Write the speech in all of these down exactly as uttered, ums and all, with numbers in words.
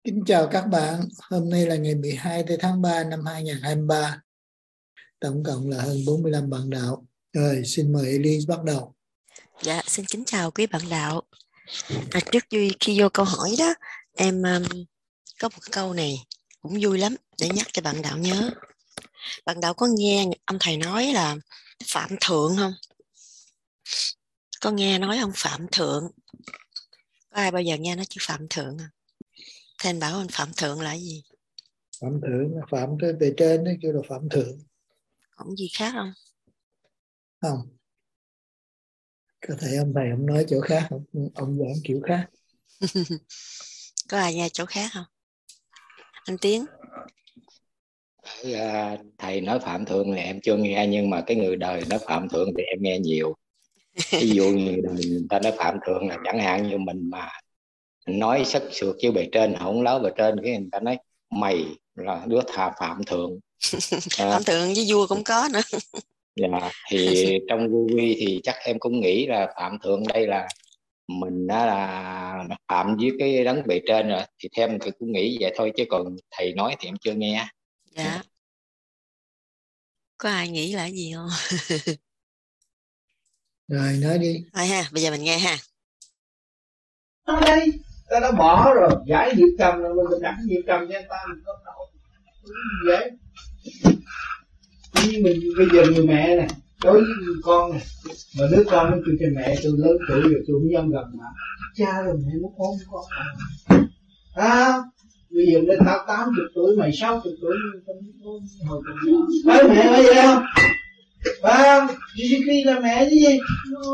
Kính chào các bạn, hôm nay là ngày mười hai tháng ba năm hai nghìn không trăm hai mươi ba, tổng cộng là hơn bốn mươi lăm bạn đạo. Rồi, xin mời Elise bắt đầu. Dạ, xin kính chào quý bạn đạo. À, trước khi, khi vô câu hỏi đó, em um, có một câu này cũng vui lắm để nhắc cho bạn đạo nhớ. Bạn đạo có nghe ông thầy nói là Phạm Thượng không? Có nghe nói ông Phạm Thượng? Có ai bao giờ nghe nói chữ Phạm Thượng không? Thế anh bảo ông Phạm Thượng là gì? Phạm thượng, phạm tới bề trên đó kêu là phạm thượng. Không gì khác không? Không, có thể ông thầy ông nói chỗ khác, ông, ông giảng kiểu khác. Có ai nghe chỗ khác không? Anh Tiến? À, thầy nói Phạm Thượng thì em chưa nghe, nhưng mà cái người đời nói Phạm Thượng thì em nghe nhiều. Ví dụ người đời người ta nói Phạm Thượng là chẳng hạn như mình mà nói sắc sược với bề trên, không láo bề trên, cái người ta nói mày là đứa thà Phạm Thượng. À, Phạm Thượng với vua cũng có nữa. dạ, thì trong vô vi thì chắc em cũng nghĩ là Phạm Thượng đây là mình đã là phạm với cái đấng bề trên rồi, thì theo mình cũng nghĩ vậy thôi, chứ còn thầy nói thì em chưa nghe. Dạ. Có ai nghĩ là cái gì không? Rồi, nói đi. Thôi ha, bây giờ mình nghe ha. Ở đây ta đã bỏ rồi, giải nghiệp trầm rồi, mình đặt nghiệp trầm cho ta, mình có đâu vậy. Nhưng mình bây giờ người mẹ này đối với người con này, mà đứa con nó kêu cho mẹ tôi lớn tuổi rồi tôi không dám gần mà cha rồi mẹ nó con con à, bây giờ lên tao tám mươi tuổi mày sáu mươi tuổi phải mẹ phải vậy không? Phải không? Chị khi là mẹ chứ gì?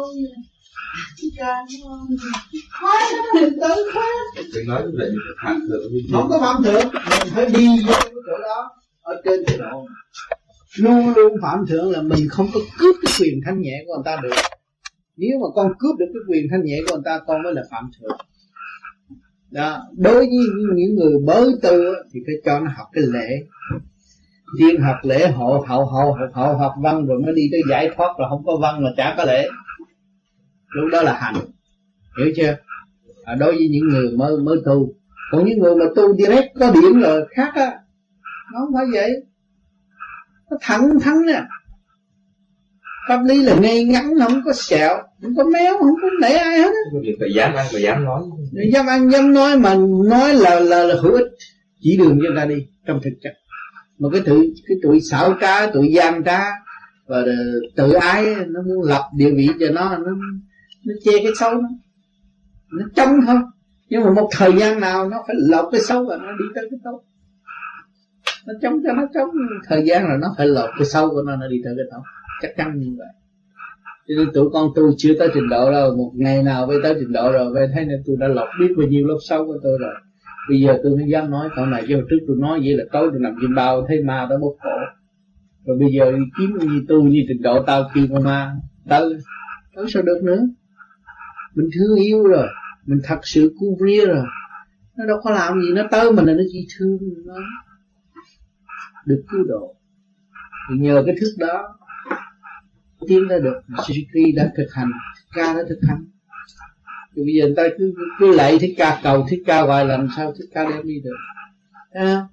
Đừng nói là phạm thượng, không có phạm thượng, mình phải đi vô cái chỗ đó ở trên cái độ. Luôn luôn phạm thượng là mình không có cướp cái quyền thanh nhẹ của người ta được. Nếu mà con cướp được cái quyền thanh nhẹ của người ta, con mới là phạm thượng. Đó. Đối với những người mới tu thì phải cho nó học cái lễ. Riêng học lễ hộ hậu hậu hậu học văn rồi mới đi tới giải thoát, rồi không có văn là chả có lễ. Lúc đó là hành. Hiểu chưa? À, đối với những người mới mới tu. Còn những người mà tu direct có điểm rồi khác á, nó không phải vậy. Nó thẳng thắn nè. Pháp lý là ngay ngắn, không có sẹo, không có méo, không có nể ai hết á. Phải dám ăn, phải dám nói. Dám ăn, dám nói, mà nói là, là, là hữu ích. Chỉ đường cho ta đi trong thực chất. Mà cái tuổi, cái tuổi xảo trá, tuổi gian trá và tự ái, nó muốn lập địa vị cho nó, nó, nó che cái xấu nó. Nó trông thôi. Nhưng mà một thời gian nào nó phải lột cái xấu và nó đi tới cái tốt. Nó trông cho nó trông, thời gian rồi nó phải lột cái xấu của nó, nó đi tới cái tốt. Chắc chắn như vậy. Cho nên tụi con tôi chưa tới trình độ đâu. Một ngày nào về tới trình độ rồi, về thấy nên tôi đã lọc biết bao nhiêu lớp xấu của tôi rồi. Bây giờ tôi mới dám nói câu này, chứ hồi trước tôi nói vậy là tối tôi nằm trên bao thấy ma đó bốc khổ. Rồi bây giờ kiếm như tu như trình độ tao kêu con ma tới, tới sao được nữa. Mình thương yêu rồi, mình thật sự cu ria rồi, nó đâu có làm gì nó tới mình, là nó chỉ thương nó được cứu độ. Thì nhờ cái thức đó tiến ra được. Sri đã thực hành, Ca đã thực hành. Thì bây giờ người ta cứ, cứ lạy Thích Ca, cầu Thích Ca, gọi làm sao Thích Ca đem đi được. À,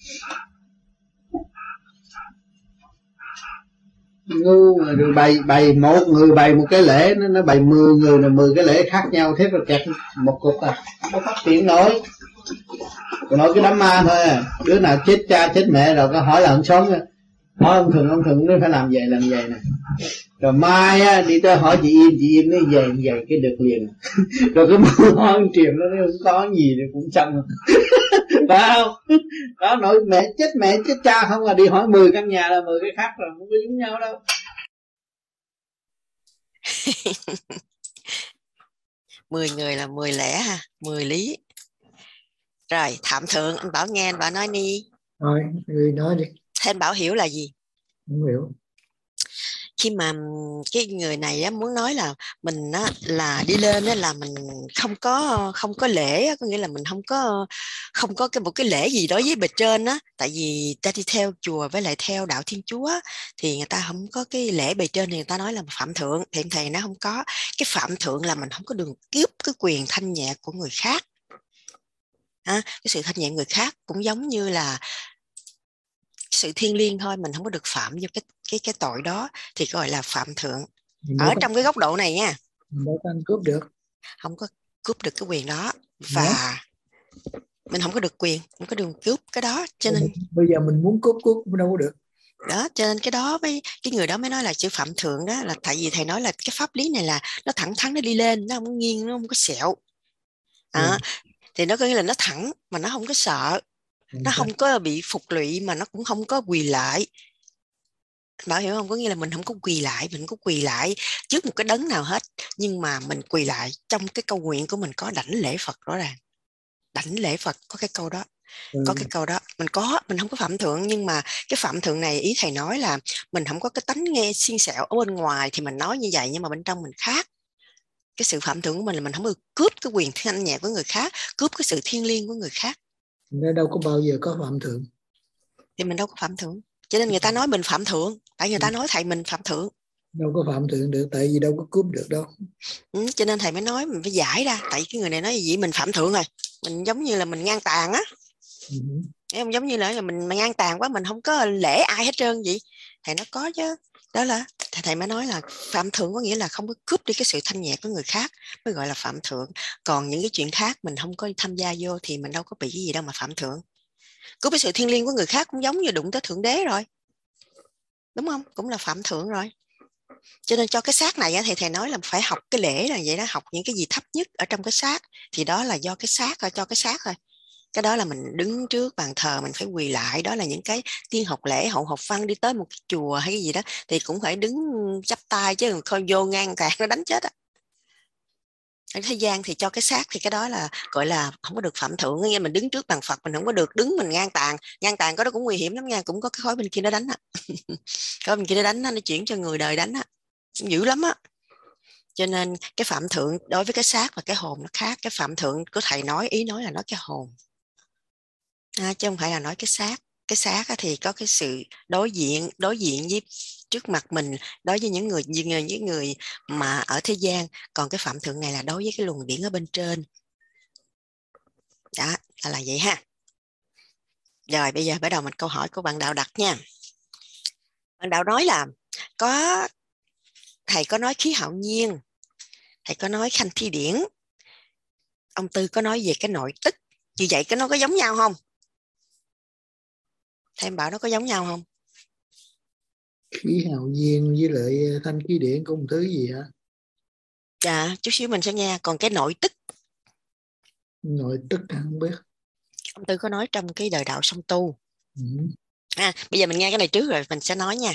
ngu mà rồi bày, bày một người bày một cái lễ, nó, nó bày mười người là mười cái lễ khác nhau, thế rồi kẹt một cục à, không có phát triển nổi. Còn nói cái đám ma thôi à, đứa nào chết cha chết mẹ rồi có hỏi là ông sống, hỏi ông Thường, ông Thường nó phải làm vậy làm vậy nè. Rồi mai á đi tới hỏi chị Im, chị Im nó về về cái được liền. Rồi cái mưa hoang truyền nó không có gì thì cũng xong. Phải không? Đó, nội mẹ chết mẹ chết cha không là đi hỏi mười căn nhà là mười cái khác rồi, không có giống nhau đâu. Mười người là mười lẻ ha, mười lý. Rồi, Phạm Thượng, anh Bảo nghe, anh Bảo nói đi. Thôi, người nói đi. Thế anh Bảo hiểu là gì? Không hiểu. Khi mà cái người này á, muốn nói là mình á, là đi lên á, là mình không có không có lễ á, có nghĩa là mình không có không có cái một cái lễ gì đối với bề trên á, tại vì ta đi theo chùa với lại theo đạo Thiên Chúa á, thì người ta không có cái lễ bề trên, thì người ta nói là phạm thượng, thì thầy nó không có cái phạm thượng là mình không có được cướp cái quyền thanh nhẹ của người khác. À, cái sự thanh nhẹ người khác cũng giống như là sự thiêng liêng thôi, mình không có được phạm vô cái cái cái tội đó thì gọi là phạm thượng. Mình đâu Ở có, trong cái góc độ này nha, mình đâu có ăn cướp được. không có cướp được cái quyền đó, Đó. và mình không có được quyền, không có được cướp cái đó, cho nên Bây giờ mình muốn cướp cướp cũng đâu có được. đó, cho nên cái đó mới cái người đó mới nói là chữ phạm thượng đó, là tại vì thầy nói là cái pháp lý này là nó thẳng thắn, nó đi lên, nó không có nghiêng, nó không có sẹo. À, Ừ. thì nó có nghĩa là nó thẳng mà nó không có sợ, nó không có bị phục lụy mà nó cũng không có quỳ lại. Bảo hiểu không? Có nghĩa là mình không có quỳ lại, mình không có quỳ lại trước một cái đấng nào hết, nhưng mà mình quỳ lại trong cái câu nguyện của mình có đảnh lễ Phật rõ ràng. Đảnh lễ Phật có cái câu đó. Ừ. Có cái câu đó mình có, mình không có phạm thượng, nhưng mà cái phạm thượng này ý thầy nói là mình không có cái tánh nghe xiên xẹo. Ở bên ngoài thì mình nói như vậy nhưng mà bên trong mình khác. Cái sự phạm thượng của mình là mình không được cướp cái quyền thanh nhẹ của người khác, cướp cái sự thiêng liêng của người khác. Nó đâu có bao giờ có phạm thượng. Thì mình đâu có phạm thượng, cho nên người ta nói mình phạm thượng, tại người ta nói thầy mình phạm thượng. Đâu có phạm thượng được, tại vì đâu có cướp được đâu. Ừ, cho nên thầy mới nói mình phải giải ra, tại cái người này nói gì mình phạm thượng rồi, mình giống như là mình ngang tàn á. Ừ. Em giống như là mình mà ngang tàn quá, mình không có lễ ai hết trơn vậy. Thầy nó có chứ, đó là thầy, thầy mới nói là phạm thượng có nghĩa là không có cướp đi cái sự thanh nhẹ của người khác mới gọi là phạm thượng. Còn những cái chuyện khác mình không có tham gia vô thì mình đâu có bị cái gì đâu mà phạm thượng. Cướp cái sự thiêng liêng của người khác cũng giống như đụng tới thượng đế rồi, đúng không? Cũng là phạm thượng rồi. Cho nên cho cái xác này thì thầy nói là phải học cái lễ là vậy đó, học những cái gì thấp nhất ở trong cái xác thì đó là do cái xác rồi, cho cái xác thôi. Cái đó là mình đứng trước bàn thờ mình phải quỳ lại, đó là những cái tiên học lễ hậu học văn, đi tới một cái chùa hay cái gì đó thì cũng phải đứng chắp tay chứ không vô ngang tàn nó đánh chết á. Ở thế gian thì cho cái xác thì cái đó là gọi là không có được phạm thượng, nghe mình đứng trước bàn Phật mình không có được đứng mình ngang tàn, ngang tàn có đó cũng nguy hiểm lắm nha, cũng có cái khối bên kia nó đánh á. Khối bên kia nó đánh á, nó chuyển cho người đời đánh á, dữ lắm á. Cho nên cái phạm thượng đối với cái xác và cái hồn nó khác. Cái phạm thượng của thầy nói ý nói là nói cái hồn, à, chứ không phải là nói cái xác. Cái xác thì có cái sự đối diện đối diện với trước mặt mình, đối với những người những người mà ở thế gian. Còn cái phạm thượng này là đối với cái luồng điển ở bên trên. Đó là, là vậy ha. Rồi bây giờ bắt đầu mình câu hỏi của bạn Đạo đặt nha. Bạn Đạo nói là có thầy có nói khí hạo nhiên, thầy có nói khanh thi điển, ông Tư có nói về cái nội tức, như vậy cái nó có giống nhau không? Thầy em bảo nó có giống nhau không? Khí hạo nhiên với lại thanh khí điển có một thứ gì hả? Dạ, chút xíu mình sẽ nghe. Còn cái nội tức, Nội tức không biết. ông Tư có nói trong cái đời đạo song tu. Ừ. À, bây giờ mình nghe cái này trước rồi mình sẽ nói nha.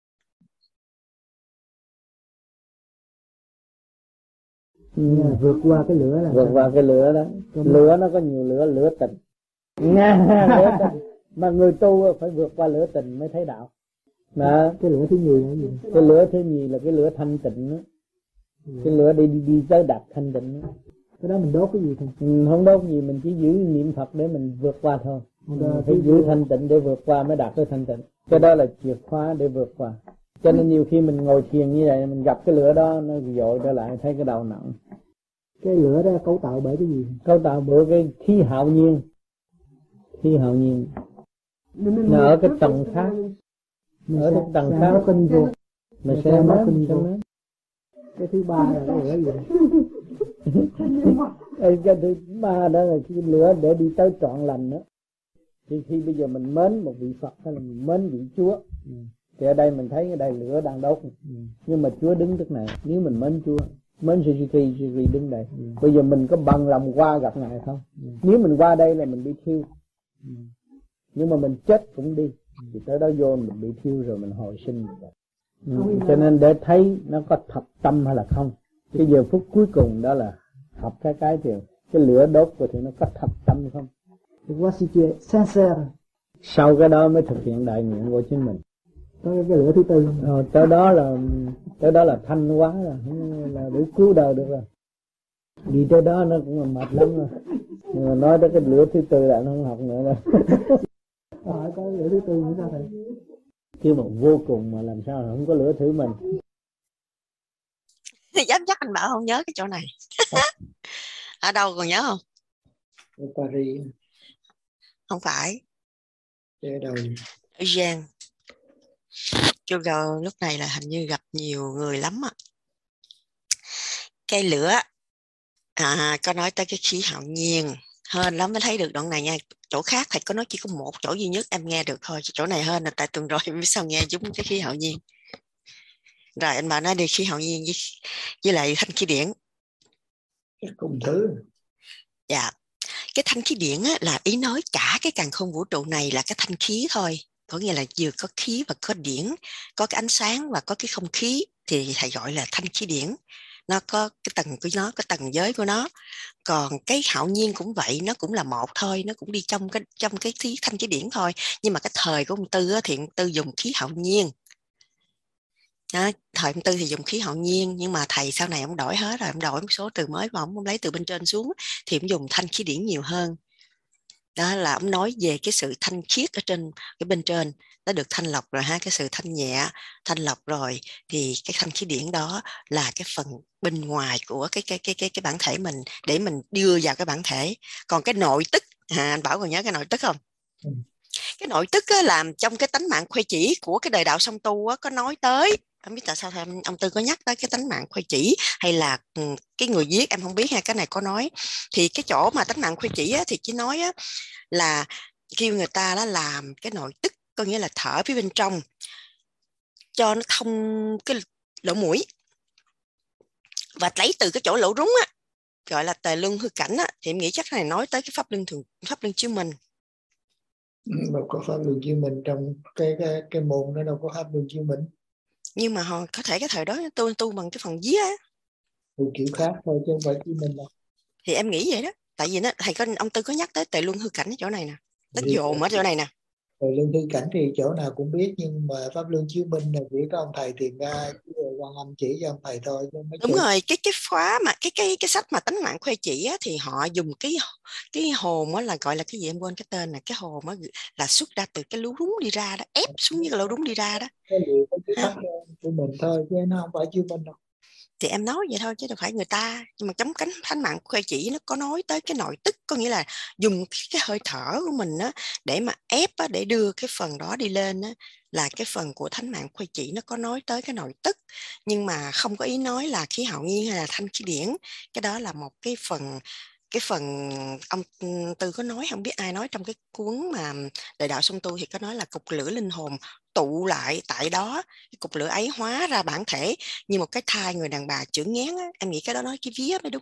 Ừ. Vượt qua cái lửa là vượt qua cái lửa đó. Lửa nó có nhiều lửa, lửa tình lửa tình. Mà người tu phải vượt qua lửa tình mới thấy đạo. Đó. cái lửa thứ nhì là gì? Cái lửa thứ nhì là cái lửa thanh tịnh đó. Ừ. Cái lửa đi đi, đi tới đạt thanh tịnh đó. Cái đó mình đốt cái gì thôi? Ừ, không đốt gì, mình chỉ giữ niệm Phật để mình vượt qua thôi. Mình phải giữ thanh tịnh để vượt qua mới đạt tới thanh tịnh. Cái đó là chìa khóa để vượt qua. Cho nên nhiều khi mình ngồi thiền như vậy, mình gặp cái lửa đó nó dội trở lại thấy cái đầu nặng. Cái lửa đó cấu tạo bởi cái gì? Cấu tạo bởi cái khí hạo nhiên. Khí hạo nhiên nó ở cái tầng khác, ở cái tầng khác nó tinh vô, mình sẽ mất tinh vô. Cái thứ ba là cái lửa gì? Cái thứ ba đó là cái lửa để đi tới trọn lành đó. Thì khi bây giờ mình mến một vị Phật hay là mình mến vị Chúa, ừ. thì ở đây mình thấy ở đây lửa đang đốt, ừ. nhưng mà Chúa đứng tức này. Nếu mình mến Chúa, mến Suzuki, Suzuki đứng đây, ừ. bây giờ mình có bằng lòng qua gặp Ngài không? Ừ. Nếu mình qua đây là mình bị thiêu, ừ. nhưng mà mình chết cũng đi, ừ. thì tới đó vô mình bị thiêu rồi mình hồi sinh. Ừ. Cho nên để thấy nó có thật tâm hay là không, cái giờ phút cuối cùng đó là học cái cái thì cái lửa đốt của thì nó có thật tâm không? What is sincere? Sau cái đó mới thực hiện đại nguyện của chính mình. Tới cái lửa thứ tư. Ờ, tới đó là tới đó là thanh quá rồi, là để cứu đời được rồi. Đi tới đó nó cũng là mệt lắm rồi. Nhưng mà nói tới cái lửa thứ tư là nó không học nữa rồi. Hỏi có lửa thứ tư nữa sao thầy? Chứ mà vô cùng mà làm sao không có lửa thứ mình. Dám chắc anh Bảo không nhớ cái chỗ này. Ở đâu còn nhớ không? ở Paris. Không phải, Ở đâu? ở Giang. Chứ giờ lúc này là hình như gặp nhiều người lắm á. Cây lửa, à, có nói tới cái khí hạo nhiên. Hên lắm mới thấy được đoạn này nha. Chỗ khác thầy có nói chỉ có một chỗ duy nhất em nghe được thôi. Chỗ này hên là tại tuần rồi em biết sao nghe giống cái khí hạo nhiên. Rồi anh bảo nói đi, khí hạo nhiên với, với lại thanh khí điển. Cùng thứ. Dạ. Cái thanh khí điển á, là ý nói cả cái càn khôn vũ trụ này là cái thanh khí thôi. Có nghĩa là vừa có khí và có điển, có cái ánh sáng và có cái không khí thì thầy gọi là thanh khí điển. Nó có cái tầng của nó, cái tầng giới của nó. Còn cái hạo nhiên cũng vậy, nó cũng là một thôi, nó cũng đi trong cái trong cái khí thanh khí điển thôi. Nhưng mà cái thời của ông Tư á, thì ông Tư dùng khí hạo nhiên. Đó, thời ông Tư thì dùng khí hạo nhiên, nhưng mà thầy sau này ông đổi hết rồi, ông đổi một số từ mới và ông, ông lấy từ bên trên xuống thì ông dùng thanh khí điển nhiều hơn. Đó là ông nói về cái sự thanh khiết ở trên cái bên trên, nó được thanh lọc rồi ha, cái sự thanh nhẹ, thanh lọc rồi thì cái thanh khí điển đó là cái phần bên ngoài của cái cái cái cái cái bản thể mình để mình đưa vào cái bản thể. Còn cái nội tức, à, anh Bảo còn nhớ cái nội tức không? Ừ. Cái nội tức á, làm trong cái tánh mạng khuê chỉ của cái đời đạo song tu á, có nói tới. Không biết tại sao ông, ông Tư có nhắc tới cái tánh mạng khuê chỉ hay là um, cái người viết em không biết ha, cái này có nói. Thì cái chỗ mà tánh mạng khuê chỉ á, thì chỉ nói á, là kêu người ta đó làm cái nội tức, có nghĩa là thở phía bên trong cho nó thông cái lỗ mũi và lấy từ cái chỗ lỗ rúng á, gọi là tề luân hư cảnh á, thì em nghĩ chắc này nói tới cái pháp luân thường pháp luân chiếu mình. Mà có pháp luân chiếu mình trong cái cái cái môn đó đâu có pháp luân chiếu mình. Nhưng mà họ có thể cái thời đó tu tu bằng cái phần vía á, Một kiểu khác thôi chứ không phải chiếu mình đâu. thì em nghĩ vậy đó. Tại vì nó thầy có ông Tư có nhắc tới tề luân hư cảnh ở chỗ này nè, tính Thì dồn ở chỗ này nè. Rồi lương thư cảnh thì chỗ nào cũng biết, nhưng mà pháp luân chiếu minh là chỉ có ông thầy Thiền Nga chứ Quan Âm chỉ cho ông thầy thôi, chứ mấy Đúng chỗ rồi, cái cái khóa mà cái cái cái sách mà tánh mạng khuê chỉ á, thì họ dùng cái cái hồn á, là gọi là cái gì em quên cái tên, là cái hồn á, là xuất ra từ cái lỗ rúng đi ra đó, ép xuống như cái lỗ rúng đi ra đó. cái liệu có cái Ha? pháp của mình thôi chứ nó không phải chiếu minh đâu. Thì em nói vậy thôi chứ đâu phải người ta. Nhưng mà chống cánh thánh mạng khuê chỉ nó có nói tới cái nội tức, có nghĩa là dùng cái hơi thở của mình á, để mà ép á, để đưa cái phần đó đi lên á, là cái phần của thánh mạng khuê chỉ nó có nói tới cái nội tức, nhưng mà không có ý nói là khí hạo nhiên hay là thanh khí điển. Cái đó là một cái phần cái phần ông Tư có nói, không biết ai nói trong cái cuốn mà Đại đạo song tu thì có nói là cục lửa linh hồn tụ lại tại đó, cái cục lửa ấy hóa ra bản thể như một cái thai người đàn bà chữa ngán á. Em nghĩ cái đó nói cái vía mới đúng.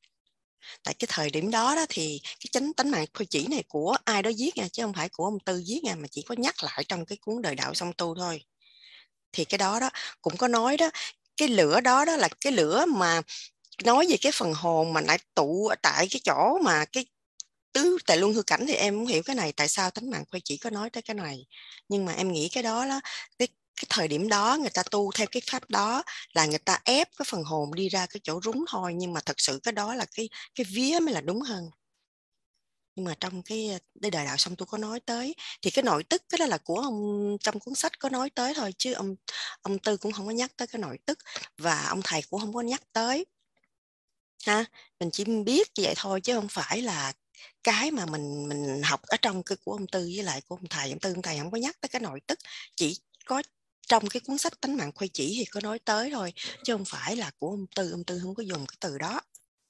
Tại cái thời điểm đó đó thì cái chánh tánh mạng khuê chỉ này của ai đó viết nha, chứ không phải của ông Tư viết nha, mà chỉ có nhắc lại trong cái cuốn Đời đạo song tu thôi. Thì cái đó đó cũng có nói đó, cái lửa đó đó là cái lửa mà nói về cái phần hồn mà lại tụ ở tại cái chỗ mà cái tứ tề luân hư cảnh. Thì em không hiểu cái này tại sao tánh mạng khuê chỉ có nói tới cái này, nhưng mà em nghĩ cái đó đó cái cái thời điểm đó người ta tu theo cái pháp đó là người ta ép cái phần hồn đi ra cái chỗ rúng thôi, nhưng mà thật sự cái đó là cái cái vía mới là đúng hơn. Nhưng mà trong cái cái đời đạo xong tôi có nói tới, thì cái nội tức cái đó là của ông trong cuốn sách có nói tới thôi, chứ ông ông Tư cũng không có nhắc tới cái nội tức, và ông thầy cũng không có nhắc tới ha. Mình chỉ biết như vậy thôi chứ không phải là cái mà mình mình học ở trong cái của ông Tư với lại của ông thầy. Ông Tư ông thầy không có nhắc tới cái nội tức, chỉ có trong cái cuốn sách Tánh mạng khuê chỉ thì có nói tới thôi, chứ không phải là của ông Tư. Ông Tư không có dùng cái từ đó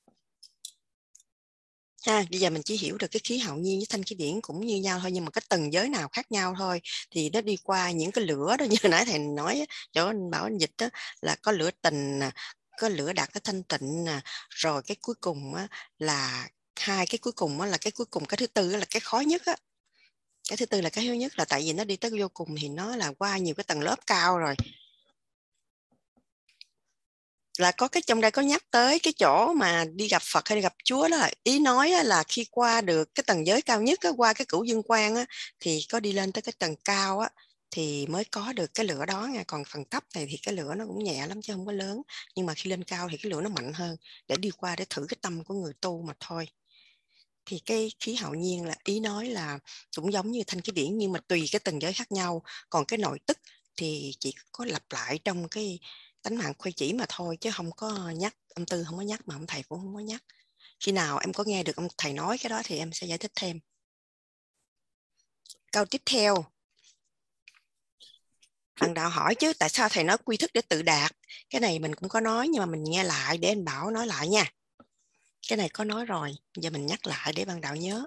ha. Bây giờ mình chỉ hiểu được cái khí hạo nhiên với thanh khí điển cũng như nhau thôi, nhưng mà cái tầng giới nào khác nhau thôi. Thì nó đi qua những cái lửa đó, như nãy thầy nói chỗ anh Bảo anh dịch đó, là có lửa tình, có lửa đạt cái thanh tịnh, rồi cái cuối cùng á, là hai cái cuối cùng á, là cái cuối cùng cái thứ tư á, là cái khó nhất á. Cái thứ tư là cái hiếu nhất, là tại vì nó đi tới vô cùng thì nó là qua nhiều cái tầng lớp cao rồi. Là có cái trong đây có nhắc tới cái chỗ mà đi gặp Phật hay đi gặp Chúa đó, là ý nói là khi qua được cái tầng giới cao nhất á, qua cái cửu dương quang á, thì có đi lên tới cái tầng cao á thì mới có được cái lửa đó nha. Còn phần thấp này thì cái lửa nó cũng nhẹ lắm chứ không có lớn, nhưng mà khi lên cao thì cái lửa nó mạnh hơn, để đi qua để thử cái tâm của người tu mà thôi. Thì cái khí hạo nhiên là ý nói là cũng giống như thanh khí điển, nhưng mà tùy cái tầng giới khác nhau. Còn cái nội tức thì chỉ có lặp lại trong cái tánh mạng khuê chỉ mà thôi, chứ không có nhắc. Ông Tư không có nhắc, mà ông thầy cũng không có nhắc. Khi nào em có nghe được ông thầy nói cái đó thì em sẽ giải thích thêm. Câu tiếp theo, bạn đạo hỏi chứ tại sao thầy nói quy thức để tự đạt? Cái này mình cũng có nói nhưng mà mình nghe lại để anh Bảo nói lại nha. Cái này có nói rồi, giờ mình nhắc lại để bạn đạo nhớ.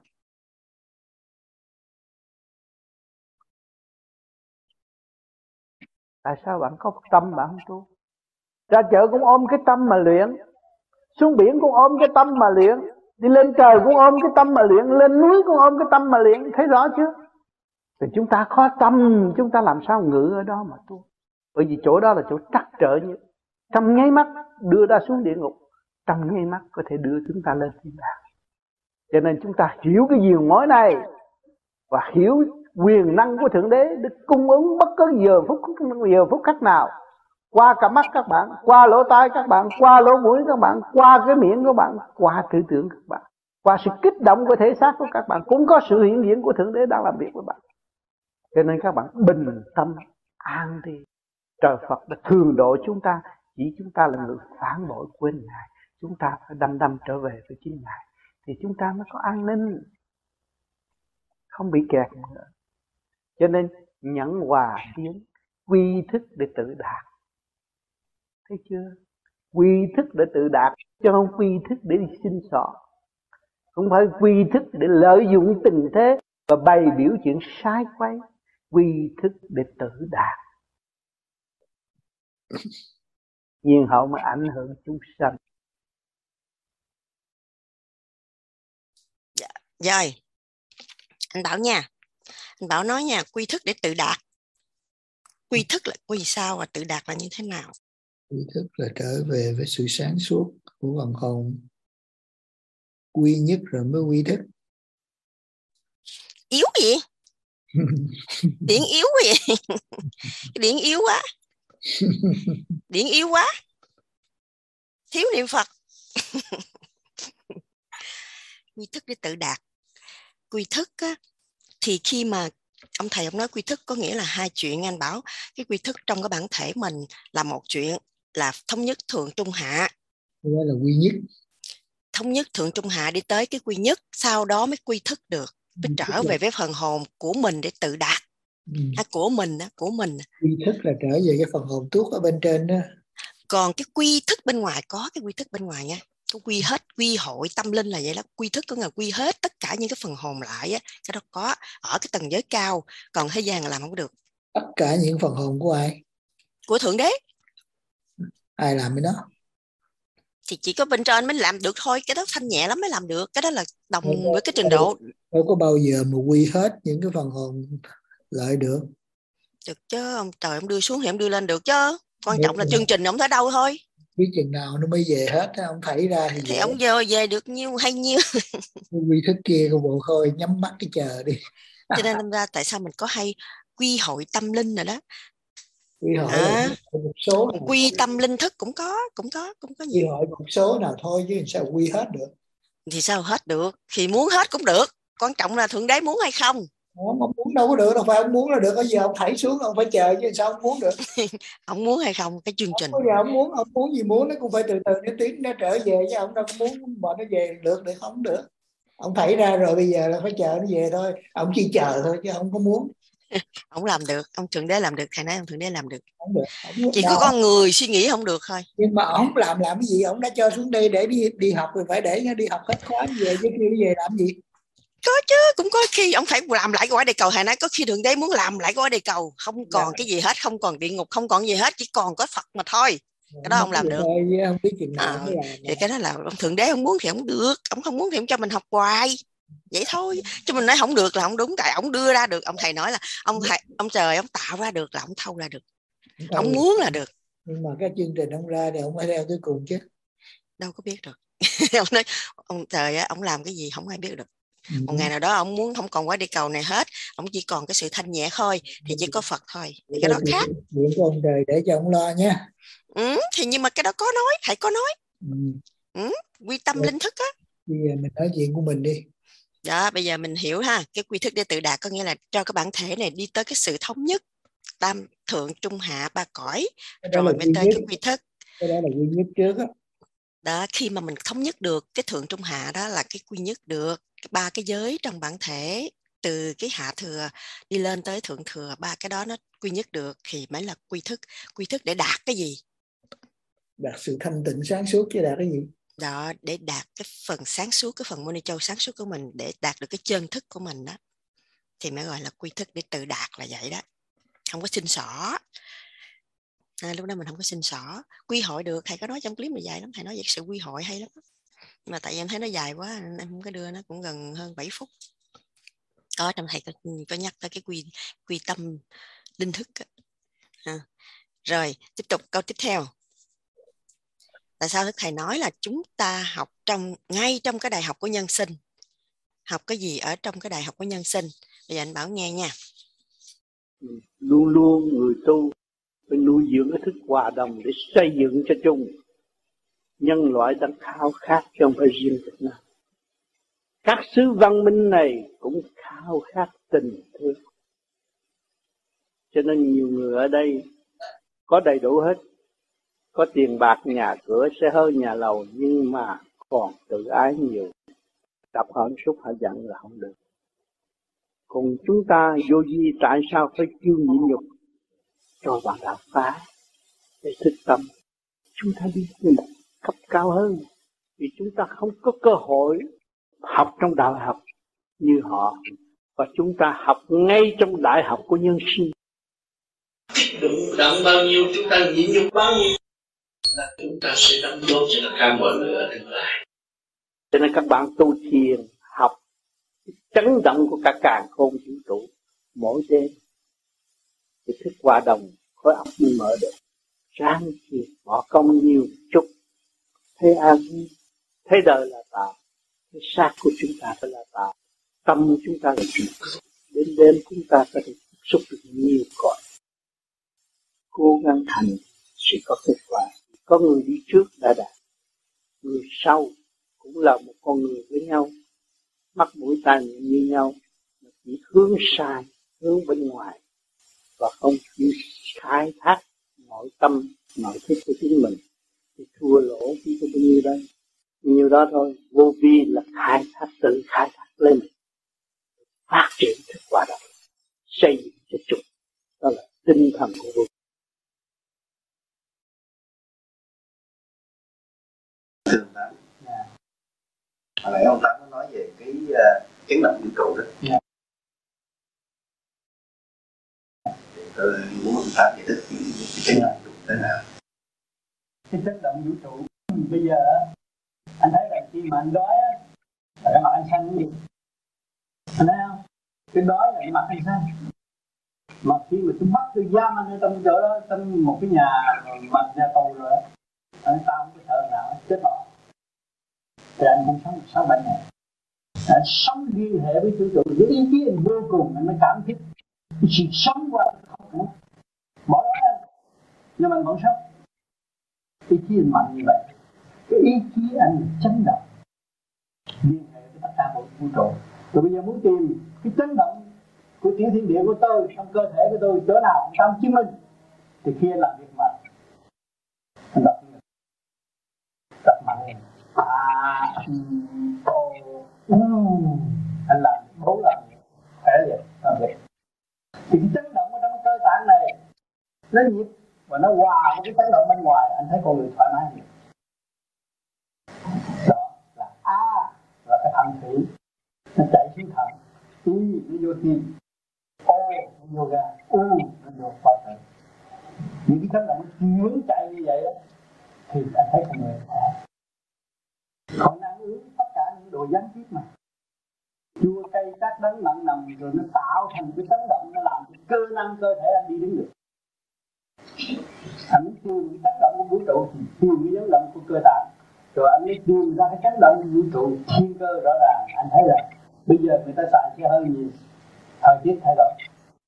Tại sao bạn có tâm bạn không tu? Ra chợ cũng ôm cái tâm mà luyện, xuống biển cũng ôm cái tâm mà luyện, đi lên trời cũng ôm cái tâm mà luyện, lên núi cũng ôm cái tâm mà luyện, thấy rõ chưa? Thì chúng ta có tâm, chúng ta làm sao ngự ở đó mà tu? Bởi vì chỗ đó là chỗ trắc trở nhất. Trong nháy mắt đưa ta xuống địa ngục, trong nháy mắt có thể đưa chúng ta lên thiên đàng. Cho nên chúng ta hiểu cái diều mối này và hiểu quyền năng của Thượng Đế để cung ứng bất cứ giờ phút giờ phút khắc nào, qua cả mắt các bạn, qua lỗ tai các bạn, qua lỗ mũi các bạn, qua cái miệng của bạn, qua tư tưởng các bạn, qua sự kích động của thể xác của các bạn, cũng có sự hiện diện của Thượng Đế đang làm việc với bạn. Cho nên các bạn bình tâm an đi. Trời Phật đã thường độ chúng ta, chỉ chúng ta là người phản bội quên Ngài. Chúng ta phải đăm đăm trở về với chính Ngài thì chúng ta mới có an ninh, không bị kẹt nữa. Cho nên nhẫn hòa tiến, quy thức để tự đạt. Thấy chưa? Quy thức để tự đạt, chứ không quy thức để đi xin xỏ. Không phải quy thức để lợi dụng tình thế và bày biểu chuyện sai quay. Quy thức để tự đạt, nhiên hậu mới ảnh hưởng chúng sanh. Dạ, rồi, anh Bảo nha. Anh Bảo nói nha, quy thức để tự đạt. Quy thức là quy sao và tự đạt là như thế nào? Quy thức là trở về với sự sáng suốt của phần hồn. Quy nhất rồi mới quy thức. Yếu gì? Điện yếu quá vậy. Điện yếu quá. Điện yếu quá. Thiếu niệm Phật. Quy thức để tự đạt. Quy thức á, thì khi mà ông thầy ông nói quy thức có nghĩa là hai chuyện. Anh Bảo cái quy thức trong cái bản thể mình là một chuyện, là thống nhất thượng trung hạ. Đó là quy nhất. Thống nhất thượng trung hạ đi tới cái quy nhất, sau đó mới quy thức được, mới trở về với phần hồn của mình để tự đạt. Ừ. À, của mình đó, của mình. Quy thức là trở về cái phần hồn tuốt ở bên trên đó. Còn cái quy thức bên ngoài, có cái quy thức bên ngoài nha, cái quy hết, quy hội tâm linh là vậy đó. Quy thức có nghĩa là quy hết tất cả những cái phần hồn lại á, cái đó có ở cái tầng giới cao, còn thế gian là làm không được. Tất cả những phần hồn của ai? Của Thượng Đế. Ai làm cái đó? Thì chỉ có bên trên mới làm được thôi, cái đó thanh nhẹ lắm mới làm được, cái đó là đồng Đâu, với cái trình độ. đâu có bao giờ mà quy hết những cái phần hồn lại được. Được chứ, ông trời ông đưa xuống thì ông đưa lên được chứ. Quan Được trọng là rồi. chương trình ông tới đâu thôi. Biết chừng nào nó mới về hết, ông thảy ra thì, Thì dễ. ông về, về được nhiêu hay nhiêu. Quy thức kia của bộ khôi nhắm mắt cái chờ đi. Cho nên đâm ra tại sao mình có hay quy hội tâm linh rồi đó. Quy hội À, một số nào quy thôi. tâm linh thức cũng có, cũng có, cũng có Quy nhiều. hội một số nào thôi chứ sao quy hết được. Thì sao hết được, thì muốn hết cũng được, quan trọng là Thượng Đế muốn hay không. Ông, ông muốn đâu có được, đâu phải ông muốn là được. Bây giờ ông thảy xuống ông phải chờ chứ sao ông muốn được. Ông muốn hay không cái chương trình. Bây giờ ông muốn, ông muốn gì muốn nó cũng phải từ từ nó tiến nó trở về chứ ông đâu có muốn bọn nó về được được không được. Ông thảy ra rồi bây giờ là phải chờ nó về thôi, ông chỉ chờ thôi chứ không có muốn. Ông làm được, ông Thượng Đế làm được, thầy nói ông Thượng Đế làm được. Không được, không Chỉ đó. có con người suy nghĩ không được thôi. Nhưng mà ông làm làm cái gì, ông đã cho xuống đây để đi đi học rồi phải để nó đi học hết khóa về chứ kia về làm gì. Có chứ, cũng có khi ông phải làm lại quả địa cầu. Thầy nói có khi Thượng Đế muốn làm lại quả địa cầu, không còn cái gì hết, không còn địa ngục, không còn gì hết, chỉ còn có Phật mà thôi. Cái đó ông làm được. Thôi, không biết chừng nào À, mới làm. thì cái đó là ông Thượng Đế ông muốn thì ông được, ông không muốn thì ông cho mình học hoài vậy thôi. Chứ mình nói không được là không đúng, tại ông đưa ra được. Ông thầy nói là ông thầy, ông trời ông tạo ra được là ông thâu ra được. Không ông muốn là được. Nhưng mà cái chương trình ông ra thì ông phải theo tới cùng chứ. Đâu có biết được. Ông nói ông trời á, ông làm cái gì không ai biết được. Ừ. Một ngày nào đó ông muốn không còn quả địa cầu này hết, ông chỉ còn cái sự thanh nhẹ thôi, thì chỉ có Phật thôi. Thì cái đó khác. Chuyện của ông trời để cho ông lo nha. Ừ, thì nhưng mà cái đó có nói, thầy có nói. Ừ. Ừ, quy tâm linh thức á. Bây giờ mình nói chuyện của mình đi. Đó, bây giờ mình hiểu ha, cái quy thức để tự đạt có nghĩa là cho cái bản thể này đi tới cái sự thống nhất, tam thượng trung hạ ba cõi, rồi mới tới nhất. Cái quy thức. Cái đó là quy nhất trước á. Đó, khi mà mình thống nhất được cái thượng trung hạ, đó là cái quy nhất được ba cái giới trong bản thể, từ cái hạ thừa đi lên tới thượng thừa, ba cái đó nó quy nhất được thì mới là quy thức. Quy thức để đạt cái gì? Đạt sự thanh tịnh sáng suốt chứ đạt cái gì? Đó, để đạt cái phần sáng suốt, cái phần moni châu sáng suốt của mình, để đạt được cái chân thức của mình đó, thì mới gọi là quy thức, để tự đạt là vậy đó. Không có xin xỏ. À, lúc đó mình không có xin xỏ. Quy hội được, thầy có nói trong clip mà dài lắm, thầy nói về sự quy hội hay lắm. Mà tại vì em thấy nó dài quá, em không có đưa, nó cũng gần hơn bảy phút. Có trong thầy có, có nhắc tới cái quy quy tâm linh thức. À. Rồi, tiếp tục câu tiếp theo. Tại sao thầy nói là chúng ta học trong ngay trong cái đại học của nhân sinh? Học cái gì ở trong cái đại học của nhân sinh? Bây giờ anh Bảo nghe nha. Luôn luôn người tu phải nuôi dưỡng cái thức hòa đồng để xây dựng cho chung. Nhân loại đang khao khát chứ không phải riêng Việt Nam. Các xứ văn minh này cũng khao khát tình thương. Cho nên nhiều người ở đây có đầy đủ hết. Có tiền bạc, nhà cửa, xe hơi, nhà lầu, nhưng mà còn tự ái nhiều. Tập hận xúc họ giận là không được. Còn chúng ta vô vi tại sao phải kêu nhịn nhục? Cho bạn đạo phá để thức tâm. Chúng ta đi lên một cấp cao hơn. Vì chúng ta không có cơ hội học trong đại học như họ. Và chúng ta học ngay trong đại học của nhân sinh. Đụng đặng bao nhiêu chúng ta nhịn nhục bao nhiêu là chúng ta sẽ đóng góp cho tất cả mọi người ở tương lai. Cho nên các bạn tu thiền học chấn động của cả càn khôn vũ trụ mỗi đêm thì thức hòa đồng khối óc mới mở được. Ráng thiền bỏ công nhiều chút, thấy an vui, thấy đời là tạo, thấy xác của chúng ta phải là tạo, tâm chúng ta là chuyện. Đến đêm chúng ta có thể tiếp xúc được nhiều cõi. Cố gắng thành sẽ có kết quả. Có người đi trước đã đạt, người sau cũng là một con người với nhau, mắt mũi tai miệng như nhau, chỉ hướng sai, hướng bên ngoài và không chịu khai thác nội tâm, nội thức của chính mình thì thua lỗ chỉ có bao nhiêu đây, nhiều đó thôi. Vô vi là khai thác, tự khai thác lên, phát triển thức hòa đồng, xây dựng cho chung, đó là tinh thần của vô vi. Thường lắm. Hồi nãy ông Tám có nói về cái uh, chấn động vũ trụ đó. Yeah. Thì tôi muốn ông Tám giải thích cái chấn động vũ trụ thế nào. Cái chấn động vũ trụ bây giờ anh thấy là khi mà anh đói á, là cái mặt anh xanh cũng được. Anh thấy không? Cái đói là cái mặt anh xanh. Mà khi mà tôi bắt tôi giam anh ở trong chỗ đó, trong một cái nhà mặt nhà tù rồi đó, anh tao không có sợ nào chết bỏ. Thì anh cũng sống sáu bảy ngày. Anh sống liên hệ với vũ trụ, với ý chí anh vô cùng, anh mới cảm thấy cái sự sống của anh không có bỏ lỡ anh, nhưng mà anh vẫn sống. Ý chí anh mạnh như vậy, cái ý chí anh chấn động liên hệ với tất cả vũ trụ. Rồi bây giờ muốn tìm cái chấn động của tiểu thiên địa của tôi trong cơ thể của tôi chỗ nào trong chứng minh, thì khi anh làm việc mạnh, anh đọc đọc mạnh lên. À, ô, u, anh làm bốn lần khỏe liền, làm việc. Thì cái chấn động ở trong cơ tạng này nó nhịp và nó hòa với cái chấn động bên ngoài, anh thấy con người thoải mái nhiều. Đó là A là cái thận thủy, nó chạy xuống thận, I nó vô tim, O nó vô gan, U nó vô qua tử. Những cái chấn động chuyển chạy như vậy đó, thì anh thấy con người khỏe. Còn ăn uống tất cả những đồ gián tiếp mà chua cay cát đắng mặn nồng, rồi nó tạo thành cái chấn động, nó làm cho cơ năng cơ thể anh đi đứng được. Anh muốn tiêu những chấn động của vũ trụ thì tiêu những chấn động của cơ tạng, rồi anh mới tiêu ra cái chấn động của vũ trụ thiên cơ rõ ràng. Anh thấy là bây giờ người ta xài xe hơi nhiều, thời tiết thay đổi,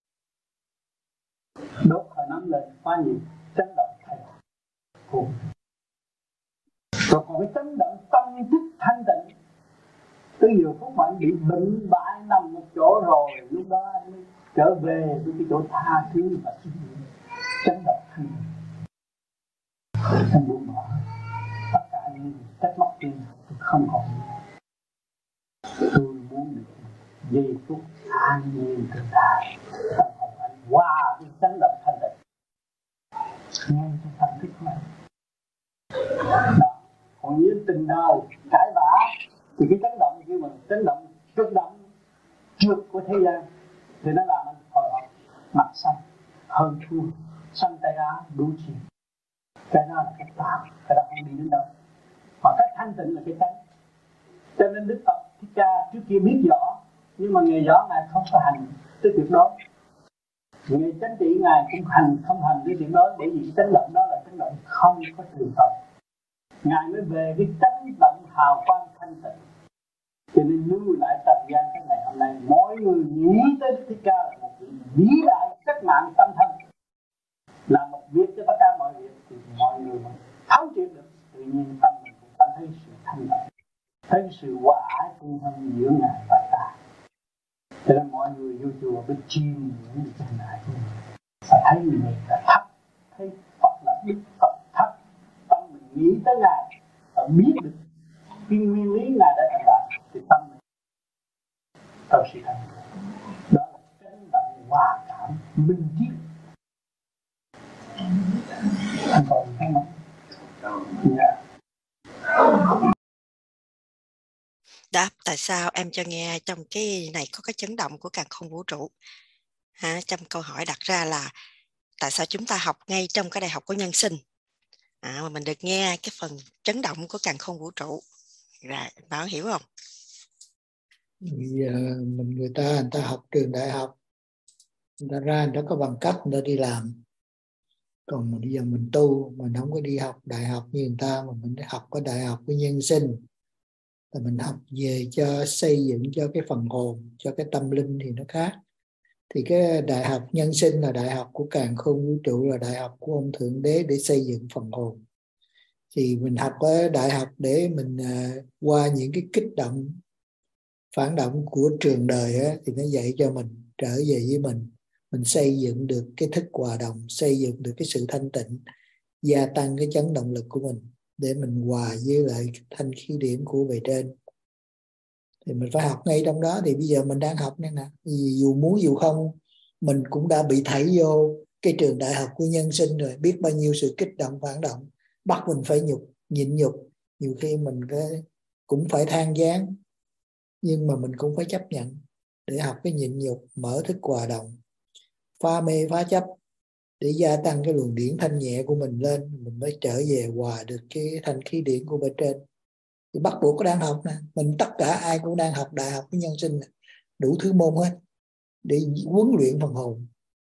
đốt hơi nóng lên quá nhiều, chấn động thay đổi. Cùng. Rồi còn cái chấn động tâm thức thanh tịnh, tới nhiều phút mà anh bị bệnh bại nằm một chỗ rồi, lúc đó anh mới trở về với cái chỗ tha thứ và suy nghĩ, chấn động thanh tịnh. Anh buông bỏ tất cả những trách móc tiền tôi không còn. Tôi muốn được giây phút an nhiên tự tại, tâm hồn anh hòa với chấn động thanh tịnh ngay trong tâm thức này. Đó. Còn như tình đời cãi vã thì cái chấn động kia mình chấn động cực động trượt của thế gian thì nó làm anh hồi hộp, mặt xanh, hơn thua, xanh tay áo đủ chuyện. Cái đó là cái tạm, cái đó không đi đến đâu. Mà cái thanh tịnh là cái chánh. Cho nên Đức Phật Thích Ca trước kia biết rõ, nhưng mà nghề rõ Ngài không có hành tới tuyệt đối. Nghề chánh trị Ngài cũng hành không hành tới tuyệt đối, bởi vì cái chấn động đó là chấn động không có trường tồn. Ngài mới về cái chấn động hào quang thanh tịnh. Cho nên lưu lại trần gian cái ngày hôm nay, mỗi người nghĩ tới Đức Thích Ca là một vị vĩ đại cách mạng tâm thân, là một việc cho tất cả mọi việc, thì mọi người mới thấu triệt được. Tự nhiên tâm mình cũng cảm thấy sự thanh tịnh, thấy sự hòa ái tương thân giữa Ngài và ta. Cho nên mọi người vô chùa phải chiêm những cái chân này, phải thấy người này là thấp, thấy Phật là Đức Phật thấp, tâm mình nghĩ tới Ngài và biết được cái nguyên lý Ngài đã thành đạt, thì tâm mình có sự thành tựu. Đó là chấn động hòa cảm minh triết. Anh còn thấy không? Dạ. Đáp tại sao em cho nghe trong cái này có cái chấn động của càn khôn vũ trụ. Ha, trong câu hỏi đặt ra là tại sao chúng ta học ngay trong cái đại học của nhân sinh à, mà mình được nghe cái phần chấn động của càn khôn vũ trụ. Rồi, Bảo hiểu không? Bây giờ mình người ta người ta học trường đại học, người ta ra người ta có bằng cấp người ta đi làm. Còn mà bây giờ mình tu, mình không có đi học đại học như người ta, mà mình học có đại học của nhân sinh. Là mình học về cho xây dựng cho cái phần hồn, cho cái tâm linh thì nó khác. Thì cái đại học nhân sinh là đại học của càn khôn vũ trụ, là đại học của ông Thượng Đế để xây dựng phần hồn. Thì mình học ở đại học để mình uh, qua những cái kích động, phản động của trường đời á, thì nó dạy cho mình trở về với mình. Mình xây dựng được cái thức hòa đồng, xây dựng được cái sự thanh tịnh, gia tăng cái chấn động lực của mình để mình hòa với lại thanh khí điển của bề trên. Thì mình phải học ngay trong đó. Thì bây giờ mình đang học nên nè, dù muốn dù không, mình cũng đã bị thảy vô cái trường đại học của nhân sinh rồi, biết bao nhiêu sự kích động phản động, bắt mình phải nhục, nhịn nhục. Nhiều khi mình cũng phải than vãn, nhưng mà mình cũng phải chấp nhận để học cái nhịn nhục, mở thức hòa đồng, phá mê phá chấp, để gia tăng cái luồng điển thanh nhẹ của mình lên, mình mới trở về hòa được cái thanh khí điển của bên trên. Thì bắt buộc có đang học nè, mình tất cả ai cũng đang học đại học của nhân sinh nè, đủ thứ môn hết để huấn luyện phần hồn.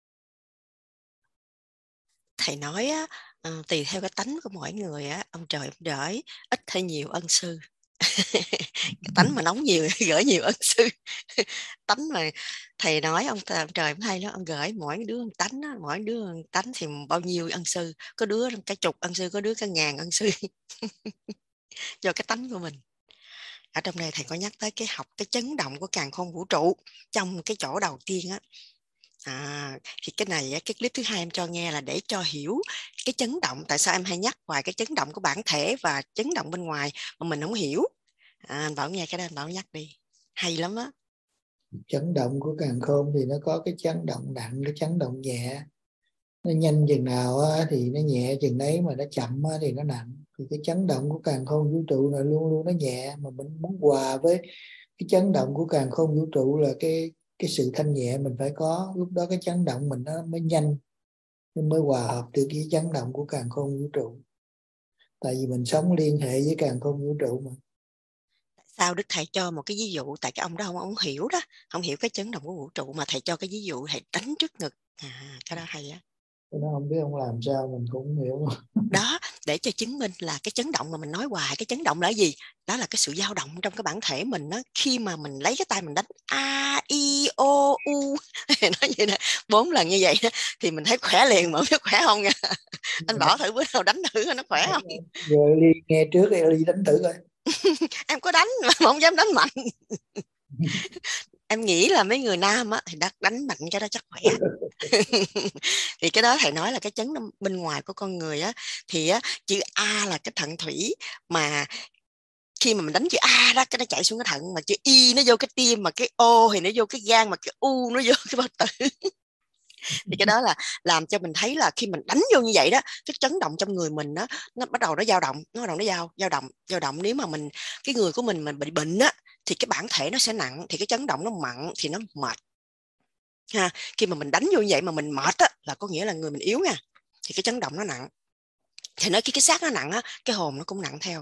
Thầy nói á, uh, tùy theo cái tánh của mỗi người á, ông trời ông gửi ít hay nhiều ân sư. Cái tánh mà nóng nhiều gửi nhiều ân sư. Tánh mà thầy nói ông, ông trời ông hay lắm, ông gửi mỗi đứa một tánh á, mỗi đứa một tánh thì bao nhiêu ân sư, có đứa cái chục ân sư, có đứa cái ngàn ân sư. Do cái tánh của mình. Ở trong này thầy có nhắc tới cái học cái chấn động của càn khôn vũ trụ trong cái chỗ đầu tiên á. À, thì cái này cái clip thứ hai em cho nghe là để cho hiểu cái chấn động. Tại sao em hay nhắc hoài cái chấn động của bản thể và chấn động bên ngoài mà mình không hiểu. À, anh Bảo nghe cái đó, anh Bảo nhắc đi, hay lắm á. Chấn động của càn khôn thì nó có cái chấn động nặng, cái chấn động nhẹ. Nó nhanh chừng nào thì nó nhẹ chừng đấy, mà nó chậm thì nó nặng. Thì cái chấn động của càn khôn vũ trụ là luôn luôn nó nhẹ, mà mình muốn hòa với cái chấn động của càn khôn vũ trụ là cái cái sự thanh nhẹ mình phải có. Lúc đó cái chấn động mình nó mới nhanh, nó mới hòa hợp được cái chấn động của càn khôn vũ trụ. Tại vì mình sống liên hệ với càn khôn vũ trụ mà. Sao Đức Thầy cho một cái ví dụ, tại cái ông đó không ông hiểu đó, không hiểu cái chấn động của vũ trụ, mà thầy cho cái ví dụ thầy đánh trước ngực. À, cái đó hay á. Nó không biết ông làm sao mình cũng không hiểu. Đó, để cho chứng minh là cái chấn động mà mình nói hoài, cái chấn động là gì? Đó là cái sự dao động trong cái bản thể mình đó. Khi mà mình lấy cái tay mình đánh a i o u nói vậy nè, bốn lần như vậy đó, thì mình thấy khỏe liền, mà biết khỏe không nha. Anh Bảo thử bữa nào đánh thử nó khỏe không? Rồi Ly nghe trước thì Ly đánh thử coi. Em có đánh mà không dám đánh mạnh. Em nghĩ là mấy người nam á thì đánh mạnh cái đó chắc khỏe. Thì cái đó thầy nói là cái chấn bên ngoài của con người á, thì á, chữ A là cái thận thủy, mà khi mà mình đánh chữ A đó, cái nó chạy xuống cái thận, mà chữ Y nó vô cái tim, mà cái O thì nó vô cái gan, mà cái U nó vô cái bao tử. Thì cái đó là làm cho mình thấy là khi mình đánh vô như vậy đó, cái chấn động trong người mình đó, nó bắt đầu nó dao động, nó bắt đầu nó dao dao động dao động Nếu mà mình cái người của mình mình bị bệnh á, thì cái bản thể nó sẽ nặng, thì cái chấn động nó mặn thì nó mệt ha. Khi mà mình đánh vô như vậy mà mình mệt á, là có nghĩa là người mình yếu nha, thì cái chấn động nó nặng. Thì nói khi cái xác nó nặng á, cái hồn nó cũng nặng theo.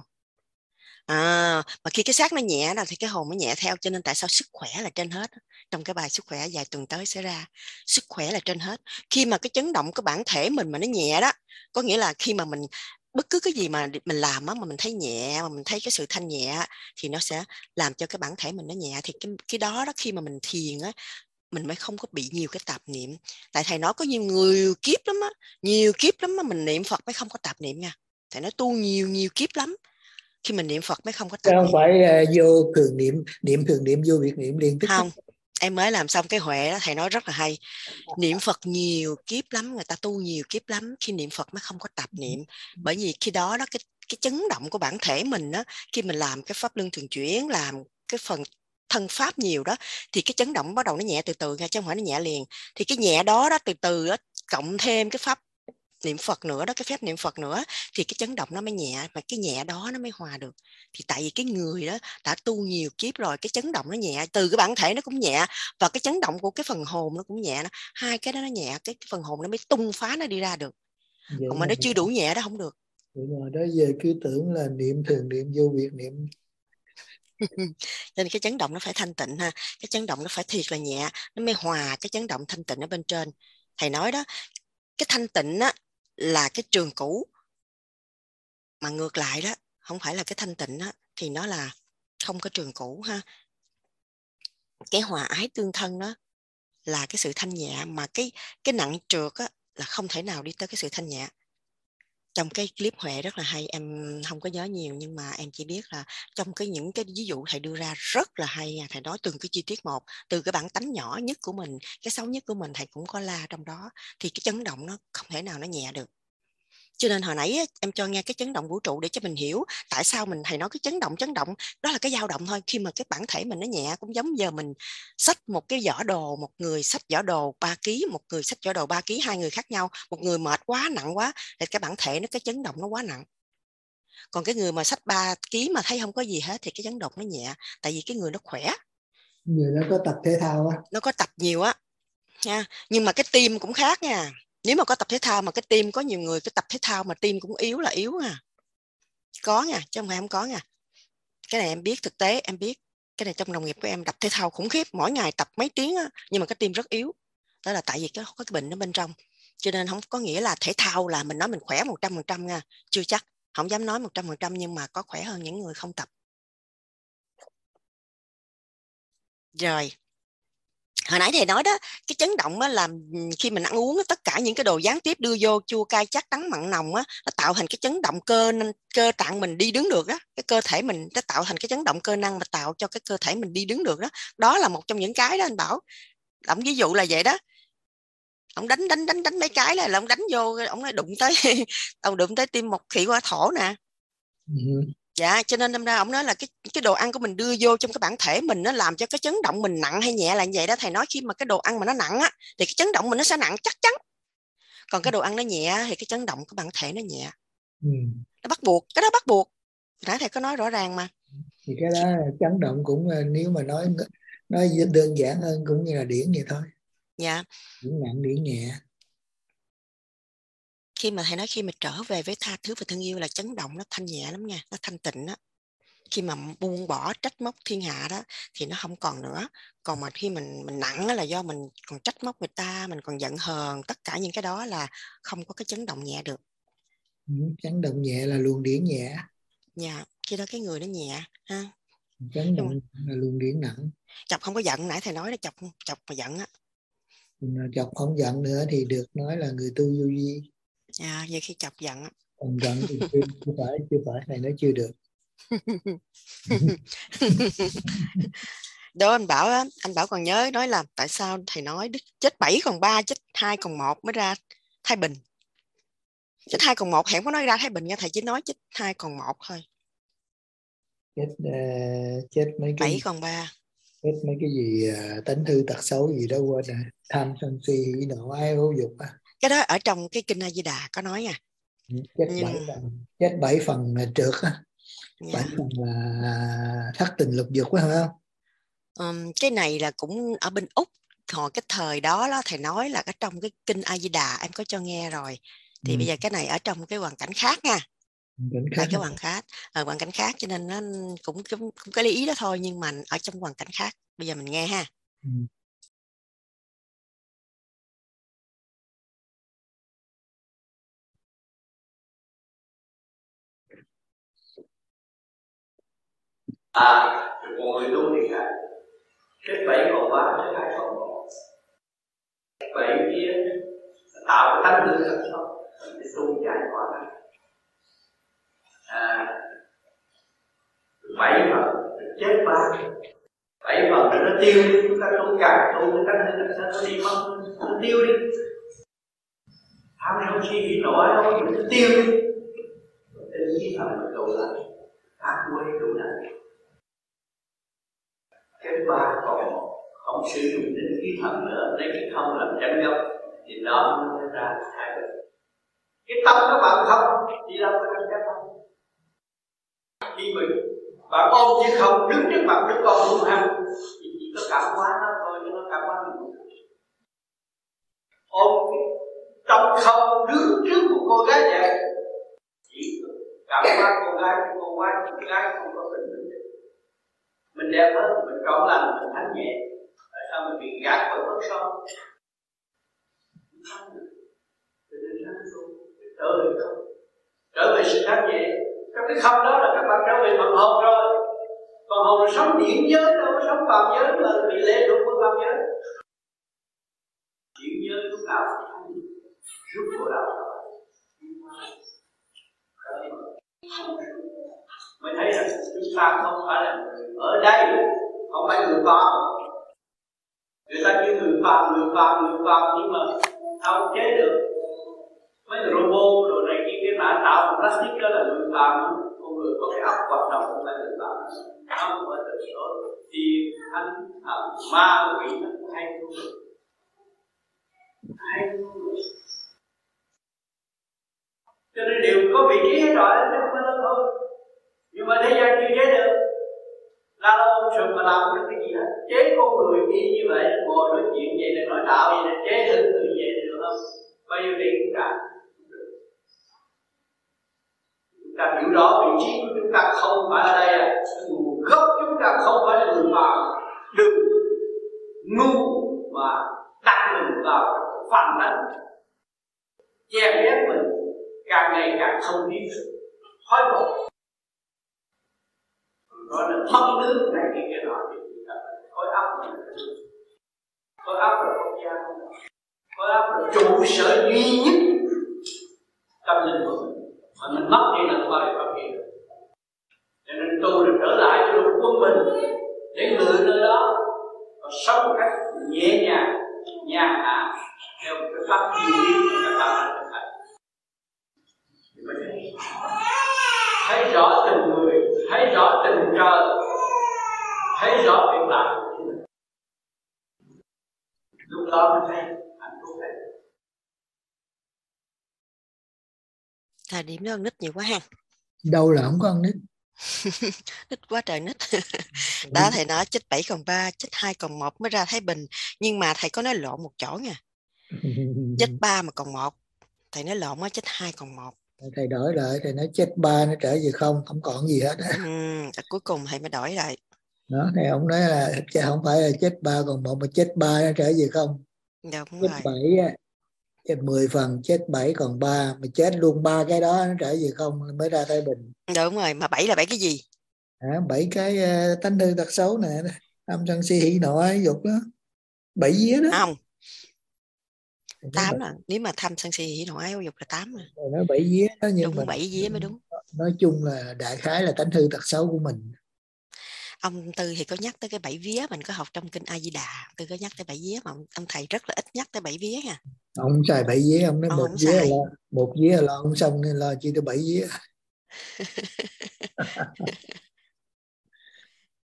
À, mà khi cái xác nó nhẹ là thì cái hồn nó nhẹ theo. Cho nên tại sao sức khỏe là trên hết. Trong cái bài sức khỏe vài tuần tới sẽ ra, sức khỏe là trên hết. Khi mà cái chấn động cái bản thể mình mà nó nhẹ đó, có nghĩa là khi mà mình bất cứ cái gì mà mình làm á, mà mình thấy nhẹ, mà mình thấy cái sự thanh nhẹ, thì nó sẽ làm cho cái bản thể mình nó nhẹ. Thì cái, cái đó đó, khi mà mình thiền á, mình mới không có bị nhiều cái tạp niệm. Tại thầy nói có nhiều người kiếp lắm á, nhiều kiếp lắm mà mình niệm Phật mới không có tạp niệm nha. Thầy nói tu nhiều nhiều kiếp lắm, khi mình niệm Phật mới không có tạp không niệm. phải uh, vô thường niệm, niệm thường niệm vô việc niệm liền tức Không, em mới làm xong cái huệ đó, thầy nói rất là hay. Niệm Phật nhiều kiếp lắm, người ta tu nhiều kiếp lắm, khi niệm Phật mới không có tạp niệm. Bởi vì khi đó đó cái cái chấn động của bản thể mình đó, khi mình làm cái pháp luân thường chuyển, làm cái phần thân pháp nhiều đó, thì cái chấn động bắt đầu nó nhẹ từ từ nha, chứ không phải nó nhẹ liền. Thì cái nhẹ đó đó từ từ đó, cộng thêm cái pháp niệm Phật nữa đó, cái phép niệm Phật nữa, thì cái chấn động nó mới nhẹ, mà cái nhẹ đó nó mới hòa được. Thì tại vì cái người đó đã tu nhiều kiếp rồi, cái chấn động nó nhẹ, từ cái bản thể nó cũng nhẹ, và cái chấn động của cái phần hồn nó cũng nhẹ. Hai cái đó nó nhẹ, cái phần hồn nó mới tung phá, nó đi ra được. vậy. Còn mà nó chưa đủ nhẹ đó không được. Vậy mà đó giờ cứ tưởng là niệm thường niệm vô việc niệm. Nên cái chấn động nó phải thanh tịnh ha, cái chấn động nó phải thiệt là nhẹ, nó mới hòa cái chấn động thanh tịnh ở bên trên. Thầy nói đó, cái thanh tịnh á là cái trường cũ, mà ngược lại đó, không phải là cái thanh tịnh á thì nó là không có trường cũ ha. Cái hòa ái tương thân đó là cái sự thanh nhẹ, mà cái cái nặng trược á là không thể nào đi tới cái sự thanh nhẹ. Trong cái clip Huệ rất là hay, em không có nhớ nhiều nhưng mà em chỉ biết là trong cái những cái ví dụ thầy đưa ra rất là hay nha. Thầy nói từng cái chi tiết một, từ cái bản tánh nhỏ nhất của mình, cái xấu nhất của mình, thầy cũng có la trong đó. Thì cái chấn động nó không thể nào nó nhẹ được. Cho nên hồi nãy em cho nghe cái chấn động vũ trụ để cho mình hiểu tại sao mình thầy nói cái chấn động chấn động đó là cái dao động thôi. Khi mà cái bản thể mình nó nhẹ, cũng giống giờ mình xách một cái giỏ đồ, một người xách giỏ đồ ba ký, một người xách giỏ đồ ba ký, hai người khác nhau. Một người mệt quá, nặng quá thì cái bản thể nó, cái chấn động nó quá nặng. Còn cái người mà xách ba ký mà thấy không có gì hết thì cái chấn động nó nhẹ, tại vì cái người nó khỏe, Người nó có tập thể thao á, nó có tập nhiều á nha. Nhưng mà cái tim cũng khác nha. Nếu mà có tập thể thao mà cái tim, có nhiều người cái tập thể thao mà tim cũng yếu là yếu à. Có nha, chứ không phải không có nha. Cái này em biết, thực tế em biết. Cái này trong đồng nghiệp của em tập thể thao khủng khiếp, mỗi ngày tập mấy tiếng á, nhưng mà cái tim rất yếu. Đó là tại vì có cái bệnh ở bên trong. Cho nên không có nghĩa là thể thao là mình nói mình khỏe một trăm phần trăm nha. Chưa chắc, không dám nói một trăm phần trăm, nhưng mà có khỏe hơn những người không tập. Rồi. Hồi nãy thầy nói đó, cái chấn động á là khi mình ăn uống tất cả những cái đồ gián tiếp đưa vô, chua cay chát đắng mặn nồng á, nó tạo thành cái chấn động cơ cơ tạng mình đi đứng được đó. Cái cơ thể mình nó tạo thành cái chấn động cơ năng mà tạo cho cái cơ thể mình đi đứng được đó. Đó là một trong những cái đó anh Bảo. Ông ví dụ là vậy đó. Ông đánh đánh đánh đánh mấy cái là ông đánh vô, ông nói đụng tới ông đụng tới tim mộc khỉ qua thổ nè. ừ. Dạ, cho nên năm ra ông nói là cái cái đồ ăn của mình đưa vô trong cái bản thể mình, nó làm cho cái chấn động mình nặng hay nhẹ là như vậy đó. Thầy nói khi mà cái đồ ăn mà nó nặng á thì cái chấn động mình nó sẽ nặng chắc chắn. Còn cái đồ ăn nó nhẹ thì cái chấn động của bản thể nó nhẹ. Ừ. Nó bắt buộc, cái đó bắt buộc. Nãy thầy có nói rõ ràng mà. Thì cái đó chấn động cũng, nếu mà nói nói đơn giản hơn cũng như là điển vậy thôi. Dạ. Điển nặng điển nhẹ. Khi mà thầy nói khi mà trở về với tha thứ và thương yêu là chấn động nó thanh nhẹ lắm nha, nó thanh tịnh á. Khi mà buông bỏ trách móc thiên hạ đó thì nó không còn nữa. Còn mà khi mình mình nặng là do mình còn trách móc người ta, mình còn giận hờn, tất cả những cái đó là không có cái chấn động nhẹ được. Ừ, chấn động nhẹ là luồng điển nhẹ. Dạ, khi đó cái người nó nhẹ ha. Chấn động là luồng điển nặng. Chọc không có giận, nãy thầy nói đó, chọc chọc mà giận á. Chọc không giận nữa thì được nói là người tu vô vi. À, vậy khi chọc giận á. Còn giận thì chưa, chưa phải, chưa phải, này nó chưa được. Đó anh Bảo á, anh Bảo còn nhớ nói là tại sao thầy nói chết bảy còn ba, chết hai còn một mới ra Thái Bình. Chết hai còn một hẹn có nói ra Thái Bình nha, thầy chỉ nói chết hai còn một thôi. chết uh, chết mấy cái bảy còn ba. chết mấy cái gì uh, tánh hư tật xấu gì đó quên nè, tham sân si hỉ nộ ái ố dục á. Cái đó ở trong cái kinh A Di Đà có nói nha. Chết Nhưng... bảy phần, chết bảy phần là trượt á, yeah. bảy phần là thất tình lục dục á, phải không? Um, cái này là cũng ở bên Úc, hồi cái thời đó đó thầy nói là ở trong cái kinh A Di Đà, em có cho nghe rồi. Thì ừ. bây giờ cái này ở trong cái hoàn cảnh khác nha. Tại cái hoàn khác, ở hoàn cảnh khác cho nên nó cũng cũng, cũng cái lý ý đó thôi, nhưng mà ở trong hoàn cảnh khác. Bây giờ mình nghe ha. Ừ. À, một người tu thì khác. Kết bảy còn ba, kết hai còn một. Bảy kia tạo cái tánh hư thật xấu để tu giải quả này. À, bảy phần chết ba, bảy phần rồi nó tiêu đi, chúng ta tu càng tu cái tánh hư thật xấu nó đi mất, nó tiêu đi. Tham sân si hỉ nộ ái ố dục nó tiêu đi. Đến khi thần mình tu lại, ác quê tu lại. Cái ba còn một, không sử dụng đến khí thần nữa, lấy cái không làm chánh gốc, thì đó mới ra hai bệnh. Cái tâm các bạn không, đi đâu có tranh chấp không? Khi mình bạn ôm chứ không, đứng trước mặt đứa con hung hăng, thì chỉ có cảm hóa nó thôi, chứ nó cảm hóa mình. Ôm trong không đứng trước một cô gái vậy, chỉ cảm hóa cô gái, cô gái, cô gái không có bệnh mình. Mình đẹp hơn, mình trọn lành, mình thanh nhẹ. Tại sao mình bị gạt bởi mất son? Trở về không? Trở về sự thanh nhẹ. Trong cái không đó là các bạn trở về phần hồn rồi. Phần hồn là sống điển giới, đâu có sống phàm giới mà bị lệ thuộc của phàm giới. Điển giới lúc nào rút vào đạo rồi. Mới thấy rằng chúng ta không phải là người ở đây, không phải người phàm. Người ta như người phàm, người phàm, người phàm, nhưng mà sao chế được? Mấy người robot rồi này kia cái mã tạo một plastic đó là người phàm. Con người có cái óc hoạt động không phải người phàm. Không phải tự số tiền, thanh, thần, ma, quỷ nó hay không được. Hay không được. Cho nên đều có vị trí hết rồi, chứ không phải là thôi. Nhưng mà thế gian chưa chế được. La lâu sừng mà làm được cái gì hết. Chế con người đi như vậy, ngồi nói chuyện vậy để nói đạo vậy để chế hư người vậy được không? Bao nhiêu tiền cũng cả. Chúng ta hiểu rõ vị trí của chúng ta không phải ở đây à. Nguồn gốc chúng ta không phải là người phàm. Đừng ngu mà đặt mình vào phàm đánh. Chèn ép mình càng ngày càng không biết sự thoái bộ. Nói là mất nước này kia kia nọ thì chúng ta phải khối óc này. Khối óc là không gian không được. Khối óc là trụ sở duy nhất tâm linh của mình. Mà mình mất đi là không ai phát hiện được. Cho nên tu là trở lại cho lục quân bình để ngự nơi đó và sống một cách nhẹ nhàng, nhàn hạ theo cái pháp duy nhất của các bạn đã thực hành. Thấy rõ từng người, thấy rõ tình trời, thấy rõ việc làm của mình. Lúc đó mới thấy hạnh phúc này. Thời điểm đó con nít nhiều quá ha. Đâu là không có con nít. Nít quá trời nít. Đó thầy nói chết bảy còn ba, chết hai còn một mới ra Thái Bình. Nhưng mà thầy có nói lộn một chỗ nha. Chết ba mà còn một. Thầy nói lộn á, chết hai còn một. Thầy đổi lại, thầy nói chết ba nó trở về không, không còn gì hết. Ừ, cuối cùng thầy mới đổi lại. Đó, thầy ông nói là không phải là chết ba còn một mà chết ba nó trở về không. Đúng chết rồi. bảy á, chết mười phần, chết bảy còn ba, mà chết luôn ba cái đó nó trở về không mới ra Thái Bình. Đúng rồi, mà bảy là bảy cái gì? À, bảy cái uh, tánh hư tật xấu nè, tham sân si hỉ nộ ái dục đó, bảy vía đó. Không. Tám là nếu mà tham sân si hỉ nộ ái dục là tám. Nói bảy vía đó, nhưng đúng, mà bảy vía mới đúng. Nói chung là đại khái là tánh hư tật xấu của mình. Ông Tư thì có nhắc tới cái bảy vía, mình có học trong kinh A Di Đà, Tư có nhắc tới bảy vía mà ông, ông thầy rất là ít nhắc tới bảy vía nha. Ông xài bảy vía, ông nói ông một vía là một vía là lo không xong nên lo chi tới bảy vía.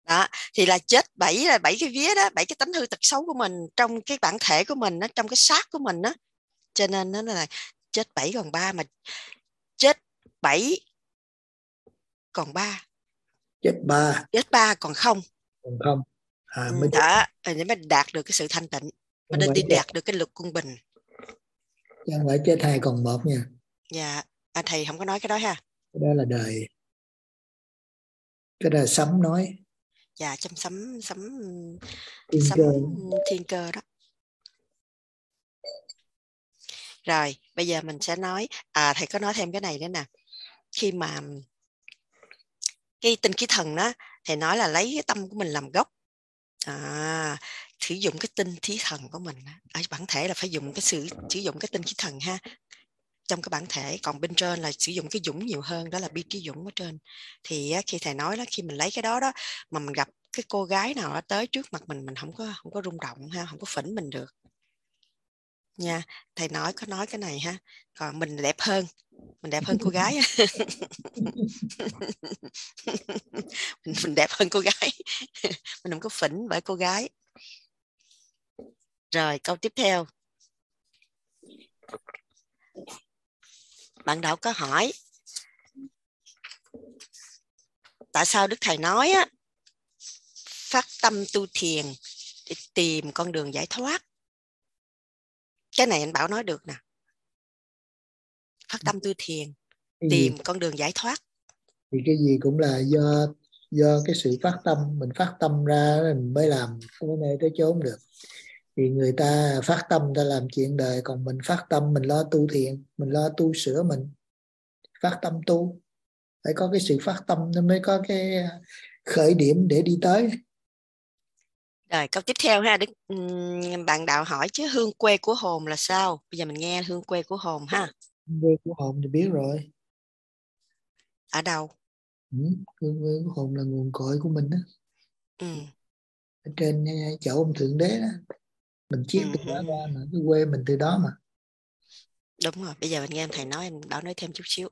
Đó, thì là chết bảy là bảy cái vía đó, bảy cái tánh hư tật xấu của mình trong cái bản thể của mình đó, trong cái xác của mình đó. Cho nên nó là chết bảy còn ba, mà chết bảy còn ba, chết ba chết ba còn không, còn không. À, ừ, mới đó để mới đạt được cái sự thanh tịnh, mà nên đi đạt được cái luật quân bình. chứ không phải chết hai còn một nha. Dạ, à, thầy không có nói cái đó ha. Cái đó là đời, cái đó là sấm nói. Dạ, trong sấm sấm Thiên sấm cơ. thiên cơ đó. Rồi bây giờ mình sẽ nói, à thầy có nói thêm cái này nữa nè, khi mà cái tinh khí thần đó, thầy nói là lấy cái tâm của mình làm gốc, à, sử dụng cái tinh khí thần của mình ở bản thể là phải dùng cái sự sử dụng cái tinh khí thần ha, trong cái bản thể, còn bên trên là sử dụng cái dũng nhiều hơn, đó là bi trí dũng ở trên. Thì khi thầy nói đó, khi mình lấy cái đó đó mà mình gặp cái cô gái nào đó tới trước mặt mình, mình không có không có rung động ha, không có phỉnh mình được nha. Thầy nói có nói cái này ha, còn mình đẹp hơn, mình đẹp hơn cô gái mình, mình đẹp hơn cô gái mình không có phỉnh bởi cô gái. Rồi câu tiếp theo, bạn đạo có hỏi tại sao Đức Thầy nói á, phát tâm tu thiền để tìm con đường giải thoát. Cái này anh Bảo nói được nè, phát tâm tu thiền Cái tìm gì? con đường giải thoát. Thì cái gì cũng là do do cái sự phát tâm, mình phát tâm ra mình mới làm tới nơi tới chốn được. Thì người ta phát tâm ta làm chuyện đời, còn mình phát tâm mình lo tu thiền, mình lo tu sửa mình, phát tâm tu. Phải có cái sự phát tâm nó mới có cái khởi điểm để đi tới. Rồi câu tiếp theo ha, Đức bạn đạo hỏi chứ hương quê của hồn là sao? Bây giờ mình nghe hương quê của hồn ha. Hương quê của hồn thì biết rồi. Ở đâu? Ừ, hương quê của hồn là nguồn cội của mình đó. Ừ. Ở trên chỗ ông Thượng Đế đó. Mình chiết Ừ. từ đó ra mà, cái quê mình từ đó mà. Đúng rồi, bây giờ mình nghe thầy nói, anh Bảo nói thêm chút xíu.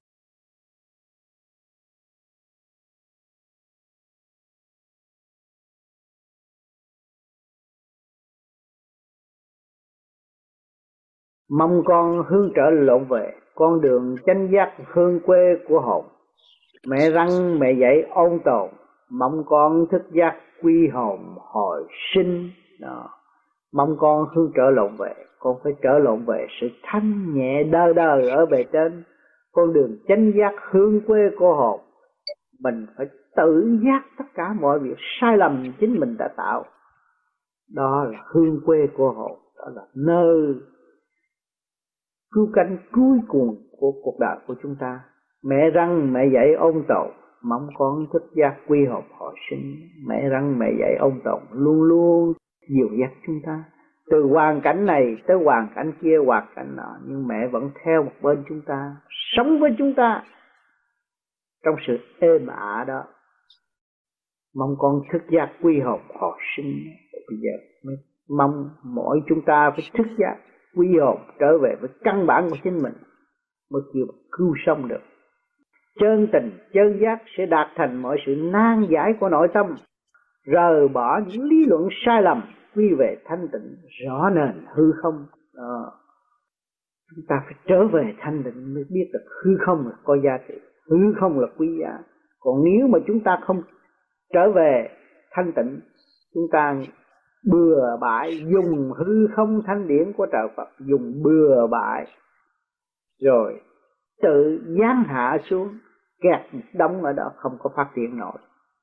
Mong con hướng trở lộn về con đường chánh giác hương quê của hồn. Mẹ răng mẹ dạy ôn tồn, mong con thức giác quy hồn hồi sinh. Đó. Mong con hướng trở lộn về, con phải trở lộn về sự thanh nhẹ đơ đơ ở bề trên, con đường chánh giác hương quê của hồn. Mình phải tự giác tất cả mọi việc sai lầm chính mình đã tạo. Đó là hương quê của hồn, đó là nơi cứu cánh cuối cùng của cuộc đời của chúng ta. Mẹ răng mẹ dạy ôn tồn, mong con thức giác quy hồn hồi sinh. Mẹ răng mẹ dạy ôn tồn luôn luôn dìu dắt chúng ta từ hoàn cảnh này tới hoàn cảnh kia, hoàn cảnh nọ, nhưng mẹ vẫn theo một bên chúng ta, sống với chúng ta trong sự êm ả đó. Mong con thức giác quy hồn hồi sinh. Bây giờ mới mong mỗi chúng ta phải thức giác quy hồn trở về với căn bản của chính mình mới chịu cứu sống được. Chân tình chân giác sẽ đạt thành mọi sự nan giải của nội tâm, rời bỏ những lý luận sai lầm, quy về thanh tịnh rõ nền hư không. Đó. Chúng ta phải trở về thanh tịnh mới biết được hư không là có giá trị, hư không là quý giá. Còn nếu mà chúng ta không trở về thanh tịnh, chúng ta bừa bãi dùng hư không thanh điển của trời Phật, dùng bừa bãi rồi tự giáng hạ xuống, kẹt đóng ở đó không có phát triển nổi.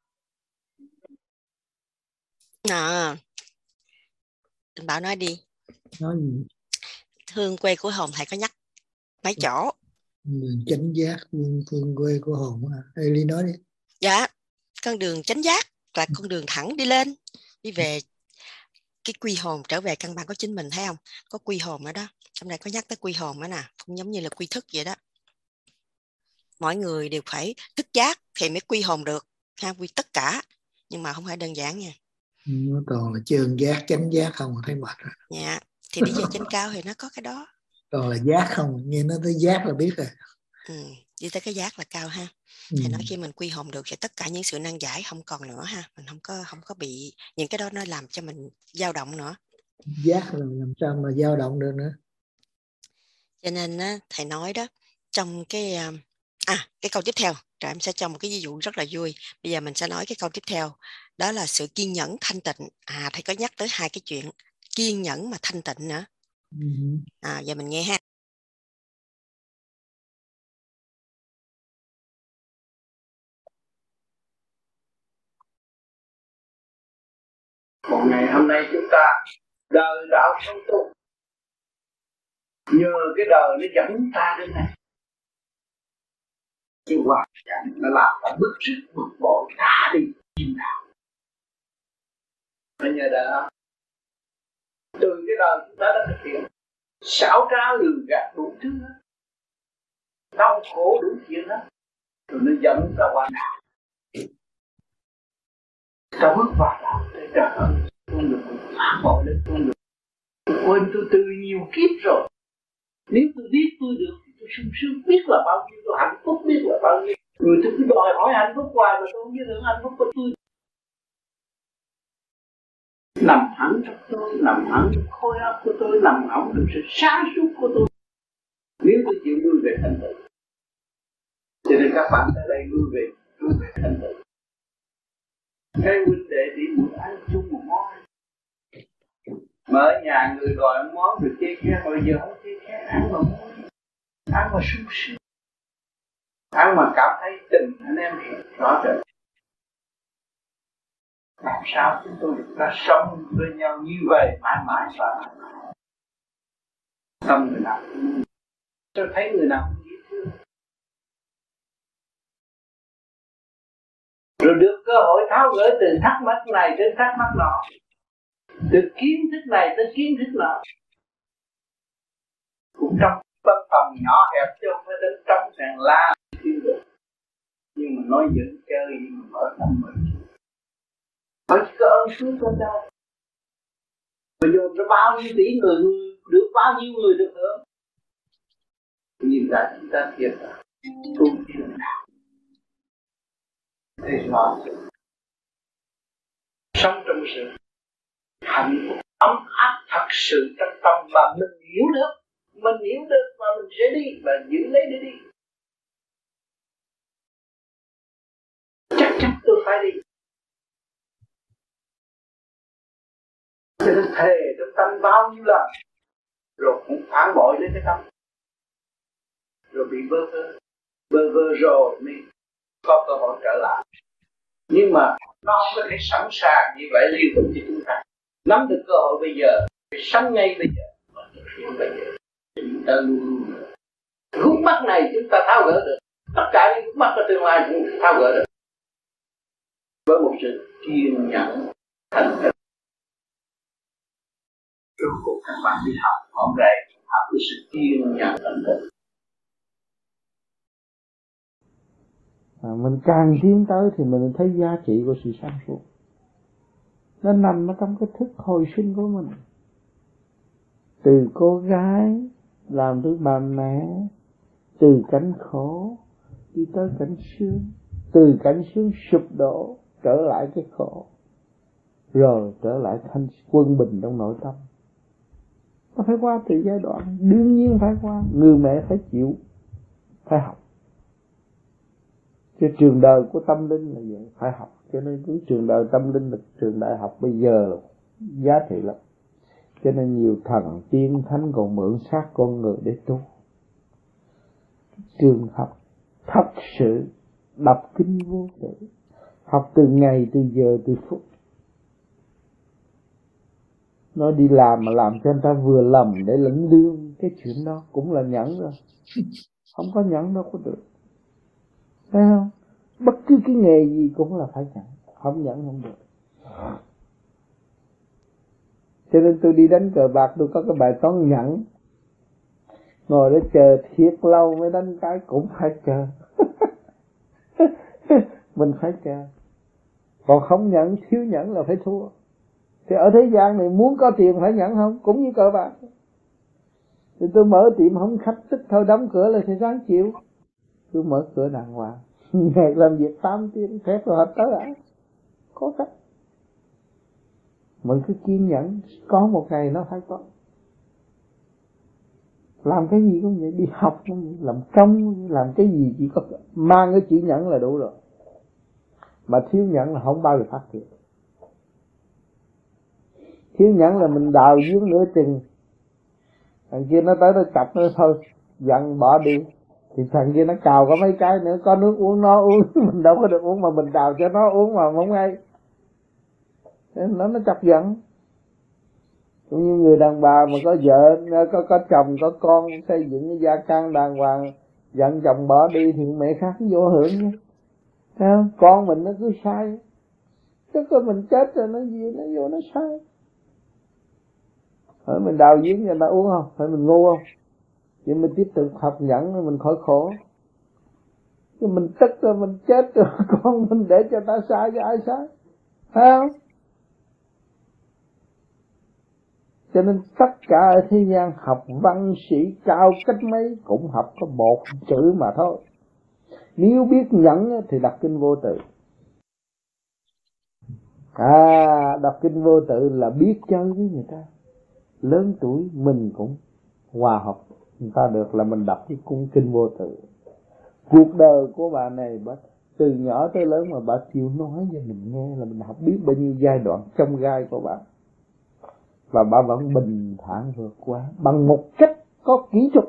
À, anh Bảo nói đi. Nói gì? Hương quê của hồn thầy có nhắc mấy chỗ. Đường chánh giác phương, phương quê của hồn. Ê, Ly nói đi. Dạ, con đường chánh giác là con đường thẳng đi lên, đi về cái quy hồn, trở về căn bản của chính mình, thấy không? Có quy hồn ở đó, trong này có nhắc tới quy hồn đó nè, cũng giống như là quy thức vậy đó. Mỗi người đều phải thức giác thì mới quy hồn được, ha, quy tất cả, nhưng mà không phải đơn giản nha. Nó còn là trơn giác, chánh giác không, thấy mệt rồi. Dạ, thì bây giờ trên cao thì nó có cái đó. Còn là giác không, nghe nó tới giác là biết rồi. Ừ. đi tới cái giác là cao ha. Ừ. Thầy nói khi mình quy hồn được thì tất cả những sự nan giải không còn nữa ha, mình không có không có bị những cái đó nó làm cho mình dao động nữa. Giác là làm sao mà dao động được nữa. Cho nên á, thầy nói đó, trong cái à cái câu tiếp theo, rồi em sẽ cho một cái ví dụ rất là vui. Bây giờ mình sẽ nói cái câu tiếp theo, đó là sự kiên nhẫn thanh tịnh. À thầy có nhắc tới hai cái chuyện kiên nhẫn mà thanh tịnh nữa. Ừ. À giờ mình nghe ha. Một ngày hôm nay chúng ta đời đạo sống tu, nhờ cái đời nó dẫn ta đến này, cái hoàn cảnh nó làm ta bức rứt bực bội ta đi chim đạo. Phải nhờ đời không? Từ cái đời chúng ta đã thực hiện xảo trá lường gạt đủ thứ hết, đau khổ đủ chuyện hết, rồi nó dẫn ta qua đạo. Ta bước vào đạo, trời ơi, con được phá bỏ lên con được. Tôi quên tôi từ nhiều kiếp rồi. Nếu tôi biết tôi được thì tôi sung sướng, biết là bao nhiêu, tôi hạnh phúc biết là bao nhiêu. Rồi tôi cứ đòi hỏi hạnh phúc hoài mà tôi không biết được hạnh phúc của tôi. Nằm hẳn trong tôi, nằm hẳn trong khối óc của tôi, nằm hẳn trong sự sáng suốt của tôi. Nếu tôi chịu lui về thanh tịnh, cho nên các bạn ở đây lui về, lui về thanh tịnh. Hai huynh đệ đi một ăn chung một món. Mà ở nhà người gọi món được chê khen, bây giờ không chê khen, ăn mà vui, ăn mà sung sướng, ăn mà cảm thấy tình anh em hiểu rõ rệt. Làm sao chúng tôi được ta sống với nhau như vậy mãi mãi và mãi mãi. Tâm người nào cũng muốn, tôi thấy người nào cũng dễ thương. Rồi được cơ hội tháo gỡ từ thắc mắc này đến thắc mắc nọ, từ kiến thức này tới kiến thức nọ, cũng trong tâm phòng nhỏ hẹp chứ không phải đến trong sàn la thiên được. Nhưng mà nói giỡn chơi nhưng mà mở tâm mình, bởi chỉ có ơn phước thôi đâu. Mà dồn ra bao nhiêu tỷ người, được bao nhiêu người được hưởng. Nhìn lại chúng ta thiệt là tu thiền đạo, thì rõ sống trong sự hạnh phúc ấm áp thật sự trong tâm, và mình hiểu được, mình hiểu được và mình sẽ đi và giữ lấy để đi. Chắc chắn tôi phải đi. Cho nên thề trong tâm bao nhiêu lần, rồi cũng phản bội lên cái tâm, rồi bị bơ vơ, bơ vơ rồi mới có cơ hội trở lại. Nhưng mà nó không có thể sẵn sàng như vậy liên tục cho chúng ta. Nắm được cơ hội bây giờ, phải sống ngay bây giờ, và thực hiện bây giờ. Chúng ta luôn luôn được. Khúc mắc này chúng ta tháo gỡ được, tất cả những khúc mắc của tương lai cũng tháo gỡ được. Với một sự kiên nhẫn, thành thật. Trong cuộc các bạn đi học, hôm nay học cái sự kiên nhẫn thành thật. À, mình càng tiến tới thì mình thấy giá trị của sự sáng suốt. Nó nằm ở trong cái thức hồi sinh của mình. Từ cô gái làm tới bà mẹ, từ cảnh khổ đi tới cảnh sướng, từ cảnh sướng sụp đổ trở lại cái khổ, rồi trở lại thanh quân bình trong nội tâm. Nó phải qua từ giai đoạn, đương nhiên phải qua. Người mẹ phải chịu, phải học. Cái trường đời của tâm linh là vậy, phải học. Cho nên cái trường đời tâm linh là trường đại học bây giờ là giá trị lắm. Cho nên nhiều thần tiên thánh còn mượn xác con người để tu. Trường học thật sự đọc kinh vô tử, học từ ngày, từ giờ, từ phút. Nó đi làm mà làm cho người ta vừa lầm để lãnh lương, cái chuyện đó cũng là nhẫn rồi. Không có nhẫn đâu có được, thấy không? Bất cứ cái nghề gì cũng là phải nhẫn, không nhẫn không được. Cho nên tôi đi đánh cờ bạc, tôi có cái bài toán nhẫn. Ngồi đó chờ thiệt lâu mới đánh cái cũng phải chờ. Mình phải chờ. Còn không nhẫn, thiếu nhẫn là phải thua. Thì ở thế gian này muốn có tiền phải nhẫn không? Cũng như cờ bạc. Thì tôi mở tiệm không khách, tức thôi đóng cửa là phải ráng chịu. cứ mở cửa đàng hoàng. Ngày làm việc tám tiếng phép rồi hết tới à? Có cách. Mình cứ kiên nhẫn, có một ngày nó phải có. Làm cái gì cũng vậy, đi học cũng vậy, làm công, làm cái gì chỉ có mang cái chữ nhẫn là đủ rồi. Mà thiếu nhẫn là không bao giờ phát triển. Thiếu nhẫn là mình đào giếng nửa chừng, thằng kia nó tới nó chặt nó thôi, dặn bỏ đi. Thì thằng kia nó cào có mấy cái nữa, có nước uống nó uống, mình đâu có được uống mà mình đào cho nó uống mà không hay. Nên nó nó chọc giận. Cũng như người đàn bà mà có vợ, có có chồng, có con, xây dựng cái gia căn đàng hoàng, giận chồng bỏ đi thì mẹ khác vô hưởng nha. Thấy không? Con mình nó cứ sai, tức là mình chết rồi nó gì nó vô nó sai. Hỏi mình đào giếng cho người ta uống không? Phải mình ngu không? Vậy mình tiếp tục học nhẫn mình khỏi khổ. Chứ mình tức rồi mình chết rồi con mình để cho ta sai cho ai sai? Thấy không? Cho nên tất cả ở thế gian học văn sĩ cao cách mấy cũng học có một chữ mà thôi. Nếu biết nhẫn thì đọc kinh vô tự. À, đọc kinh vô tự là biết chơi với người ta. Lớn tuổi mình cũng hòa hợp người ta được là mình đọc cái cung kinh vô tự. Cuộc đời của bà này bà từ nhỏ tới lớn mà bà chịu nói cho mình nghe là mình học biết bao nhiêu giai đoạn trong gai của bà. Và bà vẫn bình thản vượt qua bằng một cách có kỹ thuật,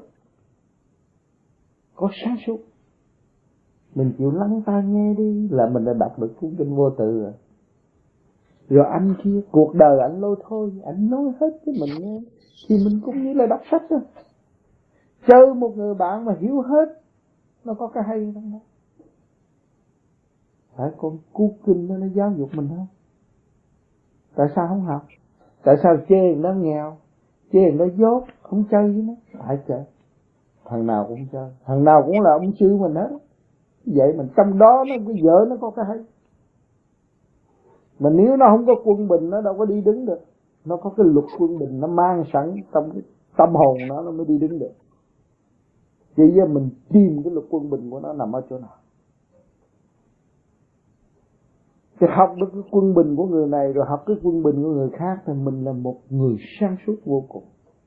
có sáng suốt. Mình chịu lắng tai nghe đi là mình đã đọc được cuốn kinh vô tự rồi. Rồi anh kia, cuộc đời anh lôi thôi, anh nói hết cho mình nghe. Thì mình cũng như là đọc sách đó. Chơi một người bạn mà hiểu hết, nó có cái hay trong đó. Phải con cuốn kinh đó nó giáo dục mình không? Tại sao không học? Tại sao chê nó nghèo, chê nó dốt, không chơi với nó? Phải chơi. Thằng nào cũng chơi, thằng nào cũng là ông sư mình hết. Vậy mình trong đó nó cái vợ nó có cái hay. Mà nếu nó không có quân bình nó đâu có đi đứng được. Nó có cái luật quân bình nó mang sẵn trong cái tâm hồn nó nó mới đi đứng được. Chỉ giờ mình tìm cái luật quân bình của nó nằm ở chỗ nào. Thì học được cái quân bình của người này rồi học cái quân bình của người khác thì mình là một người sáng suốt vô cùng.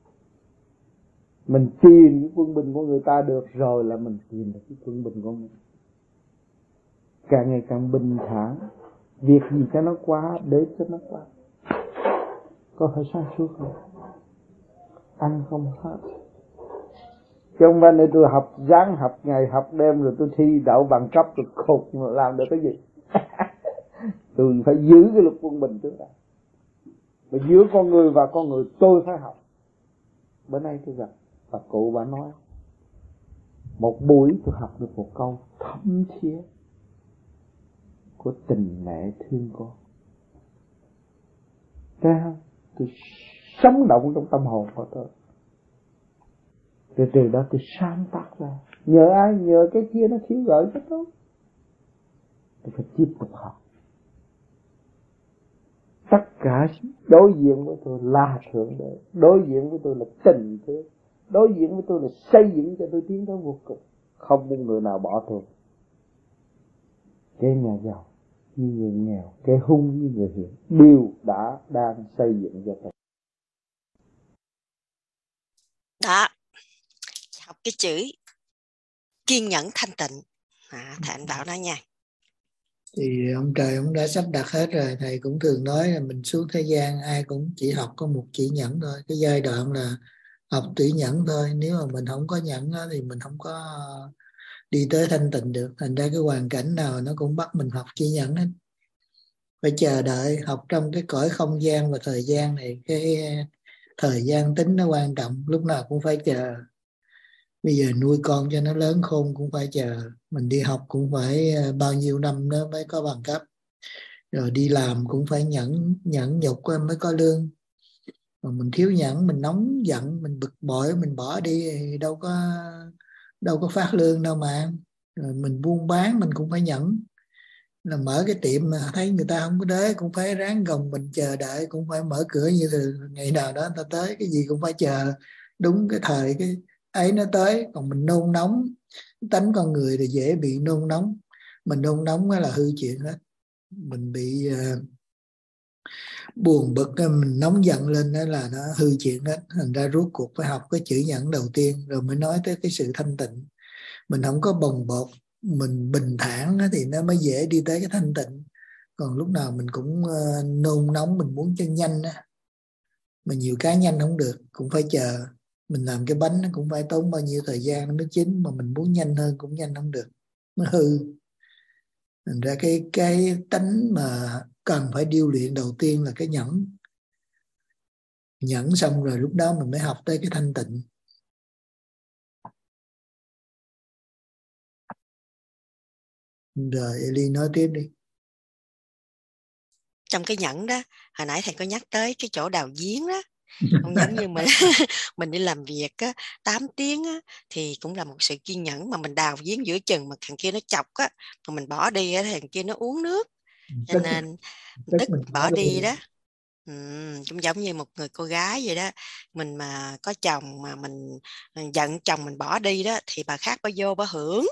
Mình tìm cái quân bình của người ta được rồi là mình tìm được cái quân bình của mình. Càng ngày càng bình thản, việc gì cho nó qua, để cho nó qua. Có phải sáng suốt không? Ăn không hết. Chứ không phải này tôi học dáng học ngày học đêm rồi tôi thi đậu bằng cấp rồi khục mà làm được cái gì. Tôi phải giữ cái luật quân bình trước đã. Mà giữa con người và con người tôi phải học. Bữa nay tôi gặp bà cụ bà nói một buổi tôi học được một câu thấm thía của tình mẹ thương con. Thấy không? Tôi sống động trong tâm hồn của tôi. Từ từ đó tôi sáng tác ra. Nhờ ai? Nhờ cái kia nó khiếu gợi cho tôi. Tôi phải tiếp tục học. Tất cả đối diện với tôi là Thượng Đế, đối diện với tôi là tình thương, đối diện với tôi là xây dựng cho tôi tiến tới vô cùng. Không một người nào bỏ tôi. Cái nhà giàu như người nghèo, cái hung như người hiền, đều đã đang xây dựng cho tôi. Đó, học cái chữ kiên nhẫn thanh tịnh. À, thầy anh bảo đó nha. Thì ông trời ông đã sắp đặt hết rồi. Thầy cũng thường nói là mình xuống thế gian ai cũng chỉ học có một chữ nhẫn thôi. Cái giai đoạn là học chữ nhẫn thôi. Nếu mà mình không có nhẫn đó, thì mình không có đi tới thanh tịnh được. Thành ra cái hoàn cảnh nào nó cũng bắt mình học chữ nhẫn hết. Phải chờ đợi, học trong cái cõi không gian và thời gian này. Cái thời gian tính nó quan trọng, lúc nào cũng phải chờ. Bây giờ nuôi con cho nó lớn khôn cũng phải chờ. Mình đi học cũng phải bao nhiêu năm nữa mới có bằng cấp. Rồi đi làm cũng phải nhẫn nhẫn nhục mới có lương. Mà mình thiếu nhẫn, mình nóng giận, mình bực bội, mình bỏ đi thì đâu có đâu có phát lương đâu mà. Rồi mình buôn bán mình cũng phải nhẫn. Là mở cái tiệm mà thấy người ta không có đến cũng phải ráng gồng mình chờ đợi, cũng phải mở cửa như thường. Ngày nào đó người ta tới, cái gì cũng phải chờ đúng cái thời cái ấy nó tới. Còn mình nôn nóng Tánh con người là dễ bị nôn nóng, mình nôn nóng là hư chuyện hết. Mình bị uh, buồn bực, mình nóng giận lên đó là nó hư chuyện hết. Thành ra rốt cuộc phải học cái chữ nhẫn đầu tiên rồi mới nói tới cái sự thanh tịnh. Mình không có bồng bột, mình bình thản thì nó mới dễ đi tới cái thanh tịnh. Còn lúc nào mình cũng uh, nôn nóng, mình muốn cho nhanh á, mà nhiều cái nhanh không được, cũng phải chờ. Mình làm cái bánh nó cũng phải tốn bao nhiêu thời gian nó mới chín, mà mình muốn nhanh hơn cũng nhanh không được, nó hư. Thành ra cái cái tánh mà cần phải điêu luyện đầu tiên là cái nhẫn. Nhẫn xong rồi lúc đó mình mới học tới cái thanh tịnh. Rồi Eli nói tiếp đi. Trong cái nhẫn đó, hồi nãy thầy có nhắc tới cái chỗ đào giếng đó. Không giống như mình mình đi làm việc á, tám tiếng á, thì cũng là một sự kiên nhẫn, mà mình đào giếng giữa chừng mà thằng kia nó chọc á, mà mình bỏ đi á, thằng kia nó uống nước, cho Tức, nên tức tức mình bỏ đi. đi đó. Ừ, cũng giống như một người cô gái vậy đó, mình mà có chồng mà mình, mình giận chồng mình bỏ đi đó, thì bà khác bà vô bà hưởng.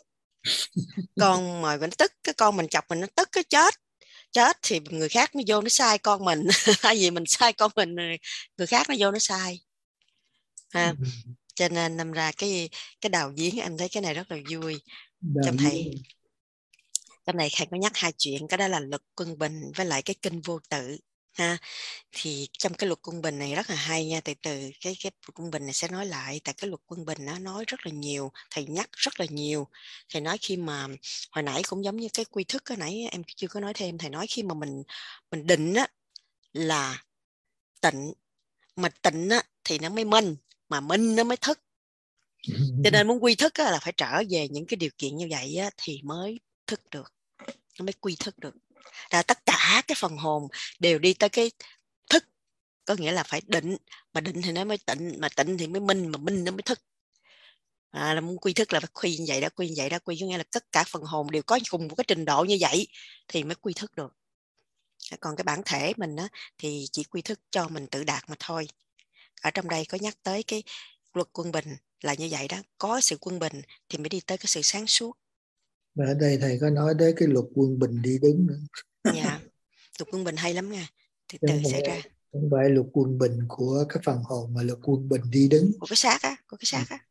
Con mà mình tức, cái con mình chọc mình nó tức cái chết chết thì người khác nó vô nó sai con mình hay vì mình sai con mình, người khác nó vô nó sai ha. Cho nên nằm ra cái cái đào giếng, em thấy cái này rất là vui. Đào Trong thầy giếng. trong này thầy có nhắc hai chuyện, cái đó là luật quân bình với lại cái kinh vô tự ha. Thì trong cái luật quân bình này rất là hay nha, từ từ cái cái luật quân bình này sẽ nói lại, tại cái luật quân bình nó nói rất là nhiều, thầy nhắc rất là nhiều. Thầy nói khi mà hồi nãy cũng giống như cái quy thức, cái nãy em chưa có nói thêm, thầy nói khi mà mình mình định á là tịnh, mà tịnh á thì nó mới minh, mà minh nó mới thức. Cho nên muốn quy thức á, là phải trở về những cái điều kiện như vậy á, thì mới thức được, nó mới quy thức được. Là tất cả cái phần hồn đều đi tới cái thức, có nghĩa là phải định, mà định thì nó mới tịnh, mà tịnh thì mới minh, mà minh nó mới thức. À, là muốn quy thức là phải quy như vậy đó, quy như vậy đó, quy có nghĩa là tất cả phần hồn đều có cùng một cái trình độ như vậy thì mới quy thức được. Còn cái bản thể mình á, thì chỉ quy thức cho mình tự đạt mà thôi. Ở trong đây có nhắc tới cái luật quân bình là như vậy đó, có sự quân bình thì mới đi tới cái sự sáng suốt. Và ở đây thầy có nói tới cái luật quân bình đi đứng nữa. Dạ, luật quân bình hay lắm nha, từ từ Không xảy phải, ra. không phải luật quân bình của cái phần hồn, mà luật quân bình đi đứng Của cái xác á, của cái xác á.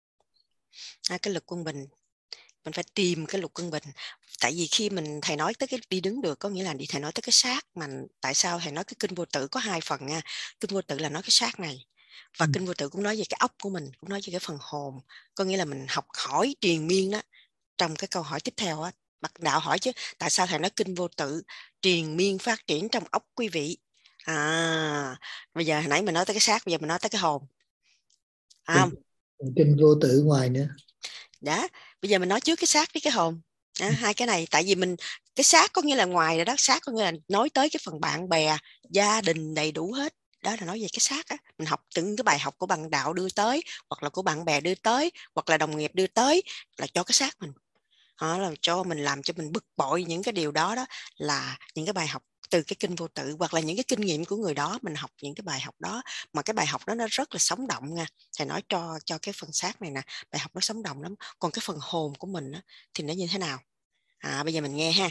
À, cái luật quân bình mình phải tìm cái luật quân bình. Tại vì khi mình thầy nói tới cái đi đứng được, có nghĩa là đi thầy nói tới cái xác, mà tại sao thầy nói cái kinh vô tự có hai phần nha. Kinh vô tự là nói cái xác này, và kinh vô tự cũng nói về cái óc của mình, cũng nói về cái phần hồn, có nghĩa là mình học hỏi triền miên đó. Trong cái câu hỏi tiếp theo á, bậc đạo hỏi chứ tại sao thầy nói kinh vô tự triền miên phát triển trong óc quý vị. À, bây giờ hồi nãy mình nói tới cái xác, bây giờ mình nói tới cái hồn. À, kinh vô tự ngoài nữa. Đó, bây giờ mình nói trước cái xác với cái hồn. Đó, hai cái này, tại vì mình cái xác có nghĩa là ngoài rồi đó, xác có nghĩa là nói tới cái phần bạn bè, gia đình đầy đủ hết. Đó là nói về cái xác á. Mình học từng cái bài học của bằng đạo đưa tới, hoặc là của bạn bè đưa tới, hoặc là đồng nghiệp đưa tới, là cho cái xác mình. Đó là cho mình, làm cho mình bực bội những cái điều đó, đó là những cái bài học từ cái kinh vô tự, hoặc là những cái kinh nghiệm của người đó, mình học những cái bài học đó, mà cái bài học đó nó rất là sống động nha. Thầy nói cho cho cái phần xác này nè, bài học nó sống động lắm. Còn cái phần hồn của mình á, thì nó như thế nào? À, bây giờ mình nghe ha.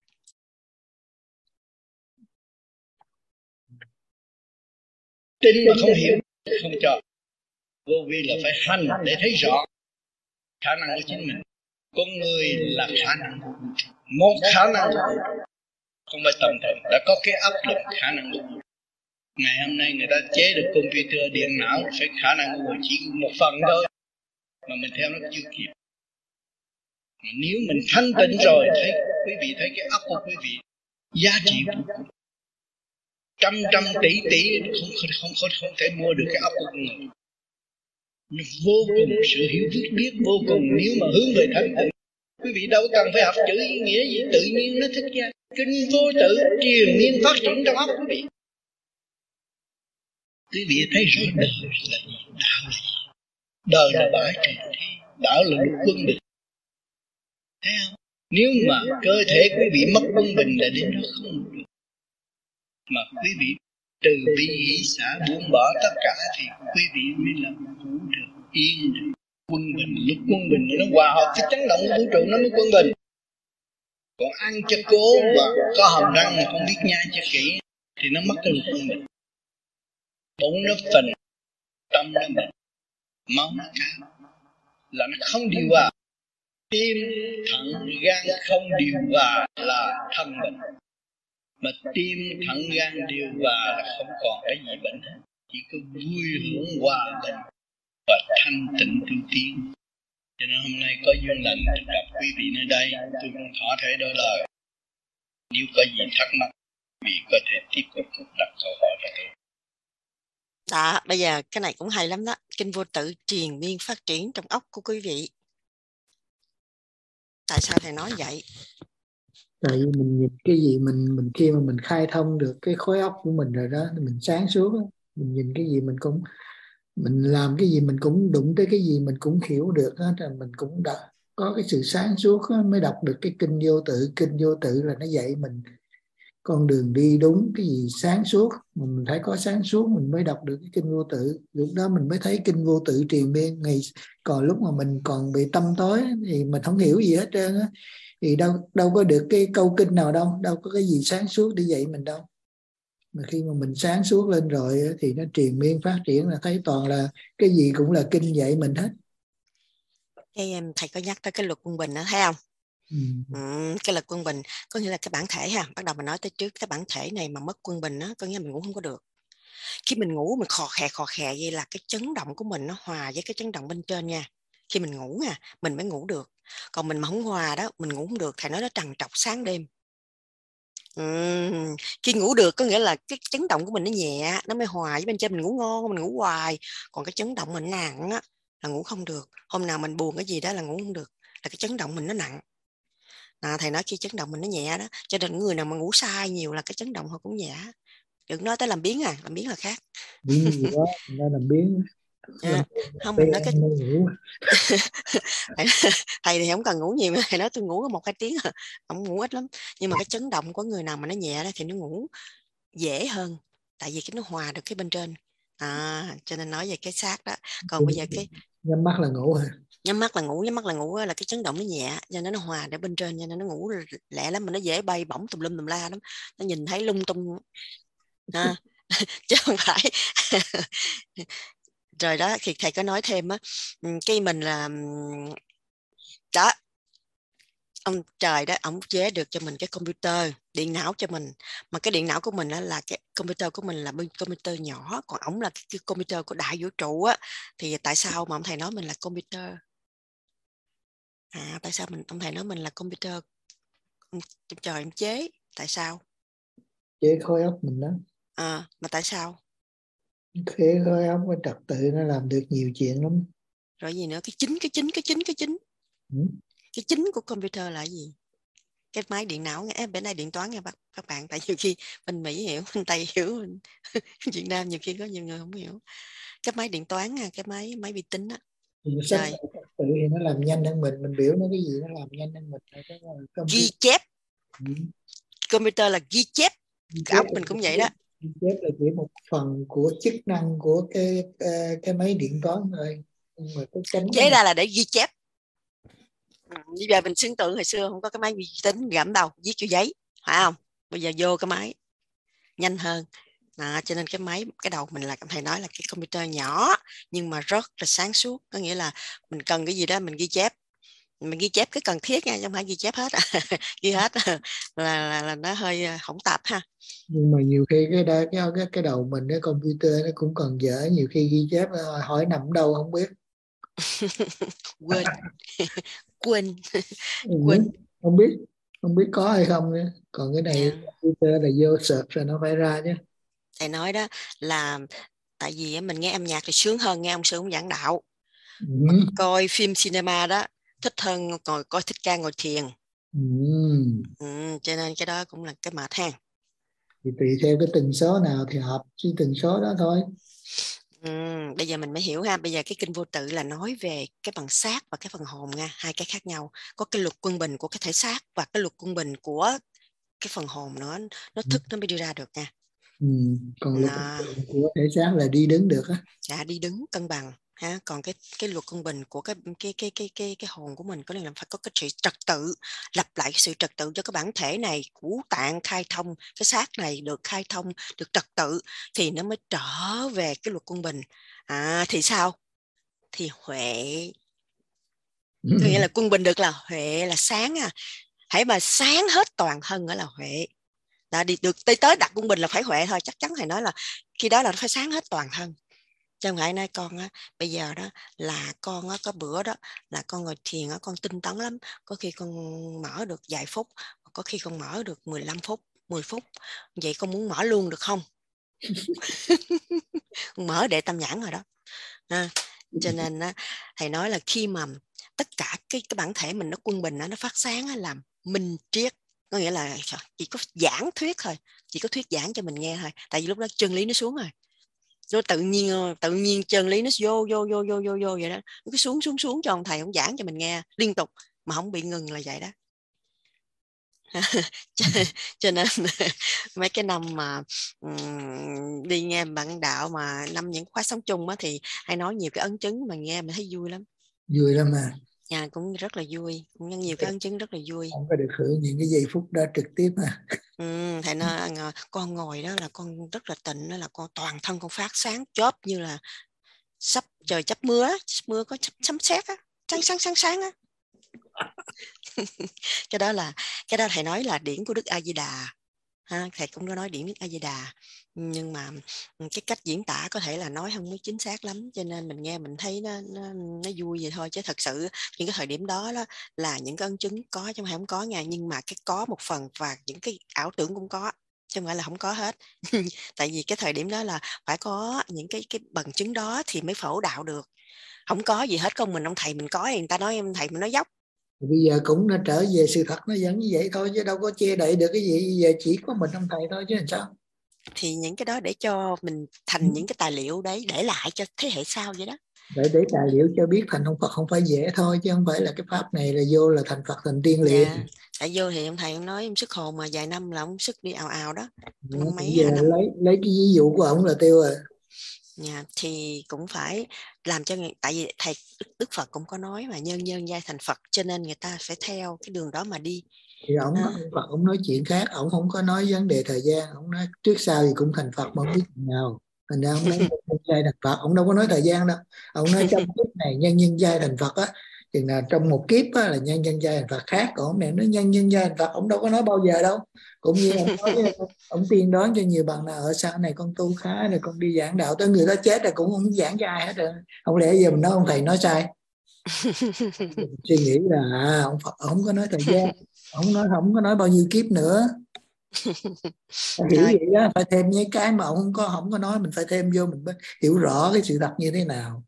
Tin mà không hiểu không cho. Vô vi là phải hành để thấy rõ khả năng của chính mình. Con người là khả năng, một khả năng, không phải tầm thường, đã có cái áp lực khả năng. Ngày hôm nay người ta chế được computer điện não, phải khả năng của chỉ một phần thôi, mà mình theo nó chưa kịp. Nếu mình thanh tịnh rồi, thấy quý vị thấy cái óc của quý vị giá trị trăm trăm tỷ tỷ không không không không, không thể mua được cái óc của người. Nó vô cùng sự hiểu biết biết vô cùng. Nếu mà hướng về thanh tịnh, quý vị đâu cần phải học chữ nghĩa gì, tự nhiên nó thích ra. Kinh vô tự triền miên phát triển trong óc quý vị. Quý vị thấy rõ đời là gì, đạo là gì. Đời là bãi trừ thế, đạo là luật quân bình. Thấy không? Nếu mà cơ thể quý vị mất quân bình là đến đó không được. Mà quý vị từ bi hỷ xả buông bỏ tất cả thì quý vị mới làm ngủ được, yên được. quân bình. Lúc quân bình nó hòa hợp với chấn động của vũ trụ nó mới quân bình. Còn ăn cho cố và có hàm răng mà không biết nhai cho kỹ thì nó mất cái luật quân bình. Bụng nó phình, tâm nó bình, máu nó cao là nó không điều hòa. Tim, thận, gan không điều hòa là thân bệnh. Mà tim, thận, gan điều hòa là không còn cái gì bệnh hết. Chỉ có vui hưởng hòa bình và thanh tịnh tu tiến. Cho nên hôm nay có duyên lành được gặp quý vị nơi đây, tôi cũng thỏa thể đôi lời. Nếu có gì thắc mắc, quý vị có thể tiếp tục đặt câu hỏi cho tôi. Đó, bây giờ cái này cũng hay lắm đó. Kinh vô tự triền miên phát triển trong óc của quý vị. Tại sao thầy nói vậy? Tại vì mình nhìn cái gì mình mình khi mà mình khai thông được cái khối óc của mình rồi đó, mình sáng suốt đó. Mình nhìn cái gì mình cũng mình làm cái gì mình cũng đụng tới cái gì mình cũng hiểu được hết, rồi mình cũng đã có cái sự sáng suốt đó, mới đọc được cái kinh vô tự. Kinh vô tự là nó dạy mình con đường đi đúng, cái gì sáng suốt, mình phải có sáng suốt mình mới đọc được cái kinh vô tự. Lúc đó mình mới thấy kinh vô tự triền miên. Ngày còn lúc mà mình còn bị tâm tối thì mình không hiểu gì hết trơn á, thì đâu đâu có được cái câu kinh nào đâu, đâu có cái gì sáng suốt để dạy mình đâu. Mà khi mà mình sáng suốt lên rồi thì nó triền miên phát triển, là thấy toàn là cái gì cũng là kinh dạy mình hết. Cái em thầy có nhắc tới cái luật quân bình đó, thấy không? Ừ. Ừ, cái luật quân bình có nghĩa là cái bản thể ha. Bắt đầu mình nói tới trước cái bản thể này mà mất quân bình đó, có nghĩa là mình ngủ không có được. Khi mình ngủ mình khò khè khò khè vậy là cái chấn động của mình nó hòa với cái chấn động bên trên nha. Khi mình ngủ nha, mình mới ngủ được. Còn mình mà không hòa đó, mình ngủ không được. Thầy nói nó trằn trọc sáng đêm. Uhm, khi ngủ được có nghĩa là cái chấn động của mình nó nhẹ, nó mới hòa với bên trên, mình ngủ ngon, mình ngủ hoài. Còn cái chấn động mình nặng á, là ngủ không được. Hôm nào mình buồn cái gì đó là ngủ không được, là cái chấn động mình nó nặng. À, thầy nói khi chấn động mình nó nhẹ đó, cho nên người nào mà ngủ sai nhiều là cái chấn động họ cũng nhẹ. Đừng nói tới làm biếng à, làm biếng là khác. Biến gì đó nên làm biến làm À, không mình nói cái ngủ. thầy, thầy thì không cần ngủ nhiều, thầy nói tôi ngủ có một hai tiếng à, không ngủ ít lắm. Nhưng mà cái chấn động của người nào mà nó nhẹ đó thì nó ngủ dễ hơn, tại vì cái nó hòa được cái bên trên. À, cho nên nói về cái xác đó. Còn bây giờ cái nhắm mắt là ngủ hả? Nhắm mắt là ngủ, nhắm mắt là ngủ là cái chấn động nó nhẹ, cho nên nó hòa để bên trên, cho nên nó ngủ lẹ lắm, mà nó dễ bay bổng tùm lum tùm la lắm, nó nhìn thấy lung tung à, chứ không phải. Rồi đó thì thầy có nói thêm á, cái mình là đó, ông trời đó, ông chế được cho mình cái computer điện não cho mình, mà cái điện não của mình đó là cái computer của mình là bên computer nhỏ, còn ổng là cái computer của đại vũ trụ á. Thì tại sao mà ông thầy nói mình là computer? À, tại sao mình ông thầy nói mình là computer ông trời ông chế? Tại sao? Chế khối óc mình đó. À, mà tại sao? Khế khối óc với trật tự nó làm được nhiều chuyện lắm. Rồi gì nữa? Cái chính cái chính cái chính cái chính Ừ. cái chính của computer là gì? Cái máy điện não nghe, bên đây điện toán nha các các bạn, tại nhiều khi bên Mỹ hiểu, bên Tây hiểu, bên Việt Nam nhiều khi có nhiều người không hiểu. Cái máy điện toán nha, cái máy máy vi tính á. Rồi tự thì nó làm nhanh hơn mình, mình biểu nó cái gì nó làm nhanh hơn mình. Ghi chép. Ừ. Computer là ghi chép. Óc mình cũng vậy đó. Ghi chép là chỉ một phần của chức năng của cái cái máy điện toán thôi. Nhưng mà cái chánh chế ra là để ghi chép. Bây giờ mình tưởng tượng hồi xưa không có cái máy vi tính gặm đâu, viết chữ giấy, phải không? Bây giờ vô cái máy nhanh hơn. À, cho nên cái máy, cái đầu mình là thầy nói là cái computer nhỏ nhưng mà rất là sáng suốt, có nghĩa là mình cần cái gì đó mình ghi chép, mình ghi chép cái cần thiết nha, không phải ghi chép hết. Ghi hết là, là, là nó hơi hỗn tạp ha. Nhưng mà nhiều khi cái đó, cái cái cái đầu mình cái computer nó cũng còn dở, nhiều khi ghi chép hỏi nằm đâu không biết. Quên. Quên. Ừ, Quên. không biết không biết có hay không nữa. Còn cái này yeah. Computer là vô search rồi nó phải ra chứ. Thầy nói đó là tại vì mình nghe âm nhạc thì sướng hơn nghe ông sư ông giảng đạo. Ừ. Coi phim cinema đó thích hơn ngồi coi thích ca ngồi thiền. Ừ. Ừ, cho nên cái đó cũng là cái mệt ha. Thì tùy theo cái tần số nào thì hợp với tần số đó thôi. Ừ, bây giờ mình mới hiểu ha. Bây giờ cái kinh vô tự là nói về cái phần xác và cái phần hồn nha, hai cái khác nhau. Có cái luật quân bình của cái thể xác và cái luật quân bình của cái phần hồn nữa, nó thức nó mới đưa ra được nha. Ừ. Còn luật à, của thể xác là đi đứng được á. dạ, đi đứng cân bằng ha. Còn cái cái luật quân bình của cái cái cái cái cái cái hồn của mình có nên là phải có cái sự trật tự, lập lại cái sự trật tự cho cái bản thể này, ngũ tạng khai thông, cái xác này được khai thông, được trật tự thì nó mới trở về cái luật quân bình. À, thì sao? Thì huệ, có nghĩa là quân bình được là huệ, là sáng à. Hãy mà sáng hết toàn thân nữa là huệ. Đã đi được tới tới đặt quân bình là phải huệ thôi, chắc chắn thầy nói là khi đó là nó phải sáng hết toàn thân. Chứ không phải nói con á, bây giờ đó là con á, có bữa đó là con ngồi thiền á, con tinh tấn lắm, có khi con mở được vài phút, có khi con mở được mười lăm phút, mười phút. Vậy con muốn mở luôn được không? Mở để tâm nhãn rồi đó. À, cho nên á, thầy nói là khi mà tất cả cái cái bản thể mình nó quân bình, nó nó phát sáng á, làm minh triết, có nghĩa là chỉ có giảng thuyết thôi, chỉ có thuyết giảng cho mình nghe thôi, tại vì lúc đó chân lý nó xuống rồi, nó tự nhiên tự nhiên chân lý nó vô vô vô vô vô vô vậy đó, nó cứ xuống xuống xuống cho ông thầy ông giảng cho mình nghe liên tục mà không bị ngừng là vậy đó. cho, cho nên mấy cái năm mà um, đi nghe bạn đạo mà năm những khóa sống chung á, thì hay nói nhiều cái ấn chứng mà nghe mình thấy vui lắm. Vui lắm mà. Nhà cũng rất là vui, cũng nhiều cái ấn chứng rất là vui. Không có được hưởng những cái giây phút đó trực tiếp mà. Ừ, thầy nói con ngồi đó là con rất là tịnh, đó là con toàn thân con phát sáng chớp như là sắp trời sắp mưa á, mưa có sấm sét á, sáng sáng sáng sáng á. Cái đó là cái đó thầy nói là điển của Đức A Di Đà ha, thầy cũng có nói điển Đức A Di Đà, nhưng mà cái cách diễn tả có thể là nói không có chính xác lắm, cho nên mình nghe mình thấy nó nó, nó vui vậy thôi, chứ thật sự những cái thời điểm đó, đó là những cái ấn chứng có chứ không phải không có nha, nhưng mà cái có một phần và những cái ảo tưởng cũng có, chứ không phải là không có hết. Tại vì cái thời điểm đó là phải có những cái cái bằng chứng đó thì mới phổ đạo được, không có gì hết, con mình ông thầy mình có thì người ta nói em thầy mình nói dốc. Bây giờ cũng nó trở về sự thật, nó vẫn như vậy thôi chứ đâu có che đậy được cái gì. Giờ chỉ có mình ông thầy thôi chứ làm sao. Thì những cái đó để cho mình thành những cái tài liệu đấy để lại cho thế hệ sau vậy đó. Để để tài liệu cho biết thành ông Phật không phải dễ thôi, chứ không phải là cái pháp này là vô là thành Phật thành tiên liền. Dạ. Tại vô thì ông thầy ông nói em sức hồn mà vài năm là ông sức đi ào ào đó. Dạ, Năm mấy giờ hai năm. lấy lấy cái ví dụ của ông là tiêu rồi. Dạ, thì cũng phải làm cho người, tại vì thầy Đức Phật cũng có nói mà nhân nhân giai thành Phật, cho nên người ta phải theo cái đường đó mà đi. Thì ông, À. ông Phật ông nói chuyện khác, ông không có nói vấn đề thời gian, ông nói trước sau gì cũng thành Phật mà không biết chừng nào. Thành ra ông nói nhân nhân giai thành Phật, ông đâu có nói thời gian đâu. Ông nói trong kiếp này nhân nhân giai thành Phật á, chừng nào trong một kiếp á là nhân nhân giai thành Phật khác, còn ông này nói nhân nhân giai thành Phật, ông đâu có nói bao giờ đâu. Cũng như ông nói, ông tiên đoán cho nhiều bạn nào ở sau này con tu khá rồi con đi giảng đạo, tới người đó chết rồi cũng không giảng cho ai hết rồi. Không lẽ giờ mình nói ông thầy nói sai? Suy nghĩ là à, ông Phật ông không có nói thời gian, ông nói không có nói bao nhiêu kiếp nữa. Phải hiểu Thôi, vậy đó, phải thêm những cái mà ông không có không có nói, mình phải thêm vô, mình mới hiểu rõ cái sự thật như thế nào.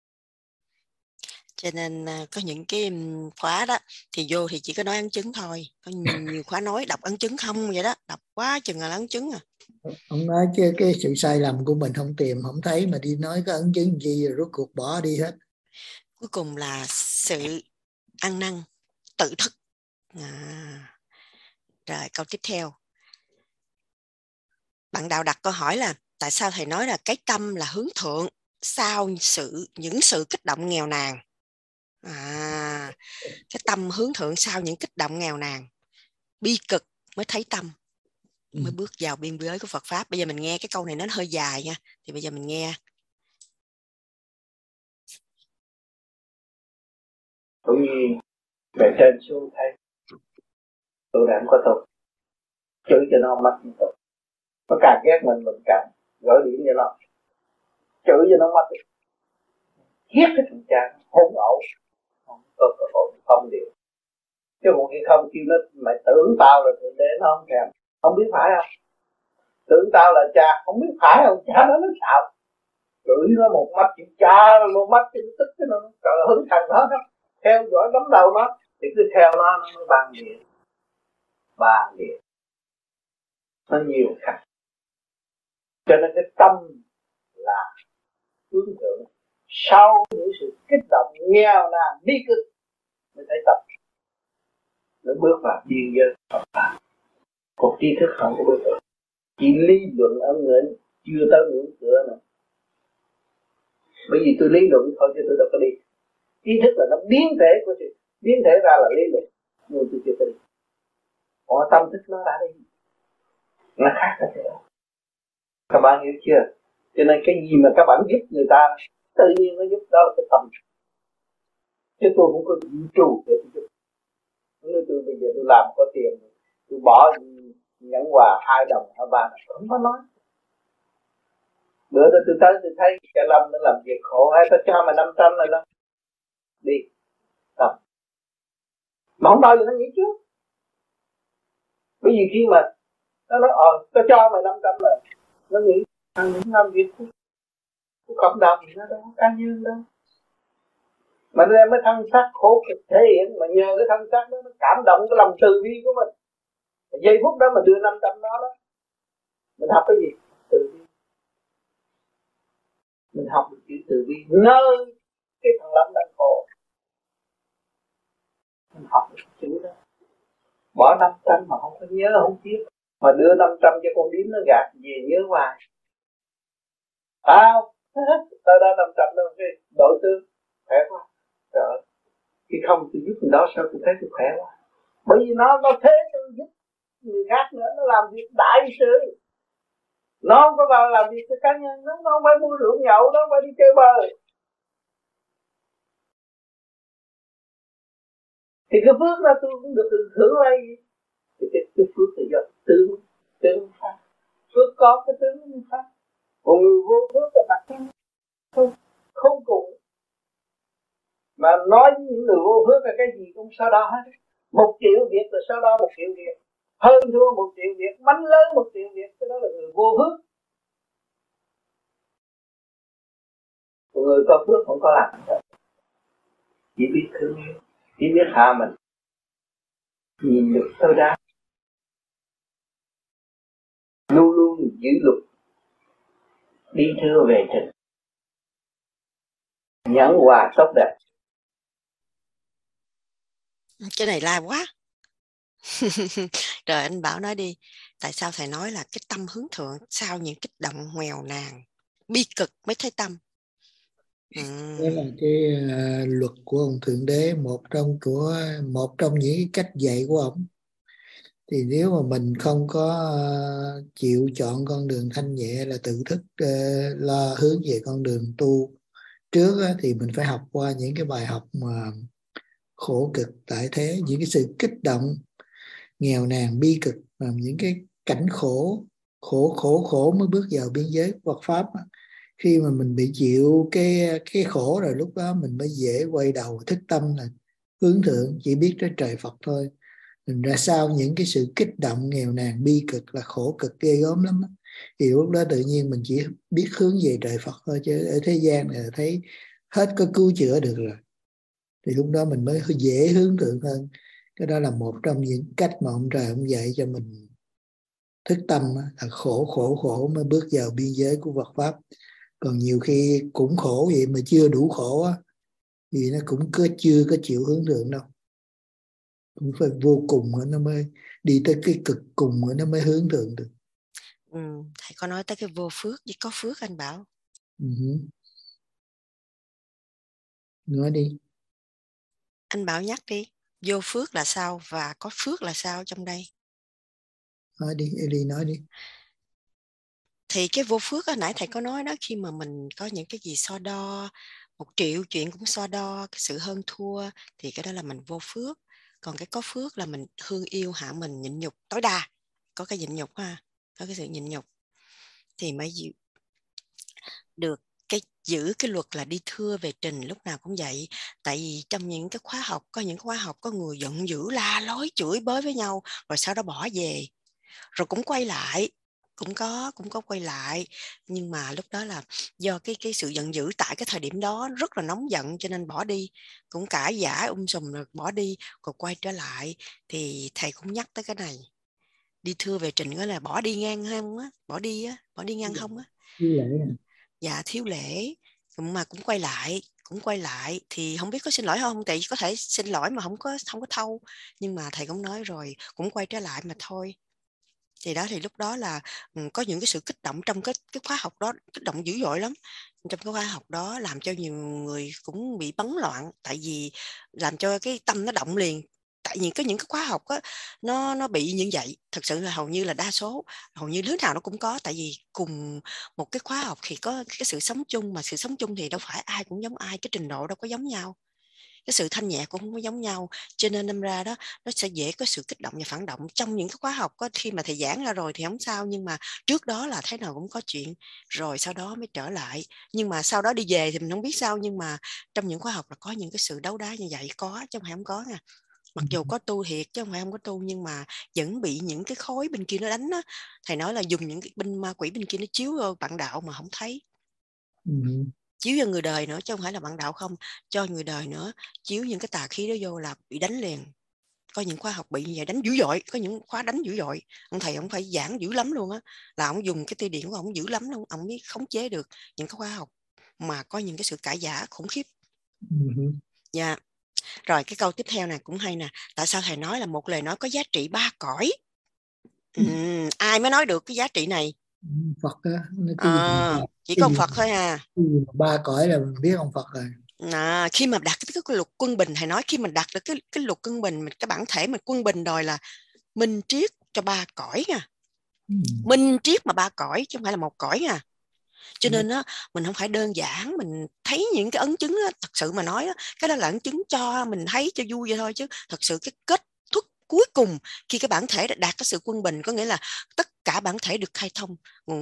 cho nên có những cái khóa đó thì vô thì chỉ có nói ấn chứng thôi, có nhiều khóa nói đọc ấn chứng không vậy đó, đọc quá chừng là ấn chứng à. Ông nói cái, cái sự sai lầm của mình không tìm không thấy mà đi nói cái ấn chứng gì rồi rốt cuộc bỏ đi hết. Cuối cùng là sự ăn năn tự thức. À. Rồi câu tiếp theo, bạn đạo đặt câu hỏi là tại sao thầy nói là cái tâm là hướng thượng sau sự những sự kích động nghèo nàn. À, cái tâm hướng thượng sau những kích động nghèo nàn, bi cực mới thấy tâm, mới bước vào biên giới của Phật pháp. Bây giờ mình nghe cái câu này nó hơi dài nha, thì bây giờ mình nghe. Bởi vì bề trên xuống thấy tôi đã không có tục, chửi cho nó mất như tục, nó càng ghét mình mình càng gỡ điểm cho nó, chửi cho nó mất, giết cái thằng cha hỗn ẩu, không có cơ hội không điều. Chứ một khi không kêu nó mày tưởng tao là thượng đế, nó không thèm, không biết phải không? Tưởng tao là cha, không biết phải không? Cha nó nó sao? Chửi nó một mắt chữ cha, một mắt chữ tức cái nó trời hứng thằng đó đó. Theo dõi đấm đầu nó thì cứ theo nó nó mới bàn điện, bàn điện. Nó nhiều khác. Cho nên cái tâm là hướng thượng sau những sự kích động nghèo nàn bi cực mới thấy tập, mới bước vào biên giới Phật pháp. Cuộc tri thức không có bước được. Chỉ lý luận ở ngưỡng chưa tới ngưỡng cửa nữa. Bởi vì tôi lý luận thôi chứ tôi đâu có đi. Ý thức là nó biến thể của sự biến thể ra là lý luận, nhưng tôi chưa tới đi. Còn tâm thức nó đã đi, nó khác thật sự. Các bạn hiểu chưa? Cho nên cái gì mà các bạn giúp người ta tự nhiên nó giúp, đó là cái tâm. Chứ tôi không có vũ trụ để tôi giúp. Nếu tôi bây giờ tôi làm có tiền, tôi bỏ nhẫn quà hai đồng hai ba đồng, không có nói. Bữa đó tôi tới tôi thấy cái Lâm nó làm việc khổ, hay tao cho mày năm trăm này đó, đi tập. Mà không bao giờ nó nghĩ trước. Bởi vì khi mà nó nói ờ tao cho mày năm trăm là nó nghĩ thằng những làm việc của, của cộng đồng thì nó đâu có cá nhân đâu. Mà đem cái thân xác khổ cực thể hiện, mà nhờ cái thân xác đó nó cảm động cái lòng từ bi của mình. Giây phút đó mà đưa năm trăm đó đó, mình học cái gì? Từ bi. Mình học được chữ từ bi nơi cái thằng Lâm đang khổ. Mình học được chữ đó. Bỏ năm trăm mà không có nhớ, không biết, mà đưa năm trăm cho con điếm nó gạt về nhớ hoài. Sao? Tao đã năm trăm đâu, cái đội tư khỏe quá. Trời, khi không tôi giúp người đó sao tôi thấy tôi khỏe quá. Bởi vì nó nó thế tôi giúp người khác nữa, nó làm việc đại sự. Nó không có vào làm việc cho cá nhân, nó không phải mua rượu nhậu, nó không phải đi chơi bời. Thì cái phước đó tôi cũng được hưởng lại. Thì cái, cái phước là do tướng, tướng pháp. Phước có cái tướng pháp. Còn người vô phước là mặt không, không cùng. Mà nói với những người vô phước là cái gì cũng so đo hết. Một triệu việc là so đo một triệu việc. Hơn thua một triệu việc, mánh lớn một triệu việc. Cái đó là người vô phước. Còn người có phước không có làm gì. Chỉ biết thương yêu, chỉ biết hạ mình. Nhìn được sâu đá. Luôn luôn giữ luật. Đi thưa về trình. Nhẫn hòa tốt đẹp. Cái này la quá. Rồi anh Bảo nói đi, tại sao thầy nói là cái tâm hướng thượng sau những kích động nghèo nàn bi cực mới thấy tâm? uhm. Đó là cái uh, luật của ông Thượng Đế, một trong của một trong những cái cách dạy của ông. Thì nếu mà mình không có uh, chịu chọn con đường thanh nhẹ là tự thức uh, lo hướng về con đường tu trước á, thì mình phải học qua những cái bài học mà khổ cực tại thế, những cái sự kích động nghèo nàn bi cực, và những cái cảnh khổ khổ khổ khổ mới bước vào biên giới Phật pháp. Khi mà mình bị chịu cái cái khổ rồi, lúc đó mình mới dễ quay đầu thức tâm là hướng thượng, chỉ biết tới trời Phật thôi. Mình ra sau những cái sự kích động nghèo nàn bi cực là khổ cực ghê gớm lắm đó. Thì lúc đó tự nhiên mình chỉ biết hướng về trời Phật thôi, chứ ở thế gian này thấy hết có cứu chữa được rồi, thì lúc đó mình mới dễ hướng thượng hơn. Cái đó là một trong những cách mà ông trời ông dạy cho mình thức tâm, là khổ khổ khổ mới bước vào biên giới của Phật pháp. Còn nhiều khi cũng khổ vậy mà chưa đủ khổ á, thì nó cũng cứ chưa có chịu hướng thượng đâu. Cũng phải vô cùng nó mới đi tới cái cực cùng nó mới hướng thượng được. Ừ, thầy có nói tới cái vô phước với có phước anh Bảo. Uh-huh. Nói đi. Anh Bảo nhắc đi, vô phước là sao và có phước là sao trong đây? Nói đi, Eli nói đi. Thì cái vô phước á, nãy thầy có nói đó, khi mà mình có những cái gì so đo, một triệu chuyện cũng so đo cái sự hơn thua, thì cái đó là mình vô phước. Còn cái có phước là mình thương yêu hạ mình, nhịn nhục tối đa, có cái nhịn nhục ha, có cái sự nhịn nhục thì mới được cái giữ cái luật là đi thưa về trình lúc nào cũng vậy. Tại vì trong những cái khóa học, có những khóa học có người giận dữ la lối chửi bới với nhau, rồi sau đó bỏ về, rồi cũng quay lại, cũng có cũng có quay lại, nhưng mà lúc đó là do cái cái sự giận dữ tại cái thời điểm đó rất là nóng giận cho nên bỏ đi, cũng cãi vã um sùm rồi bỏ đi, rồi quay trở lại. Thì thầy cũng nhắc tới cái này, đi thưa về trình đó là bỏ đi ngang hông á, bỏ đi á, bỏ đi ngang hông á. Thiếu lễ à? Dạ thiếu lễ, mà cũng quay lại, cũng quay lại thì không biết có xin lỗi không, tại vì có thể xin lỗi mà không có không có thâu, nhưng mà thầy cũng nói rồi, cũng quay trở lại mà thôi. Thì đó, thì lúc đó là có những cái sự kích động trong cái cái khóa học đó, kích động dữ dội lắm. Trong cái khóa học đó làm cho nhiều người cũng bị bấn loạn, tại vì làm cho cái tâm nó động liền. Tại vì có những cái khóa học á, nó nó bị như vậy. Thật sự là hầu như là đa số, hầu như đứa nào nó cũng có. Tại vì cùng một cái khóa học thì có cái sự sống chung, mà sự sống chung thì đâu phải ai cũng giống ai, cái trình độ đâu có giống nhau, cái sự thanh nhẹ cũng không có giống nhau, cho nên đâm ra đó nó sẽ dễ có sự kích động và phản động. Trong những cái khóa học có khi mà thầy giảng ra rồi thì không sao, nhưng mà trước đó là thế nào cũng có chuyện, rồi sau đó mới trở lại. Nhưng mà sau đó đi về thì mình không biết sao, nhưng mà trong những khóa học là có những cái sự đấu đá như vậy, có chứ không phải không có nha. Mặc dù có tu thiệt chứ không phải không có tu, nhưng mà vẫn bị những cái khối bên kia nó đánh á. Thầy nói là dùng những cái binh ma quỷ bên kia nó chiếu vô bạn đạo mà không thấy. Ừ. Chiếu cho người đời nữa chứ không phải là bạn đạo không, cho người đời nữa, chiếu những cái tà khí đó vô là bị đánh liền. Có những khóa học bị như vậy, đánh dữ dội, có những khóa đánh dữ dội. Ông thầy ông phải giảng dữ lắm luôn á, là ông dùng cái tia điện của ông dữ lắm luôn, ông mới khống chế được những cái khóa học mà có những cái sự cãi giả khủng khiếp. Ừ. Dạ. Yeah. Rồi cái câu tiếp theo này cũng hay nè. Tại sao thầy nói là một lời nói có giá trị ba cõi? Ừ, ai mới nói được cái giá trị này? Phật á, À, chỉ có ông Phật thôi à. Ba cõi là mình biết ông Phật rồi. À, khi mà đạt cái, cái luật quân bình, thầy nói khi mình đạt được cái cái luật quân bình, cái bản thể mình quân bình rồi là minh triết cho ba cõi nha. Ừ. Minh triết mà ba cõi chứ không phải là một cõi nha. Cho nên á, mình không phải đơn giản mình thấy những cái ấn chứng đó, thật sự mà nói đó, cái đó là ấn chứng cho mình thấy cho vui vậy thôi, chứ thật sự cái kết thúc cuối cùng khi cái bản thể đạt cái sự quân bình, có nghĩa là tất cả bản thể được khai thông,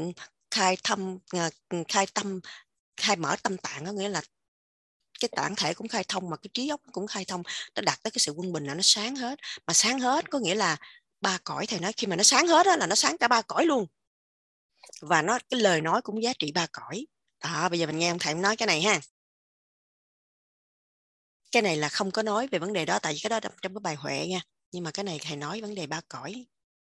khai tâm, khai tâm, khai mở tâm tạng, có nghĩa là cái bản thể cũng khai thông mà cái trí óc cũng khai thông, nó đạt tới cái sự quân bình là nó sáng hết. Mà sáng hết có nghĩa là ba cõi, thầy nói khi mà nó sáng hết đó, là nó sáng cả ba cõi luôn, và nó cái lời nói cũng giá trị ba cõi. À, bây giờ mình nghe ông thầy nói cái này ha. Cái này là không có nói về vấn đề đó, tại vì cái đó trong cái bài Huệ nha, nhưng mà cái này thầy nói vấn đề ba cõi.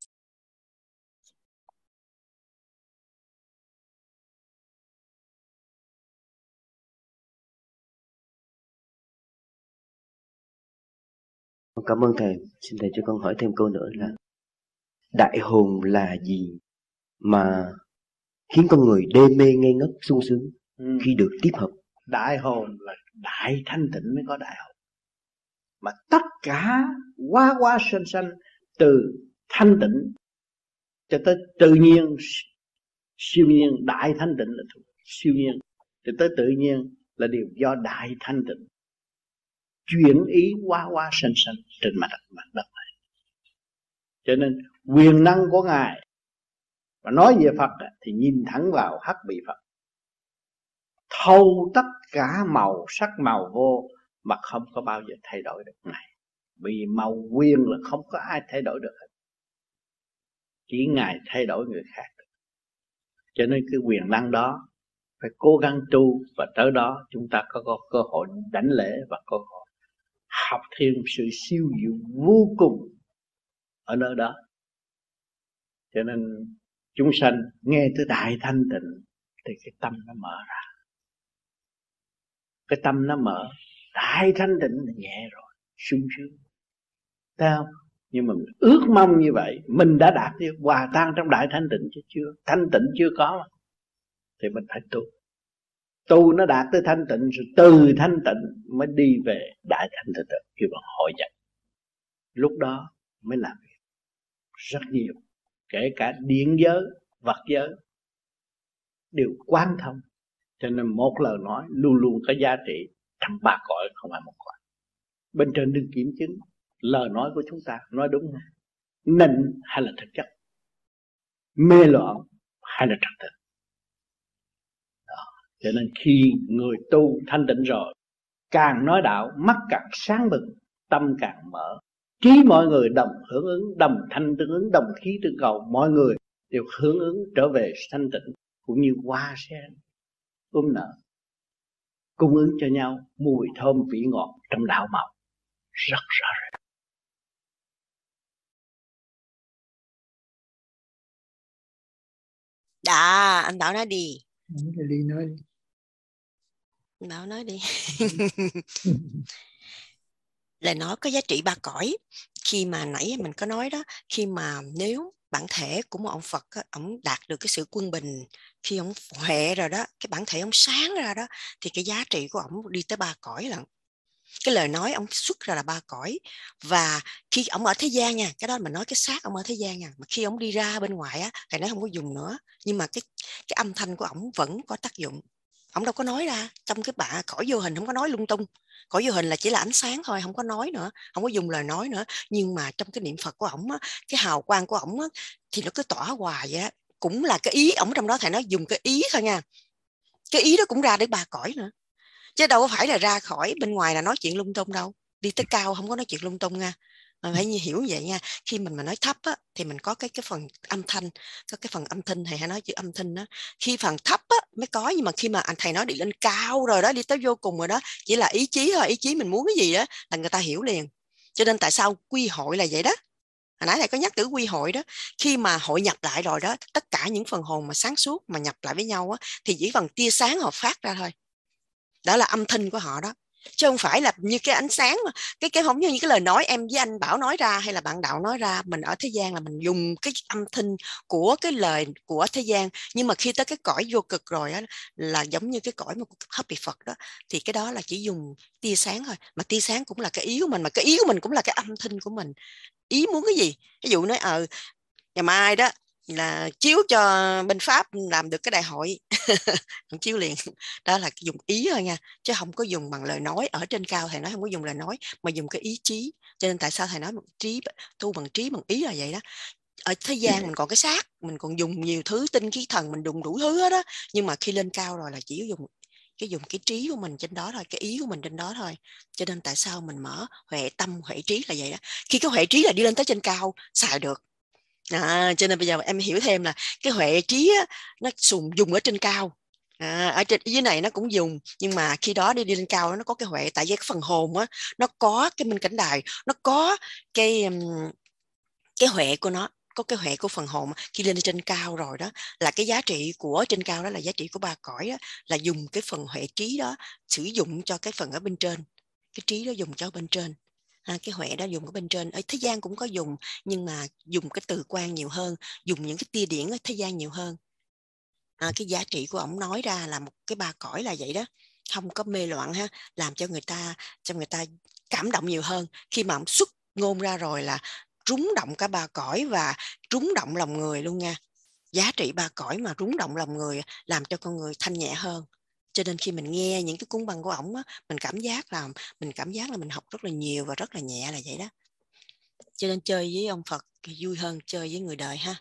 Cảm ơn thầy. Xin thầy cho con hỏi thêm câu nữa là đại hồn là gì mà khiến con người đê mê ngây ngất sung sướng ừ. khi được tiếp hợp? Đại hồn là đại thanh tịnh mới có đại hồn. Mà tất cả quá quá sanh sanh, từ thanh tịnh cho tới tự nhiên, siêu nhiên, đại thanh tịnh là siêu nhiên, cho tới tự nhiên là điều do đại thanh tịnh chuyển ý quá quá sanh sanh trên mặt đất này. Cho nên quyền năng của Ngài mà nói về Phật thì nhìn thẳng vào hắc bị Phật, thâu tất cả màu sắc màu vô mà không có bao giờ thay đổi được Ngài. Vì màu quyền là không có ai thay đổi được hết, chỉ Ngài thay đổi người khác. Cho nên cái quyền năng đó phải cố gắng tu, và tới đó chúng ta có, có cơ hội đảnh lễ và cơ hội học thêm sự siêu diệu vô cùng ở nơi đó. Cho nên chúng sanh nghe tới đại thanh tịnh thì cái tâm nó mở ra, cái tâm nó mở, đại thanh tịnh là nhẹ rồi, sung sướng, thấy không? Nhưng mà mình ước mong như vậy, mình đã đạt được hòa tan trong đại thanh tịnh chứ chưa, thanh tịnh chưa có mà. Thì mình phải tu, tu nó đạt tới thanh tịnh, rồi từ thanh tịnh mới đi về đại thanh tịnh, kêu bằng hội nhập. Lúc đó mới làm việc rất nhiều, kể cả điện giới, vật giới đều quan thông. Cho nên một lời nói luôn luôn có giá trị trong ba cõi, không phải một cõi. Bên trên đừng kiểm chứng lời nói của chúng ta nói đúng không, nịnh hay là thực chất, mê loạn hay là trật tự. Cho nên khi người tu thanh tịnh rồi, càng nói đạo mắt càng sáng bừng, tâm càng mở, trí mọi người đồng hưởng ứng, đồng thanh tương ứng, đồng khí tương cầu, mọi người đều hưởng ứng trở về thanh tịnh, cũng như hoa sen ươm nở, cung ứng cho nhau mùi thơm vị ngọt trong đạo màu rất rõ ràng. Đã, anh Bảo nói đi. Đi nói đi. Anh Bảo nói đi. Lời nói có giá trị ba cõi. Khi mà nãy mình có nói đó, khi mà nếu bản thể của một ông Phật á, ông đạt được cái sự quân bình, khi ông huệ rồi đó, cái bản thể ông sáng ra đó, thì cái giá trị của ông đi tới ba cõi lận. Cái lời nói ông xuất ra là ba cõi. Và khi ông ở thế gian nha, cái đó mình nói cái xác ông ở thế gian nha, mà khi ông đi ra bên ngoài á, thầy nói không có dùng nữa, nhưng mà cái cái âm thanh của ông vẫn có tác dụng. Ông đâu có nói ra, trong cái bạ cõi vô hình không có nói lung tung. Cõi vô hình là chỉ là ánh sáng thôi, không có nói nữa, không có dùng lời nói nữa. Nhưng mà trong cái niệm Phật của ổng á, cái hào quang của ổng á, thì nó cứ tỏa hoài vậy á. Cũng là cái ý ổng trong đó, thầy nói dùng cái ý thôi nha. Cái ý đó cũng ra đến ba cõi nữa, chứ đâu có phải là ra khỏi bên ngoài là nói chuyện lung tung đâu. Đi tới cao không có nói chuyện lung tung nha, mình phải hiểu vậy nha. Khi mình mà nói thấp á, thì mình có cái cái phần âm thanh, có cái phần âm thanh, thầy hay nói chữ âm thanh đó. Khi phần thấp á mới có, nhưng mà khi mà anh thầy nói đi lên cao rồi đó, đi tới vô cùng rồi đó, chỉ là ý chí thôi, ý chí mình muốn cái gì đó là người ta hiểu liền. Cho nên tại sao quy hội là vậy đó. Hồi nãy thầy có nhắc từ quy hội đó. Khi mà hội nhập lại rồi đó, tất cả những phần hồn mà sáng suốt mà nhập lại với nhau á, thì chỉ phần tia sáng họ phát ra thôi. Đó là âm thanh của họ đó, chứ không phải là như cái ánh sáng mà cái cái không như cái lời nói em với anh Bảo nói ra, hay là bạn Đạo nói ra. Mình ở thế gian là mình dùng cái âm thanh của cái lời của thế gian, nhưng mà khi tới cái cõi vô cực rồi á, là giống như cái cõi mà hấp bị Phật đó, thì cái đó là chỉ dùng tia sáng thôi. Mà tia sáng cũng là cái ý của mình, mà cái ý của mình cũng là cái âm thanh của mình. Ý muốn cái gì, ví dụ nói ờ ngày mai đó là chiếu cho bên Pháp làm được cái đại hội không chiếu liền. Đó là dùng ý thôi nha, chứ không có dùng bằng lời nói. Ở trên cao thầy nói không có dùng lời nói, mà dùng cái ý chí. Cho nên tại sao thầy nói trí tu bằng trí bằng ý là vậy đó. Ở thế gian mình còn cái xác, mình còn dùng nhiều thứ, tinh khí thần, mình dùng đủ thứ hết đó. Nhưng mà khi lên cao rồi là chỉ dùng cái dùng cái trí của mình trên đó thôi, cái ý của mình trên đó thôi. Cho nên tại sao mình mở huệ tâm huệ trí là vậy đó. Khi cái huệ trí là đi lên tới trên cao xài được. À, cho nên bây giờ em hiểu thêm là cái huệ trí á, nó dùng dùng ở trên cao. À, ở trên dưới này nó cũng dùng, nhưng mà khi đó đi đi lên cao nó có cái huệ. Tại vì cái phần hồn á, nó có cái minh cảnh đài, nó có cái cái huệ của nó, có cái huệ của phần hồn. Khi lên trên cao rồi đó, là cái giá trị của trên cao đó là giá trị của ba cõi đó, là dùng cái phần huệ trí đó sử dụng cho cái phần ở bên trên. Cái trí đó dùng cho bên trên. À, cái huệ đó dùng ở bên trên. Ở thế gian cũng có dùng, nhưng mà dùng cái từ quan nhiều hơn, dùng những cái tia điển ở thế gian nhiều hơn. À, cái giá trị của ổng nói ra là một cái ba cõi là vậy đó, không có mê loạn ha, làm cho người ta cho người ta cảm động nhiều hơn. Khi mà ổng xuất ngôn ra rồi là rúng động cả ba cõi và rúng động lòng người luôn nha. Giá trị ba cõi mà rúng động lòng người, làm cho con người thanh nhẹ hơn. Cho nên khi mình nghe những cái cuốn băng của ổng á, mình cảm giác là mình cảm giác là mình học rất là nhiều và rất là nhẹ là vậy đó. Cho nên chơi với ông Phật vui hơn chơi với người đời ha.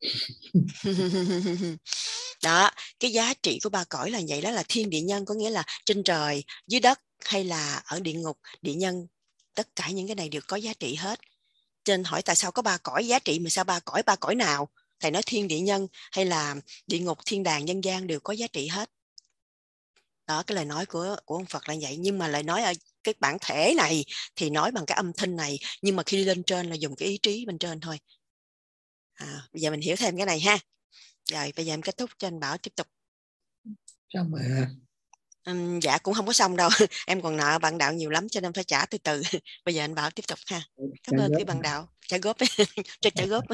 Đó, cái giá trị của ba cõi là vậy đó, là thiên địa nhân, có nghĩa là trên trời, dưới đất hay là ở địa ngục, địa nhân, tất cả những cái này đều có giá trị hết. Cho nên hỏi tại sao có ba cõi giá trị, mà sao ba cõi, ba cõi nào? Thầy nói thiên địa nhân hay là địa ngục, thiên đàng, nhân gian đều có giá trị hết. Đó, cái lời nói của của ông Phật là vậy. Nhưng mà lời nói ở cái bản thể này thì nói bằng cái âm thanh này, nhưng mà khi đi lên trên là dùng cái ý trí bên trên thôi. À, bây giờ mình hiểu thêm cái này ha. Rồi bây giờ em kết thúc cho anh Bảo tiếp tục. Xong rồi. Um, dạ cũng không có xong đâu. Em còn nợ bạn Đạo nhiều lắm cho nên phải trả từ từ. Bây giờ anh Bảo tiếp tục ha. Cảm ơn cái bạn Đạo. Trả góp. Cho trả góp.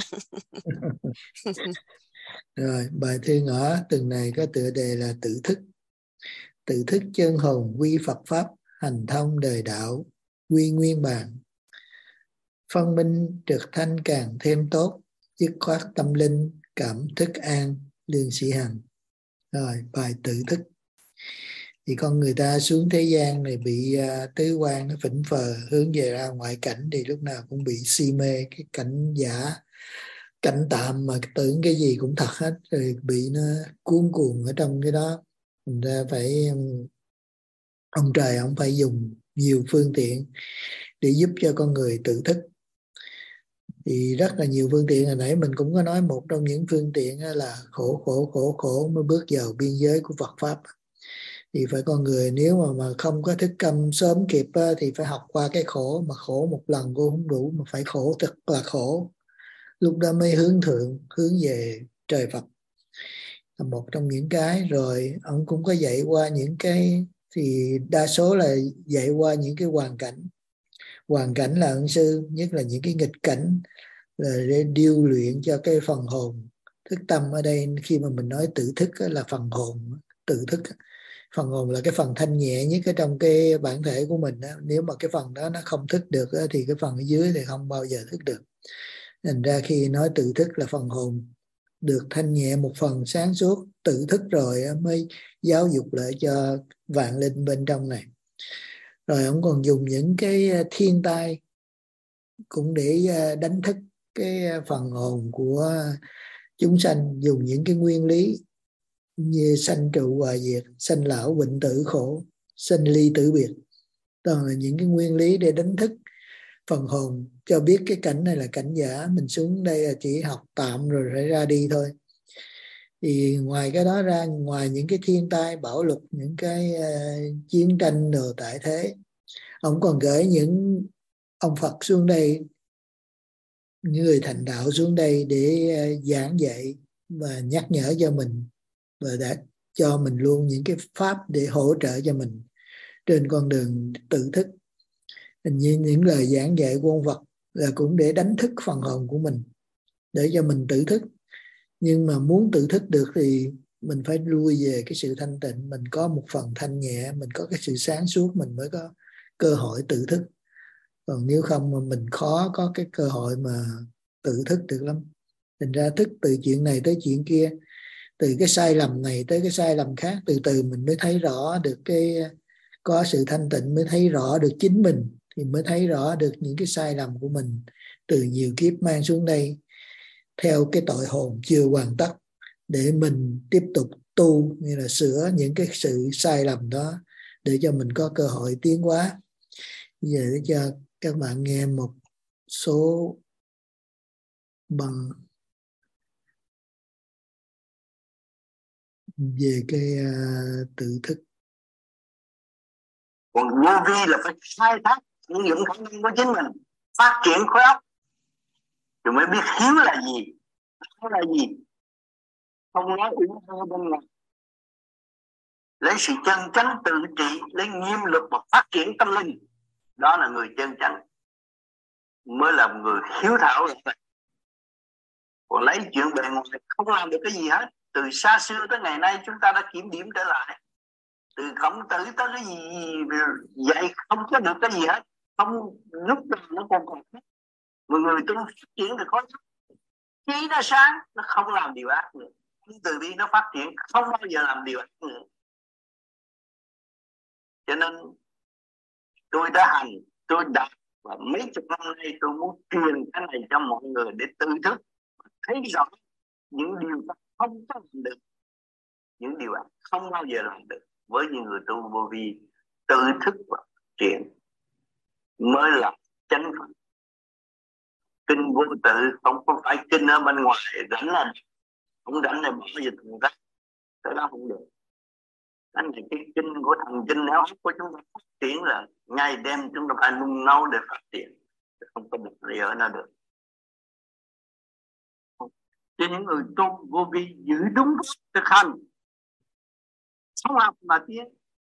Rồi, bài thư ngõ tuần này có tựa đề là tự thức. Tự thức chân hồn quy Phật Pháp, hành thông đời đạo, quy nguyên bản. Phân minh trực thanh càng thêm tốt, dứt khoát tâm linh, cảm thức an, lương sĩ hằng. Rồi, bài tự thức. Thì con người ta xuống thế gian này bị uh, tứ quan nó phỉnh phờ, hướng về ra ngoại cảnh thì lúc nào cũng bị si mê cái cảnh giả, cảnh tạm mà tưởng cái gì cũng thật hết, rồi bị nó cuốn cuồng ở trong cái đó. Mình ra phải um, ông trời ông phải dùng nhiều phương tiện để giúp cho con người tự thức. Thì rất là nhiều phương tiện, hồi nãy mình cũng có nói một trong những phương tiện là khổ khổ khổ khổ mới bước vào biên giới của Phật Pháp. Thì phải con người nếu mà, mà không có thức tâm sớm kịp thì phải học qua cái khổ, mà khổ một lần cũng không đủ, mà phải khổ thật là khổ, lúc đó mới hướng thượng, hướng về trời Phật. Là một trong những cái. Rồi ông cũng có dạy qua những cái, thì đa số là dạy qua những cái hoàn cảnh. Hoàn cảnh là ân sư, nhất là những cái nghịch cảnh là để điêu luyện cho cái phần hồn. Thức tâm ở đây khi mà mình nói tự thức là phần hồn, tự thức. Phần hồn là cái phần thanh nhẹ nhất ở trong cái bản thể của mình đó. Nếu mà cái phần đó nó không thức được đó, thì cái phần ở dưới thì không bao giờ thức được. Thành ra khi nói tự thức là phần hồn được thanh nhẹ một phần sáng suốt, tự thức rồi mới giáo dục lại cho vạn linh bên trong này. Rồi ông còn dùng những cái thiên tai cũng để đánh thức cái phần hồn của chúng sanh, dùng những cái nguyên lý như sanh trụ hòa diệt, sanh lão bệnh tử khổ, sanh ly tử biệt. Toàn là những cái nguyên lý để đánh thức phần hồn, cho biết cái cảnh này là cảnh giả, mình xuống đây là chỉ học tạm rồi phải ra đi thôi. Thì ngoài cái đó ra, ngoài những cái thiên tai bão lụt, những cái uh, chiến tranh đồ tại thế, ông còn gửi những ông Phật xuống đây, người thành đạo xuống đây để uh, giảng dạy và nhắc nhở cho mình, và đã cho mình luôn những cái pháp để hỗ trợ cho mình trên con đường tự thức. Như những lời giảng dạy của ông Phật là cũng để đánh thức phần hồn của mình, để cho mình tự thức. Nhưng mà muốn tự thức được thì mình phải lui về cái sự thanh tịnh, mình có một phần thanh nhẹ, mình có cái sự sáng suốt, mình mới có cơ hội tự thức. Còn nếu không mà mình khó có cái cơ hội mà tự thức được lắm. Thành ra thức từ chuyện này tới chuyện kia, từ cái sai lầm này tới cái sai lầm khác, từ từ mình mới thấy rõ được cái, có sự thanh tịnh mới thấy rõ được chính mình, thì mới thấy rõ được những cái sai lầm của mình từ nhiều kiếp mang xuống đây theo cái tội hồn chưa hoàn tất, để mình tiếp tục tu, như là sửa những cái sự sai lầm đó để cho mình có cơ hội tiến hóa. Bây giờ để cho các bạn nghe một số bằng về cái uh, tự thức. Còn vô vi là phải khai thác ứng dụng khả năng của chính mình, phát triển khối óc, rồi mới biết hiếu là gì, hiếu là gì. Không nói ứng theo bên ngoài, lấy sự chân chánh tự trị, lấy nghiêm luật và phát triển tâm linh. Đó là người chân chánh, mới là người hiếu thảo. Còn lấy chuyện bề ngoài không làm được cái gì hết. Từ xa xưa tới ngày nay chúng ta đã kiểm điểm trở lại. Từ Khổng Tử tới cái gì vậy không có được cái gì hết. Không, lúc nào nó còn còn hết. Một người tu phát triển được khối trí nó sáng, nó không làm điều ác nữa. Từ bi nó phát triển không bao giờ làm điều ác nữa. Cho nên tôi đã hành, tôi đã, và mấy chục năm nay tôi muốn truyền cái này cho mọi người để tự thức, thấy rõ những điều không có làm được, những điều không bao giờ làm được với những người tu vô vi. Tự thức và triển mới là chánh pháp. Kinh vô tự không có phải kinh ở bên ngoài rảnh là không rảnh là bỏ về thùng rác, cái đó không được. Cái này cái kinh của thần kinh não óc của chúng ta phát triển là ngày đêm chúng ta phải nung nấu để phát triển, không có được gì ở nào được. Cho những người tu vô vi giữ đúng thực hành, sống học mà tiến.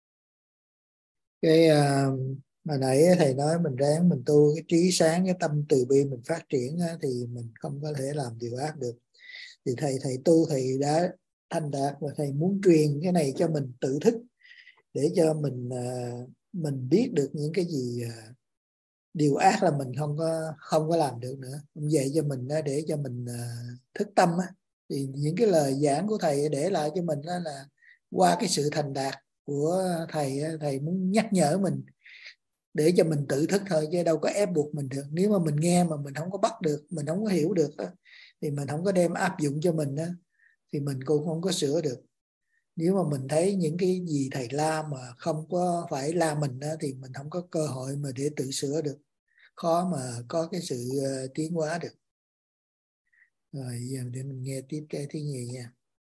Cái uh, mà nãy thầy nói mình ráng mình tu cái trí sáng, cái tâm từ bi mình phát triển á, thì mình không có thể làm điều ác được. Thì thầy thầy tu thầy đã thành đạt, và thầy muốn truyền cái này cho mình tự thức, để cho mình uh, mình biết được những cái gì uh, điều ác là mình không có không có làm được nữa. Ông dạy cho mình uh, để cho mình uh, thức tâm á. Thì những cái lời giảng của thầy để lại cho mình đó là qua cái sự thành đạt của thầy, thầy muốn nhắc nhở mình để cho mình tự thức thôi, chứ đâu có ép buộc mình được. Nếu mà mình nghe mà mình không có bắt được, mình không có hiểu được thì mình không có đem áp dụng cho mình đó, thì mình cũng không có sửa được. Nếu mà mình thấy những cái gì thầy la mà không có phải la mình đó, thì mình không có cơ hội mà để tự sửa được, khó mà có cái sự uh, tiến hóa được. Rồi giờ để mình nghe tiếp cái thứ nhì nha.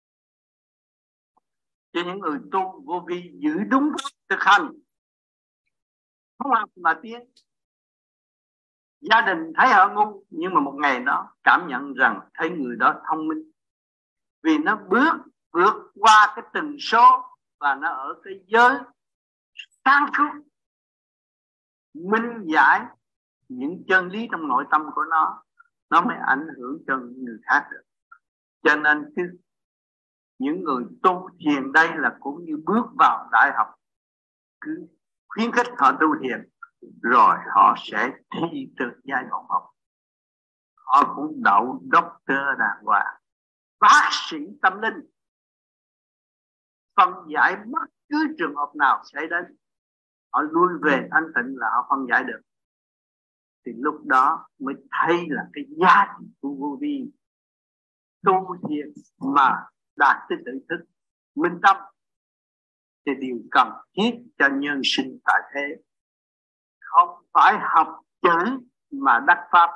Cho những người tu vô vi giữ đúng thực hành, không học mà tiến. Gia đình thấy họ ngu, nhưng mà một ngày nó cảm nhận rằng thấy người đó thông minh, vì nó bước vượt qua cái tần số và nó ở cái giới sáng suốt, minh giải những chân lý trong nội tâm của nó. nó mới ảnh hưởng cho người khác được. Cho nên chứ những người tu thiền đây là cũng như bước vào đại học, cứ khuyến khích họ tu thiền rồi họ sẽ thi từ giai đoạn học, họ cũng đậu doctor đàng hoàng, bác sĩ tâm linh, phân giải bất cứ trường hợp nào xảy đến, họ lui về thanh tịnh là họ phân giải được. Thì lúc đó mới thấy là cái giá trị của vô vi. Tu thiền mà đạt tới tự thức minh tâm thì điều cần thiết cho nhân sinh tại thế. Không phải học chữ mà đắc pháp,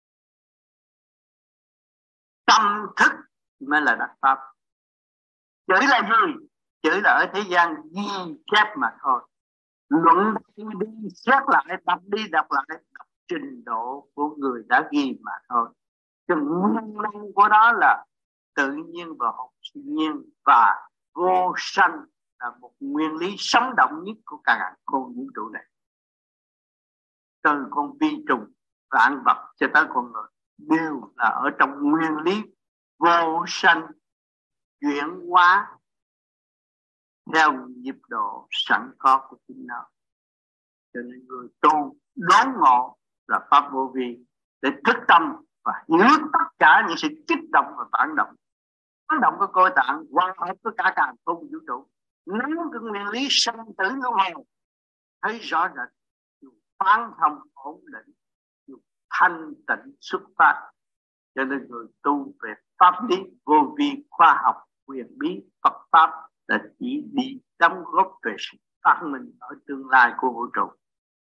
tâm thức mới là đắc pháp. Chữ là gì? Chữ là ở thế gian ghi chép mà thôi. Luận đi xét lại, đọc đi đọc lại, đọc trình độ của người đã ghi mà thôi. Cái nguyên năng của đó là tự nhiên và hồn nhiên, và vô sanh là một nguyên lý sống động nhất của cả con vũ trụ này. Từ con vi trùng, vạn vật cho tới con người đều là ở trong nguyên lý vô sanh chuyển hóa theo nhịp độ sẵn có của chính nó. Cho nên người tu đốn ngộ là pháp vô vi để thức tâm và hiểu tất cả những sự kích động và phản động. Phản động của cơ tạng hòa hợp với cả cả không vũ trụ, nắm cái nguyên lý sanh tử luân hồi, thấy rõ rệt, phán thông ổn định, thanh tịnh xuất phát. Cho nên người tu về pháp lý vô vi, khoa học, quyền bí, Phật pháp là chỉ đi đóng góp về sự phát minh ở tương lai của vũ trụ.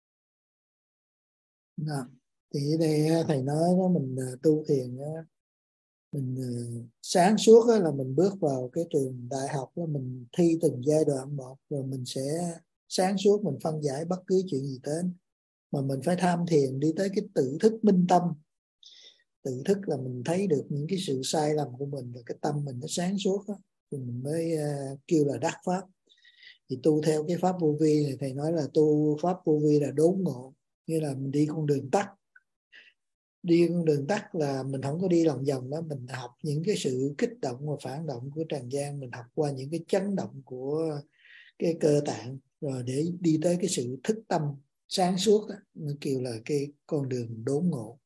Nào, thì ở đây thầy nói đó, mình tu thiền mình sáng suốt là mình bước vào cái trường đại học, mình thi từng giai đoạn một, rồi mình sẽ sáng suốt, mình phân giải bất cứ chuyện gì đến, mà mình phải tham thiền đi tới cái tự thức minh tâm. Tự thức là mình thấy được những cái sự sai lầm của mình, và cái tâm mình nó sáng suốt đó, thì mình mới uh, kêu là đắc pháp. Thì tu theo cái pháp vô vi này, thầy nói là tu pháp vô vi là đốn ngộ, như là mình đi con đường tắt. Đi con đường tắt là mình không có đi lòng vòng đó, mình học những cái sự kích động và phản động của trần gian, mình học qua những cái chấn động của cái cơ tạng, rồi để đi tới cái sự thức tâm sáng suốt đó, nó kêu là cái con đường đốn ngộ.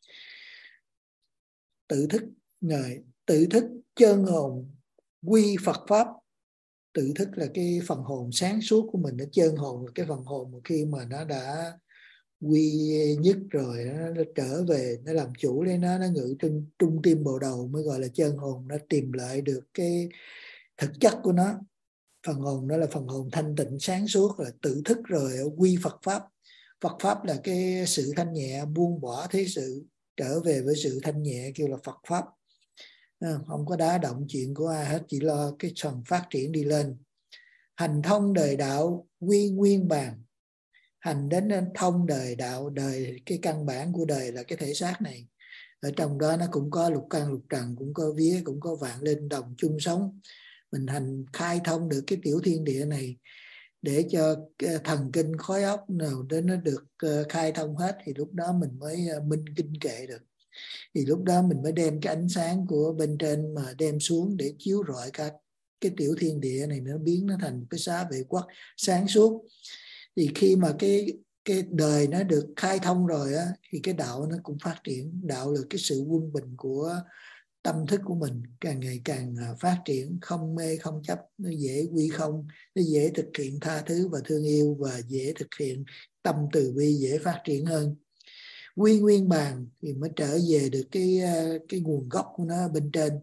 Tự thức ngời, tự thức chân hồn quy Phật pháp. Tự thức là cái phần hồn sáng suốt của mình, nó chân hồn là cái phần hồn mà khi mà nó đã quy nhất rồi, nó trở về, nó làm chủ lấy nó, nó ngự trên trung tim bộ đầu mới gọi là chân hồn. Nó tìm lại được cái thực chất của nó. Phần hồn đó là phần hồn thanh tịnh sáng suốt, là tự thức rồi quy Phật pháp. Phật pháp là cái sự thanh nhẹ, buông bỏ thế sự, trở về với sự thanh nhẹ, kêu là Phật pháp. Không có đá động chuyện của ai hết, chỉ lo cái phần phát triển đi lên. Hành thông đời đạo quy nguyên bản. Hành đến thông đời đạo, đời cái căn bản của đời là cái thể xác này. Ở trong đó nó cũng có lục căn lục trần, cũng có vía, cũng có vạn linh đồng chung sống. Mình hành khai thông được cái tiểu thiên địa này, để cho thần kinh khối óc nào đến nó được khai thông hết, thì lúc đó mình mới minh kinh kệ được. Thì lúc đó mình mới đem cái ánh sáng của bên trên mà đem xuống để chiếu rọi các cái tiểu thiên địa này, nó biến nó thành một cái xá vệ quốc sáng suốt. Thì khi mà cái cái đời nó được khai thông rồi á, thì cái đạo nó cũng phát triển. Đạo là cái sự quân bình của tâm thức của mình, càng ngày càng phát triển, không mê không chấp, nó dễ quy không, nó dễ thực hiện tha thứ và thương yêu, và dễ thực hiện tâm từ bi, dễ phát triển hơn. Quy nguyên bản thì mới trở về được cái cái nguồn gốc của nó bên trên.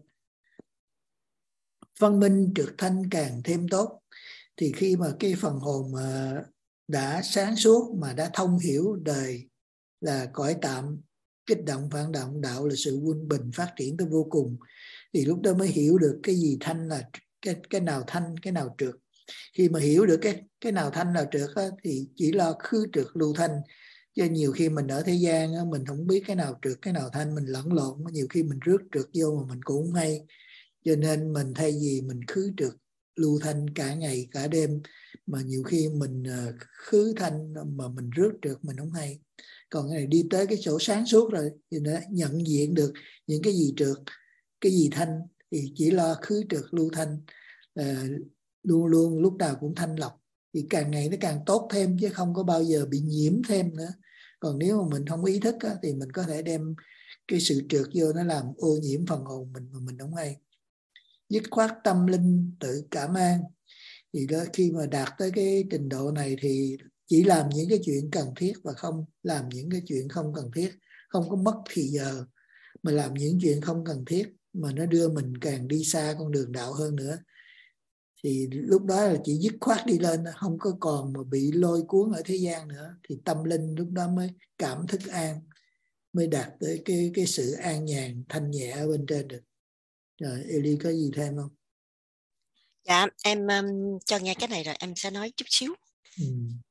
Văn minh trực thanh càng thêm tốt. Thì khi mà cái phần hồn mà đã sáng suốt, mà đã thông hiểu đời là cõi tạm, kích động phản động, đạo là sự quân bình phát triển tới vô cùng, thì lúc đó mới hiểu được cái gì thanh là cái cái nào thanh, cái nào trượt. Khi mà hiểu được cái cái nào thanh nào trượt á, thì chỉ lo khứ trượt lưu thanh. Chứ nhiều khi mình ở thế gian á, mình không biết cái nào trượt cái nào thanh, mình lẫn lộn, nhiều khi mình rước trượt vô mà mình cũng không hay. Cho nên mình thay vì mình khứ trượt lưu thanh cả ngày cả đêm, mà nhiều khi mình khứ thanh mà mình rước trượt mình không hay. Còn cái này đi tới cái chỗ sáng suốt rồi thì nó nhận diện được những cái gì trượt, cái gì thanh, thì chỉ lo khứ trượt lưu thanh, à, luôn luôn lúc nào cũng thanh lọc, thì càng ngày nó càng tốt thêm chứ không có bao giờ bị nhiễm thêm nữa. Còn nếu mà mình không ý thức á, thì mình có thể đem cái sự trượt vô, nó làm ô nhiễm phần hồn mình mà mình không hay. Dứt khoát tâm linh tự cảm an. Thì đó, khi mà đạt tới cái trình độ này thì chỉ làm những cái chuyện cần thiết và không làm những cái chuyện không cần thiết, không có mất thì giờ mà làm những chuyện không cần thiết mà nó đưa mình càng đi xa con đường đạo hơn nữa. Thì lúc đó là chỉ dứt khoát đi lên, không có còn mà bị lôi cuốn ở thế gian nữa, thì tâm linh lúc đó mới cảm thức an, mới đạt tới cái cái sự an nhàn thanh nhẹ ở bên trên được. Rồi Eli có gì thêm không? Dạ em um, cho nghe cái này rồi em sẽ nói chút xíu. Ừ.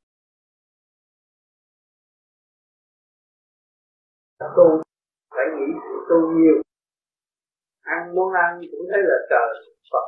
Tu phải nghĩ sự tu nhiều, ăn muốn ăn cũng thấy là trời Phật,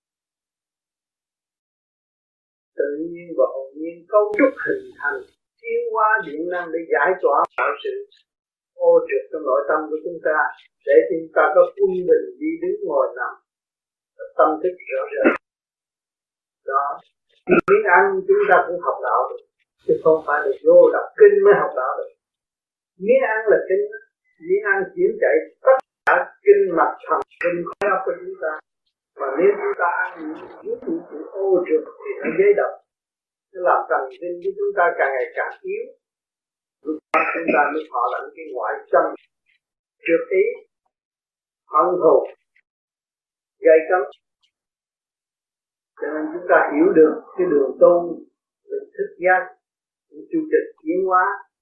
tự nhiên và hồn nhiên cấu trúc hình thành tiến hóa điện năng để giải tỏa mọi sự ô trượt trong nội tâm của chúng ta, để chúng ta có quân bình đi đứng ngồi nằm, tâm thức rõ rệt. Đó, miếng ăn chúng ta cũng học đạo được, chứ không phải là vô đọc kinh mới học đạo được. Miếng ăn là kinh, miếng ăn chuyển chạy tất cả kinh mạch thần kinh khối óc của chúng ta. Mà nếu chúng ta ăn những những sự ô trượt thì nó dễ độc, nó làm thần kinh của chúng ta càng ngày càng yếu. Lúc đó chúng ta mới thọ lãnh cái ngoại tâm trượt ý, hận thù, gây cấm. Cho nên chúng ta hiểu được cái đường tu là thức giác, chu trình tiến hóa.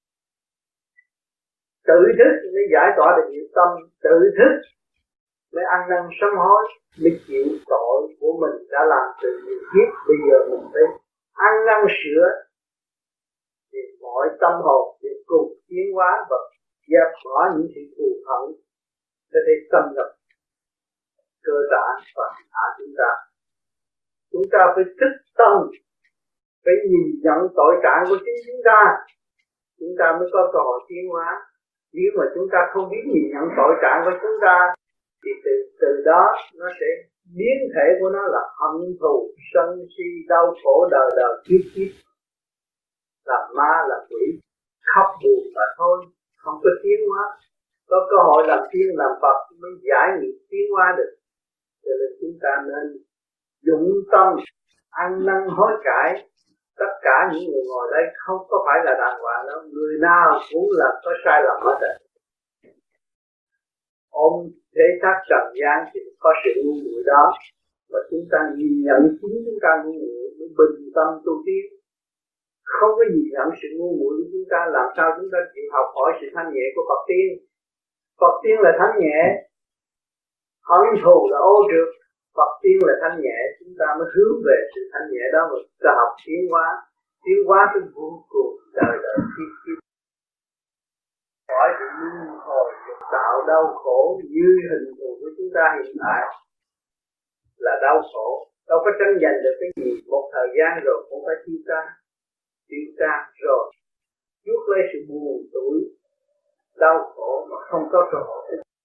Tự thức mới giải tỏa được những tâm, tự thức mới ăn năn sám hối, mới chịu tội của mình đã làm từ nhiều kiếp. Bây giờ mình phải ăn năn sửa thì mọi tâm hồn để cùng tiến hóa và dẹp bỏ những sự thù hận để để xâm nhập cơ bản và hạ chúng ta. Chúng ta phải thức tâm, phải nhìn nhận tội trạng của chính chúng ta, chúng ta mới có cơ hội tiến hóa. Nếu mà chúng ta không biết nhìn nhận tội trạng của chúng ta thì từ từ đó nó sẽ biến thể của nó là hận thù, sân si, đau khổ đời đời kiếp kiếp, làm ma làm quỷ, khóc buồn mà thôi, không có tiến hóa. Có cơ hội làm tiên làm Phật mới giải nghiệp tiến hóa được. Cho nên chúng ta nên dụng tâm ăn năn hối cải. Tất cả những người ngồi đây không có phải là đàng hoàng đâu, người nào cũng là có sai lầm hết rồi. Ôm thế xác trần gian thì có sự ngu muội đó, và chúng ta nhìn nhận chính chúng ta ngu muội mới bình tâm tu tiến. Không có nhìn nhận sự ngu muội của chúng ta, làm sao chúng ta chịu học hỏi sự thanh nhẹ của Phật tiên. Phật tiên là thanh nhẹ, hận thù là ô trượt. Phật tiên là thanh nhẹ, chúng ta mới hướng về sự thanh nhẹ đó mà ta học tiến hóa, tiến hóa tới vô cùng đời đời kiếp kiếp. Khỏi bị luân hồi tạo đau khổ như hình thù của chúng ta hiện tại là đau khổ, đâu có tranh giành được cái gì. Một thời gian rồi cũng phải tiêu tan, tiêu tan rồi chuốc lấy sự buồn tủi, đau khổ mà không có cơ hội.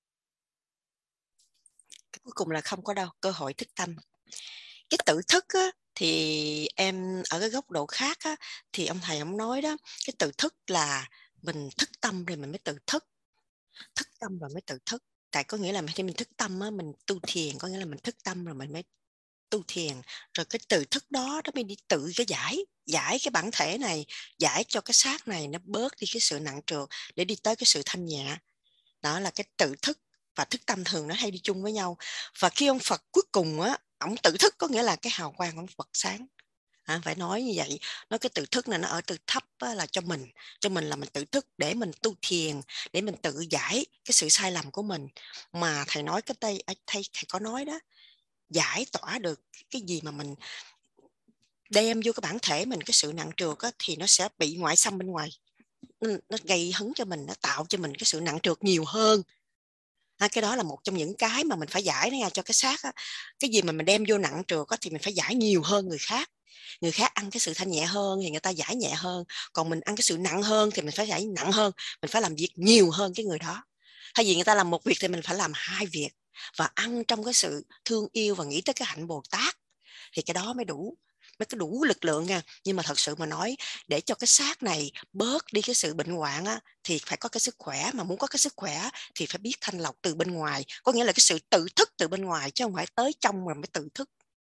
Cuối cùng là không có đâu cơ hội thức tâm. Cái tự thức á, thì em ở cái góc độ khác á, thì ông thầy ông nói đó, cái tự thức là mình thức tâm rồi mình mới tự thức, thức tâm rồi mới tự thức. Tại có nghĩa là khi mình thức tâm á, mình tu thiền, có nghĩa là mình thức tâm rồi mình mới tu thiền, rồi cái tự thức đó nó mới đi tự cái giải giải cái bản thể này, giải cho cái xác này nó bớt đi cái sự nặng trược để đi tới cái sự thanh nhẹ. Đó là cái tự thức và thức tâm thường nó hay đi chung với nhau. Và khi ông Phật cuối cùng á, ông tự thức có nghĩa là cái hào quang ông Phật sáng. À, phải nói như vậy. Nói cái tự thức này nó ở từ thấp á, là cho mình, cho mình là mình tự thức để mình tu thiền, để mình tự giải cái sự sai lầm của mình. Mà thầy nói cái đây, thầy, thầy có nói đó, giải tỏa được cái gì mà mình đem vô cái bản thể mình, cái sự nặng trược á, thì nó sẽ bị ngoại xâm bên ngoài. Nó gây hứng cho mình, nó tạo cho mình cái sự nặng trược nhiều hơn. À, cái đó là một trong những cái mà mình phải giải ra cho cái xác á. Cái gì mà mình đem vô nặng trược á, thì mình phải giải nhiều hơn người khác Người khác ăn cái sự thanh nhẹ hơn thì người ta giải nhẹ hơn, còn mình ăn cái sự nặng hơn thì mình phải giải nặng hơn, mình phải làm việc nhiều hơn cái người đó. Thay vì người ta làm một việc thì mình phải làm hai việc, và ăn trong cái sự thương yêu và nghĩ tới cái hạnh Bồ Tát, thì cái đó mới đủ, mới có đủ lực lượng nha. Nhưng mà thật sự mà nói, để cho cái xác này bớt đi cái sự bệnh hoạn á, thì phải có cái sức khỏe. Mà muốn có cái sức khỏe thì phải biết thanh lọc từ bên ngoài, có nghĩa là cái sự tự thức từ bên ngoài, chứ không phải tới trong rồi mới tự thức.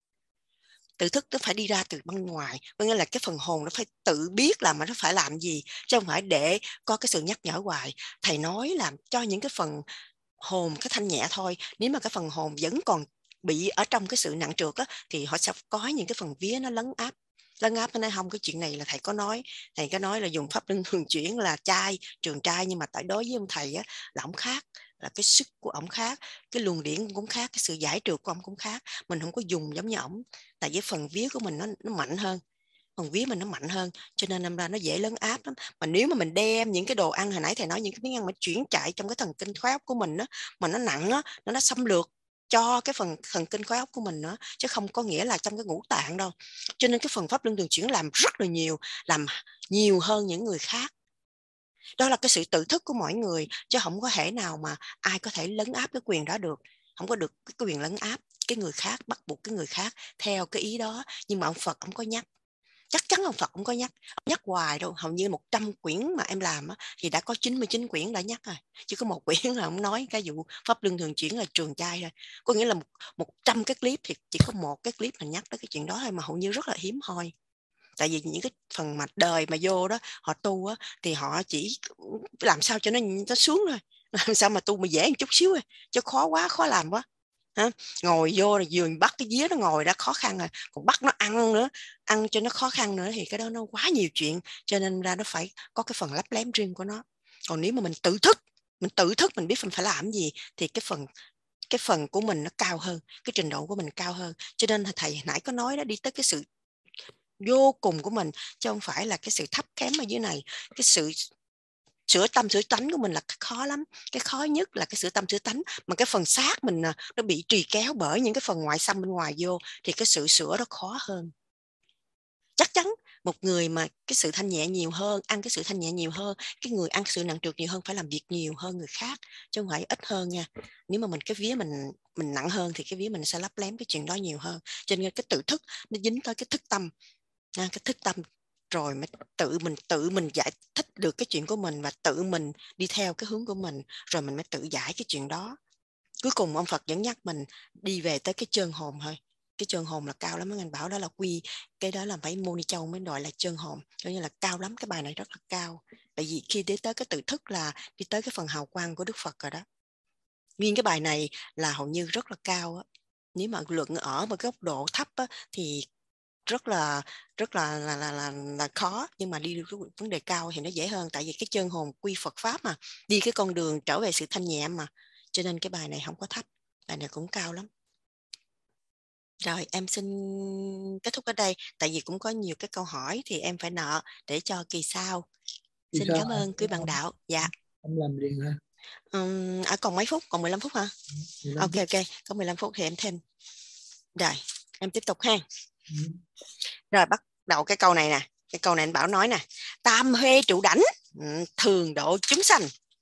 Tự thức nó phải đi ra từ bên ngoài, có nghĩa là cái phần hồn nó phải tự biết là mà nó phải làm gì, chứ không phải để có cái sự nhắc nhở hoài. Thầy nói làm cho những cái phần hồn cái thanh nhẹ thôi. Nếu mà cái phần hồn vẫn còn bị ở trong cái sự nặng trược á, thì họ sẽ có những cái phần vía nó lấn áp. Lấn áp nó nói không, cái chuyện này là thầy có nói, thầy có nói là dùng pháp luân thường chuyển là trai, trường trai, nhưng mà tại đối với ông thầy á, là ông khác, là cái sức của ông khác, cái luồng điển cũng khác, cái sự giải trược của ông cũng khác. Mình không có dùng giống như ổng, tại vì phần vía của mình nó, nó mạnh hơn, phần vía mình nó mạnh hơn, cho nên năm ra nó dễ lấn áp lắm. Mà nếu mà mình đem những cái đồ ăn, hồi nãy thầy nói những cái miếng ăn mà chuyển chạy trong cái thần kinh khối óc của mình á, mà nó nặng á, nó nó xâm lược cho cái phần thần kinh khối óc của mình nữa, chứ không có nghĩa là trong cái ngũ tạng đâu. Cho nên cái phần pháp luân thường chuyển làm rất là nhiều, làm nhiều hơn những người khác. Đó là cái sự tự thức của mỗi người, chứ không có thể nào mà ai có thể lấn áp cái quyền đó được. Không có được cái quyền lấn áp cái người khác, bắt buộc cái người khác theo cái ý đó. Nhưng mà ông Phật ông có nhắc, chắc chắn ông Phật cũng có nhắc, ông nhắc hoài đâu. Hầu như một trăm quyển mà em làm á, thì đã có chín mươi chín quyển đã nhắc rồi, chứ có một quyển là ông nói cái vụ pháp luân thường chuyển là trường trai thôi. Có nghĩa là một, một trăm cái clip thì chỉ có một cái clip là nhắc tới cái chuyện đó thôi, mà hầu như rất là hiếm hoi. Tại vì những cái phần mặt đời mà vô đó họ tu á, thì họ chỉ làm sao cho nó nó xuống thôi, làm sao mà tu mà dễ một chút xíu rồi, chứ khó quá, khó làm quá. Hả? Ngồi vô là vừa bắt cái vía nó ngồi đã khó khăn rồi, còn bắt nó ăn nữa, ăn cho nó khó khăn nữa, thì cái đó nó quá nhiều chuyện. Cho nên ra nó phải có cái phần lấp lém riêng của nó. Còn nếu mà mình tự thức, mình tự thức mình biết mình phải làm gì, thì cái phần cái phần của mình nó cao hơn, cái trình độ của mình cao hơn. Cho nên thầy nãy có nói đó, đi tới cái sự vô cùng của mình, chứ không phải là cái sự thấp kém ở dưới này. Cái sự sửa tâm sửa tánh của mình là khó lắm. Cái khó nhất là cái sửa tâm sửa tánh, mà cái phần xác mình nó bị trì kéo bởi những cái phần ngoại xâm bên ngoài vô, thì cái sự sửa đó khó hơn. Chắc chắn một người mà cái sự thanh nhẹ nhiều hơn, ăn cái sự thanh nhẹ nhiều hơn, cái người ăn sự nặng trược nhiều hơn phải làm việc nhiều hơn người khác, chứ không phải ít hơn nha. Nếu mà mình cái vía mình mình nặng hơn thì cái vía mình sẽ lấp lém cái chuyện đó nhiều hơn. Cho nên cái tự thức nó dính tới cái thức tâm, cái thức tâm rồi mới tự mình tự mình giải thích được cái chuyện của mình, và tự mình đi theo cái hướng của mình, rồi mình mới tự giải cái chuyện đó. Cuối cùng ông Phật vẫn nhắc mình đi về tới cái chân hồn thôi. Cái chân hồn là cao lắm, anh bảo đó là quy, cái đó là mấy Mô Ni Châu mới gọi là chân hồn, cho nên là cao lắm. Cái bài này rất là cao, tại vì khi đi tới cái tự thức là đi tới cái phần hào quang của Đức Phật rồi đó. Nguyên cái bài này là hầu như rất là cao á. Nếu mà luận ở một góc độ thấp á, thì rất là rất là là, là là là khó, nhưng mà đi được cái vấn đề cao thì nó dễ hơn, tại vì cái chân hồn quy Phật pháp mà, đi cái con đường trở về sự thanh nhẹ mà, cho nên cái bài này không có thấp, bài này cũng cao lắm. Rồi em xin kết thúc ở đây, tại vì cũng có nhiều cái câu hỏi thì em phải nợ để cho kỳ sau. Thì Xin sao? cảm ơn quý bạn đạo. Dạ. Em làm liền hả? Um, à, còn mấy phút? Còn mười lăm phút hả? mười lăm Ok phút. ok, có mười lăm phút thì em thêm. Rồi, em tiếp tục ha. Ừ. Rồi bắt đầu cái câu này nè. Cái câu này anh Bảo nói nè. Tam huê trụ đảnh, thường độ chúng sanh.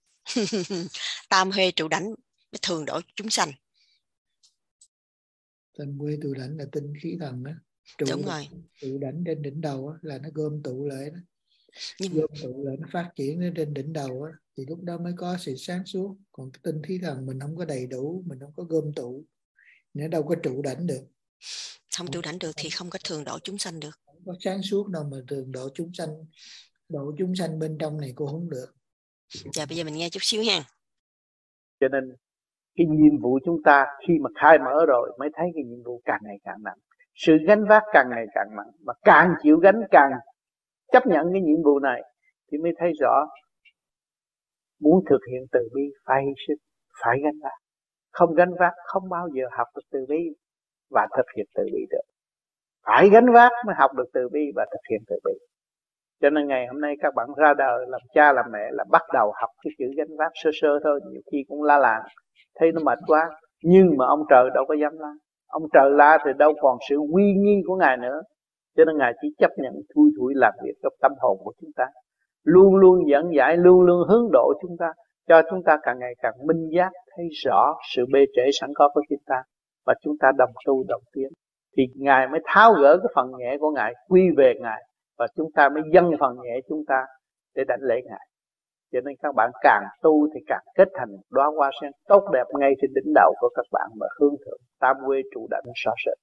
Tam huê trụ đảnh, thường độ chúng sanh. Tam huê trụ đảnh là tinh khí thần đó. Trụ Đúng đảnh, rồi. trụ đảnh trên đỉnh đầu đó, là nó gom tụ lại đó. Nhưng... gom tụ lại nó phát triển ở trên đỉnh đầu đó, thì lúc đó mới có sự sáng suốt. Còn cái tinh khí thần mình không có đầy đủ, mình không có gom tụ, nó đâu có trụ đảnh được. Không trụ đảnh được thì không có thường độ chúng sanh được. Không có sáng suốt đâu mà thường độ chúng sanh. Độ chúng sanh bên trong này cô không được. Dạ bây giờ mình nghe chút xíu nha. Cho nên cái nhiệm vụ chúng ta khi mà khai mở rồi mới thấy cái nhiệm vụ càng ngày càng nặng, sự gánh vác càng ngày càng nặng, mà càng chịu gánh càng chấp nhận cái nhiệm vụ này thì mới thấy rõ muốn thực hiện từ bi phải hy sinh, phải gánh vác. Không gánh vác không bao giờ học được từ bi và thực hiện từ bi được. Phải gánh vác mới học được từ bi và thực hiện từ bi. Cho nên ngày hôm nay các bạn ra đời làm cha làm mẹ là bắt đầu học cái chữ gánh vác sơ sơ thôi, nhiều khi cũng la làng, thấy nó mệt quá, nhưng mà ông trời đâu có dám la. Ông trời la thì đâu còn sự uy nghi của Ngài nữa. Cho nên Ngài chỉ chấp nhận thui thủi làm việc trong tâm hồn của chúng ta, luôn luôn dẫn giải, luôn luôn hướng độ chúng ta, cho chúng ta càng ngày càng minh giác, thấy rõ sự bê trễ sẵn có của chúng ta, và chúng ta đồng tu đồng tiến. Thì Ngài mới tháo gỡ cái phần nhẹ của Ngài, quy về Ngài, và chúng ta mới dâng phần nhẹ chúng ta để đảnh lễ Ngài. Cho nên các bạn càng tu thì càng kết thành đóa hoa sen tốt đẹp ngay trên đỉnh đầu của các bạn, mà hướng thượng tam quê trụ đảnh rõ rệt.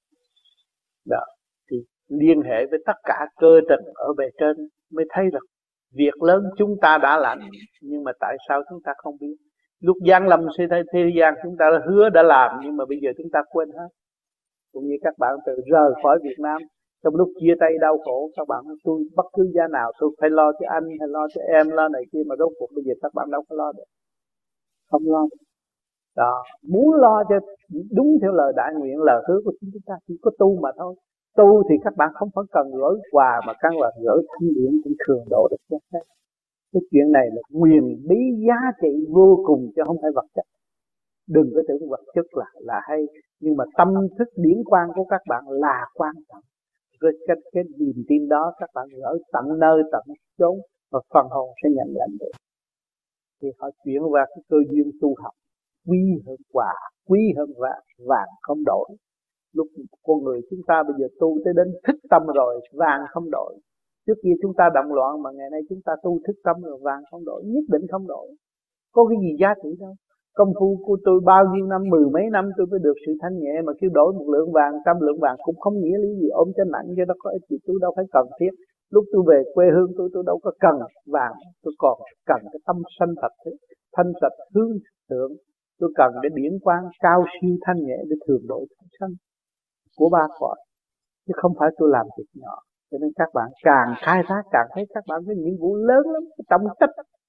Đó, thì liên hệ với tất cả cơ tình ở bề trên mới thấy được việc lớn chúng ta đã làm, nhưng mà tại sao chúng ta không biết? Lúc giáng lâm thế thế gian chúng ta hứa đã làm, nhưng mà bây giờ chúng ta quên hết. Cũng như các bạn từ rời khỏi Việt Nam, trong lúc chia tay đau khổ, các bạn nói tôi bất cứ giá nào tôi phải lo cho anh, hay lo cho em, lo này kia, mà rốt cuộc bây giờ các bạn đâu có lo được, không lo được. Đó, muốn lo cho đúng theo lời đại nguyện, lời hứa của chúng ta, chỉ có tu mà thôi. Tu thì các bạn không phải cần gửi quà, mà căn là gửi thanh điển cũng thường độ được các cái. Cái chuyện này là quyền bí giá trị vô cùng, chứ không phải vật chất. Đừng có tưởng vật chất là là hay, nhưng mà tâm thức điển quang của các bạn là quan trọng. Cái cái, cái niềm tin đó các bạn gửi tận nơi tận chốn, và phần hồn sẽ nhận lãnh được. Thì họ chuyển qua cái cơ duyên tu học, quý hơn quà, quý hơn vàng, vàng không đổi. Lúc con người chúng ta bây giờ tu tới đến thức tâm rồi, vàng không đổi. Trước kia chúng ta động loạn, mà ngày nay chúng ta tu thức tâm rồi, vàng không đổi, nhất định không đổi. Có cái gì giá trị đâu. Công phu của tôi bao nhiêu năm, mười mấy năm tôi mới được sự thanh nhẹ, mà kêu đổi một lượng vàng, trăm lượng vàng cũng không nghĩa lý gì, ôm cho nặng cho nó có ích gì, tôi đâu phải cần thiết. Lúc tôi về quê hương tôi, tôi đâu có cần vàng, tôi còn cần cái tâm sanh thật, thanh sạch hướng thượng. Tôi cần cái điển quang cao siêu thanh nhẹ để thường độ chúng sanh của ba cõi, chứ không phải tôi làm việc nhỏ. Cho nên các bạn càng khai thác càng thấy các bạn có nhiệm vụ lớn lắm, trọng trách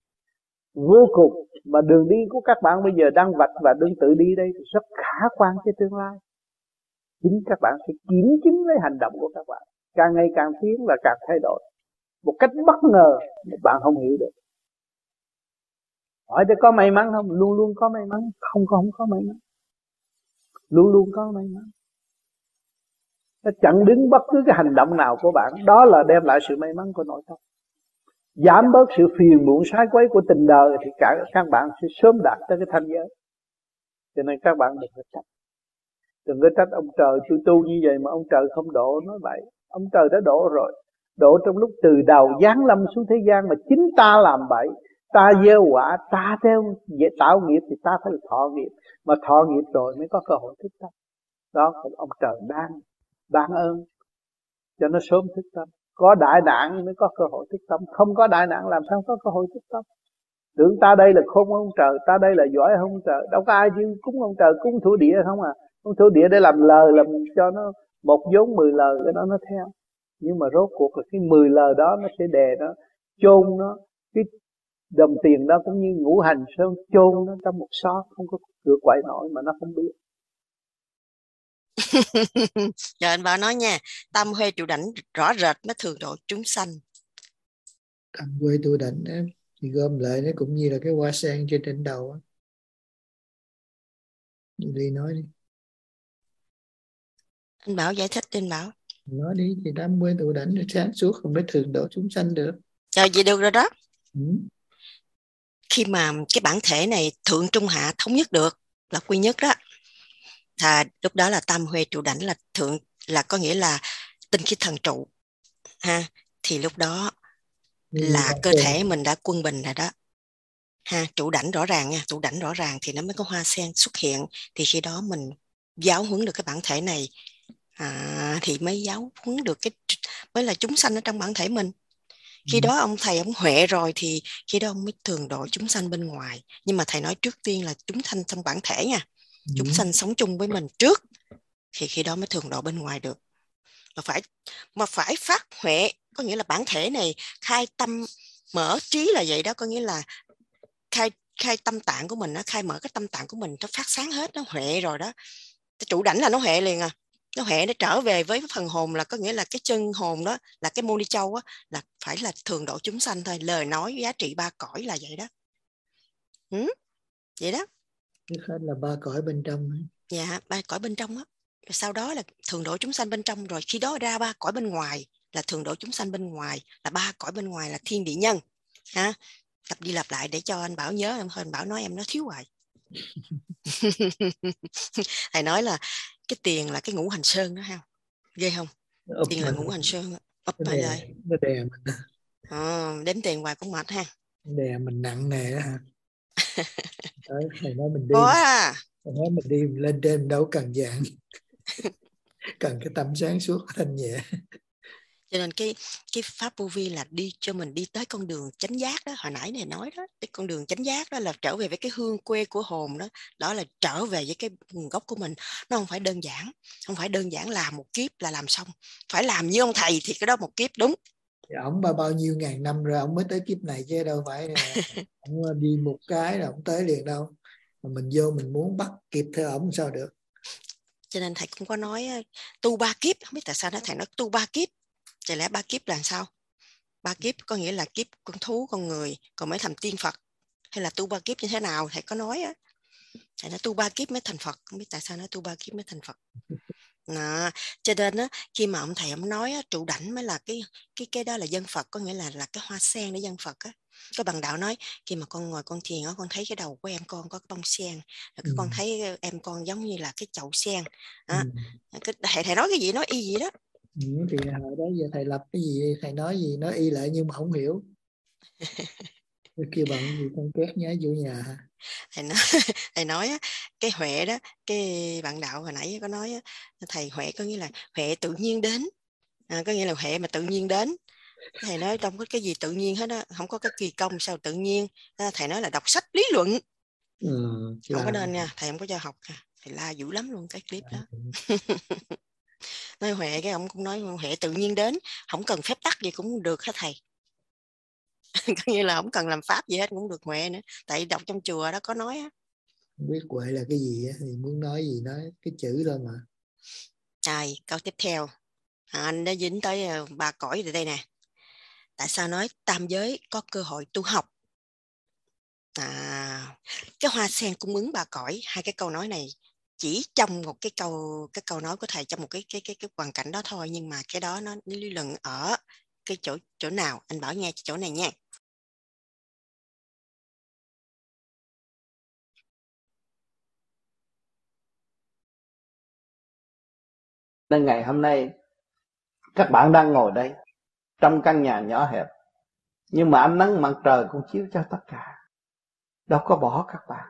vô cùng. Mà đường đi của các bạn bây giờ đang vạch và đương tự đi đây rất khả quan cho tương lai. Chính các bạn sẽ kiểm chứng với hành động của các bạn, càng ngày càng tiến và càng thay đổi một cách bất ngờ mà bạn không hiểu được. Hỏi để có may mắn không? Luôn luôn có may mắn. Không có không có may mắn, luôn luôn có may mắn. Nó chặn đứng bất cứ cái hành động nào của bạn, đó là đem lại sự may mắn của nội tâm. Giảm bớt sự phiền muộn sai quấy của tình đời thì cả các bạn sẽ sớm đạt tới cái thanh giới. Cho nên các bạn đừng có trách, đừng có trách ông trời tôi tu như vậy mà ông trời không độ. Nói vậy, ông trời đã độ rồi, độ trong lúc từ đầu giáng lâm xuống thế gian, mà chính ta làm bậy, ta gieo quả, ta theo tạo nghiệp thì ta phải thọ nghiệp, mà thọ nghiệp rồi mới có cơ hội thức tâm. Đó là ông trời ban ban ơn cho nó sớm thức tâm. Có đại nạn mới có cơ hội thức tâm, không có đại nạn làm sao có cơ hội thức tâm. Tưởng ta đây là khôn ông trời, ta đây là giỏi hơn ông trời, đâu có ai chứ cúng ông trời, cúng thổ địa không à. Cúng thổ địa để làm lời, làm cho nó một vốn mười lời, cái đó nó theo. Nhưng mà rốt cuộc là cái mười lời đó nó sẽ đè nó, chôn nó, cái đồng tiền đó cũng như ngũ hành sơn chôn nó trong một xó, không có cửa quậy nổi mà nó không biết. Rồi anh Bảo nói nha, tâm huê trụ đảnh rõ rệt nó thường độ chúng sanh. Tâm huê trụ đảnh thì gom lại nó cũng như là cái hoa sen trên đỉnh đầu á. Đi nói đi. Anh Bảo giải thích đi anh Bảo. Nói đi, thì tâm huê trụ đảnh sáng suốt không mới thường độ chúng sanh được. Rồi vậy được rồi đó. Ừ. Khi mà cái bản thể này thượng trung hạ thống nhất được là quy nhất đó, thà lúc đó là tam huê trụ đảnh là thượng, là có nghĩa là tinh khí thần trụ ha, thì lúc đó là cơ thể mình đã quân bình rồi đó ha. Trụ đảnh rõ ràng nha, trụ đảnh rõ ràng thì nó mới có hoa sen xuất hiện, thì khi đó mình giáo huấn được cái bản thể này à, thì mới giáo huấn được cái mới là chúng sanh ở trong bản thể mình. Khi đó ông thầy ông huệ rồi thì khi đó ông mới thường độ chúng sanh bên ngoài. Nhưng mà thầy nói trước tiên là chúng sanh trong bản thể nha, ừ. Chúng sanh sống chung với mình trước, thì khi đó mới thường độ bên ngoài được. Mà phải mà phải phát huệ, có nghĩa là bản thể này khai tâm mở trí là vậy đó, có nghĩa là khai khai tâm tạng của mình, nó khai mở cái tâm tạng của mình, nó phát sáng hết, nó huệ rồi đó. Cái trụ đảnh là nó huệ liền à. Nó huệ, nó trở về với phần hồn, là có nghĩa là cái chân hồn đó, là cái môn đi châu á, là phải là thường độ chúng sanh thôi. Lời nói giá trị ba cõi là vậy đó. Ừ? Vậy đó. Cái khác là ba cõi bên trong. Dạ, ba cõi bên trong á. sau đó là thường độ chúng sanh bên trong, rồi khi đó ra ba cõi bên ngoài là thường độ chúng sanh bên ngoài, là ba cõi bên ngoài là thiên địa nhân. Ha? Lặp đi lặp lại để cho anh Bảo nhớ, em anh Bảo nói em nó thiếu hoài. Thầy nói là cái tiền là cái ngũ hành sơn đó ha, ghê không? Úp Tiền là mình. ngũ hành sơn, úp Nó lại đè, đây. nó đè mình. À, đếm tiền hoài cũng mệt ha. Nó đè mình nặng nề đó ha. Đấy, thầy nói mình đi. Có à. Thầy nói mình đi mình lên trên đâu cần dạng. Cần cái tâm sáng suốt thanh nhẹ. Cho nên cái cái pháp vô vi là đi cho mình đi tới con đường chánh giác đó, hồi nãy này nói đó, cái con đường chánh giác đó là trở về với cái hương quê của hồn đó, đó là trở về với cái nguồn gốc của mình. Nó không phải đơn giản, không phải đơn giản làm một kiếp là làm xong, phải làm như ông thầy thì cái đó một kiếp đúng. Thì ổng bao bao nhiêu ngàn năm rồi ổng mới tới kiếp này chứ đâu phải ổng đi một cái là ổng tới liền đâu. Mà mình vô mình muốn bắt kịp theo ổng sao được. Cho nên thầy cũng có nói tu ba kiếp, không biết tại sao đó thầy nói tu ba kiếp. Chả lẽ ba kiếp là sao? Ba kiếp có nghĩa là kiếp con thú, con người, còn mới thành tiên Phật, hay là tu ba kiếp như thế nào? Thầy có nói á, thầy nói tu ba kiếp mới thành Phật, không biết tại sao nói tu ba kiếp mới thành Phật. Đó. Cho nên á, khi mà ông thầy ông nói á, trụ đảnh mới là cái cái cái đó là dân Phật, có nghĩa là là cái hoa sen để dân Phật á. Có bằng đạo nói khi mà con ngồi con thiền á, con thấy cái đầu của em con có cái bông sen, rồi cái ừ. con thấy em con giống như là cái chậu sen. Đó. Ừ. Cái, thầy thầy nói cái gì nói y gì đó. Ừ, thì hồi đó giờ thầy lập cái gì thầy nói gì nói y lại nhưng mà không hiểu. Cái kia bằng gì con két nhái vô nhà hả? Thầy nói, thầy nói á, cái huệ đó, cái bạn đạo hồi nãy có nói á, thầy huệ có nghĩa là huệ tự nhiên đến, à, có nghĩa là huệ mà tự nhiên đến. Thầy nói trong có cái gì tự nhiên hết á, không có cái kỳ công sao tự nhiên. Thầy nói là đọc sách lý luận. Ừ, không là... có nên nha, thầy không có cho học, thầy la dữ lắm luôn cái clip đó. Nói huệ cái ông cũng nói huệ tự nhiên đến, không cần phép tắc gì cũng được hết thầy. Có nghĩa là không cần làm pháp gì hết cũng được huệ nữa, tại đọc trong chùa đó có nói á. Không biết huệ là cái gì á, thì muốn nói gì nói cái chữ thôi mà. Rồi câu tiếp theo, à, anh đã dính tới ba cõi từ đây nè. Tại sao nói tam giới có cơ hội tu học? À, cái hoa sen cung ứng ba cõi, hai cái câu nói này chỉ trong một cái câu cái câu nói của thầy trong một cái cái cái cái hoàn cảnh đó thôi, nhưng mà cái đó nó lý luận ở cái chỗ chỗ nào anh Bảo nghe chỗ này nha. Nên ngày hôm nay các bạn đang ngồi đây trong căn nhà nhỏ hẹp, nhưng mà ánh nắng mặt trời cũng chiếu cho tất cả, đâu có bỏ các bạn.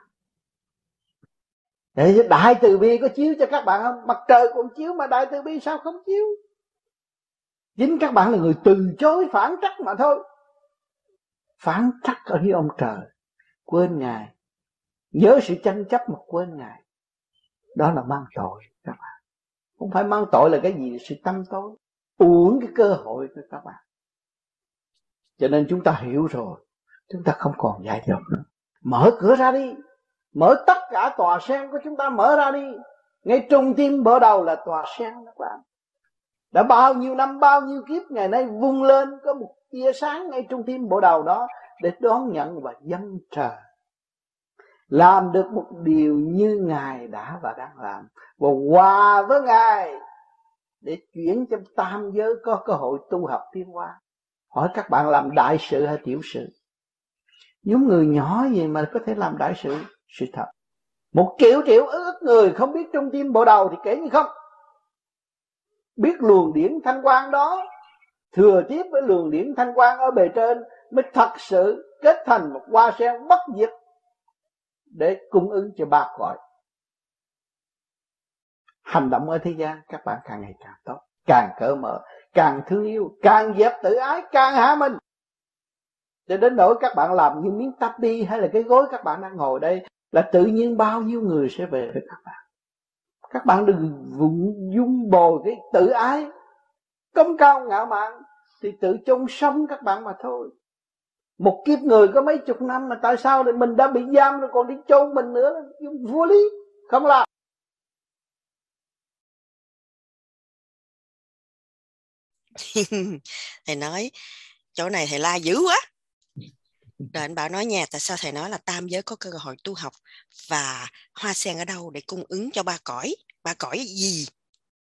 Để đại từ bi có chiếu cho các bạn không? Mặt trời cũng chiếu mà đại từ bi sao không chiếu? Chính các bạn là người từ chối phản trắc mà thôi. Phản trắc ở với ông trời, quên Ngài, nhớ sự tranh chấp mà quên Ngài, đó là mang tội các bạn. Không phải mang tội là cái gì, sự tâm tối, uổng cái cơ hội của các bạn. Cho nên chúng ta hiểu rồi, chúng ta không còn dại dột nữa. Mở cửa ra đi, mở tất cả tòa sen của chúng ta mở ra đi. Ngay trung tim mở đầu là tòa sen các bạn. Đã bao nhiêu năm, bao nhiêu kiếp, ngày nay vung lên có một tia sáng ngay trung tim bộ đầu đó để đón nhận và dâng trời. Làm được một điều như Ngài đã và đang làm, và hòa với Ngài để chuyển cho tam giới có cơ hội tu học tiến hóa. Hỏi các bạn làm đại sự hay tiểu sự? Những người nhỏ gì mà có thể làm đại sự? Sự thật. Một triệu triệu ức ức người không biết trung tim bộ đầu thì kể như không. Biết luồng điển thanh quang đó, thừa tiếp với luồng điển thanh quang ở bề trên, mới thật sự kết thành một hoa sen bất diệt để cung ứng cho ba cõi. Hành động ở thế gian các bạn càng ngày càng tốt, càng cởi mở, càng thương yêu, càng dẹp tự ái, càng hạ mình. Cho đến nỗi các bạn làm như miếng tapi hay là cái gối các bạn đang ngồi đây, là tự nhiên bao nhiêu người sẽ về với các bạn. Các bạn đừng dung bồi cái tự ái, cống cao ngạo mạn, thì tự chôn sống các bạn mà thôi. Một kiếp người có mấy chục năm mà tại sao mình đã bị giam rồi còn đi chôn mình nữa, vô lý, không làm. Thầy nói chỗ này thầy la dữ quá. Rồi anh Bảo nói nha, tại sao thầy nói là tam giới có cơ hội tu học và hoa sen ở đâu để cung ứng cho ba cõi? Ba cõi gì?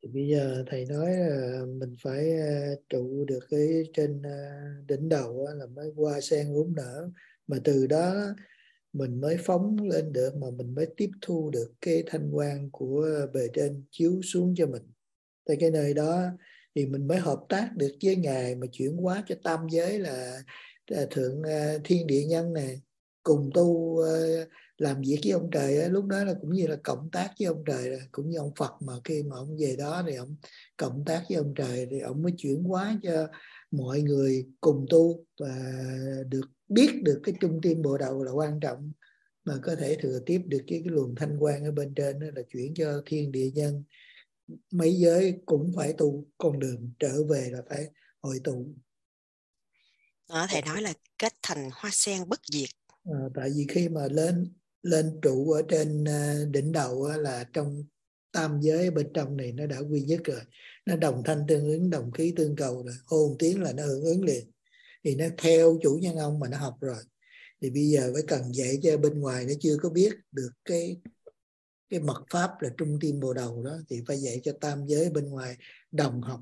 Thì bây giờ thầy nói là mình phải trụ được cái trên đỉnh đầu là mới hoa sen uốn nở, mà từ đó mình mới phóng lên được, mà mình mới tiếp thu được cái thanh quan của bề trên chiếu xuống cho mình. Tại cái nơi đó thì mình mới hợp tác được với Ngài mà chuyển hóa cho tam giới là, là thượng thiên địa nhân này, cùng tu làm việc với ông trời. Lúc đó là cũng như là cộng tác với ông trời, cũng như ông Phật mà khi mà ông về đó thì ông cộng tác với ông trời thì ông mới chuyển hóa cho mọi người cùng tu và được biết được cái trung tim bộ đầu là quan trọng, mà có thể thừa tiếp được cái, cái luồng thanh quan ở bên trên, đó là chuyển cho thiên địa nhân mấy giới cũng phải tu con đường trở về là phải hội tụ. Đó, thầy nói là kết thành hoa sen bất diệt. À, tại vì khi mà lên lên trụ ở trên đỉnh đầu là trong tam giới bên trong này nó đã quy nhất rồi, nó đồng thanh tương ứng, đồng khí tương cầu rồi, hô một tiếng là nó hưởng ứng liền, thì nó theo chủ nhân ông mà nó học rồi. Thì bây giờ phải cần dạy cho bên ngoài nó chưa có biết được cái cái mật pháp là trung tim bồ đầu đó, thì phải dạy cho tam giới bên ngoài đồng học.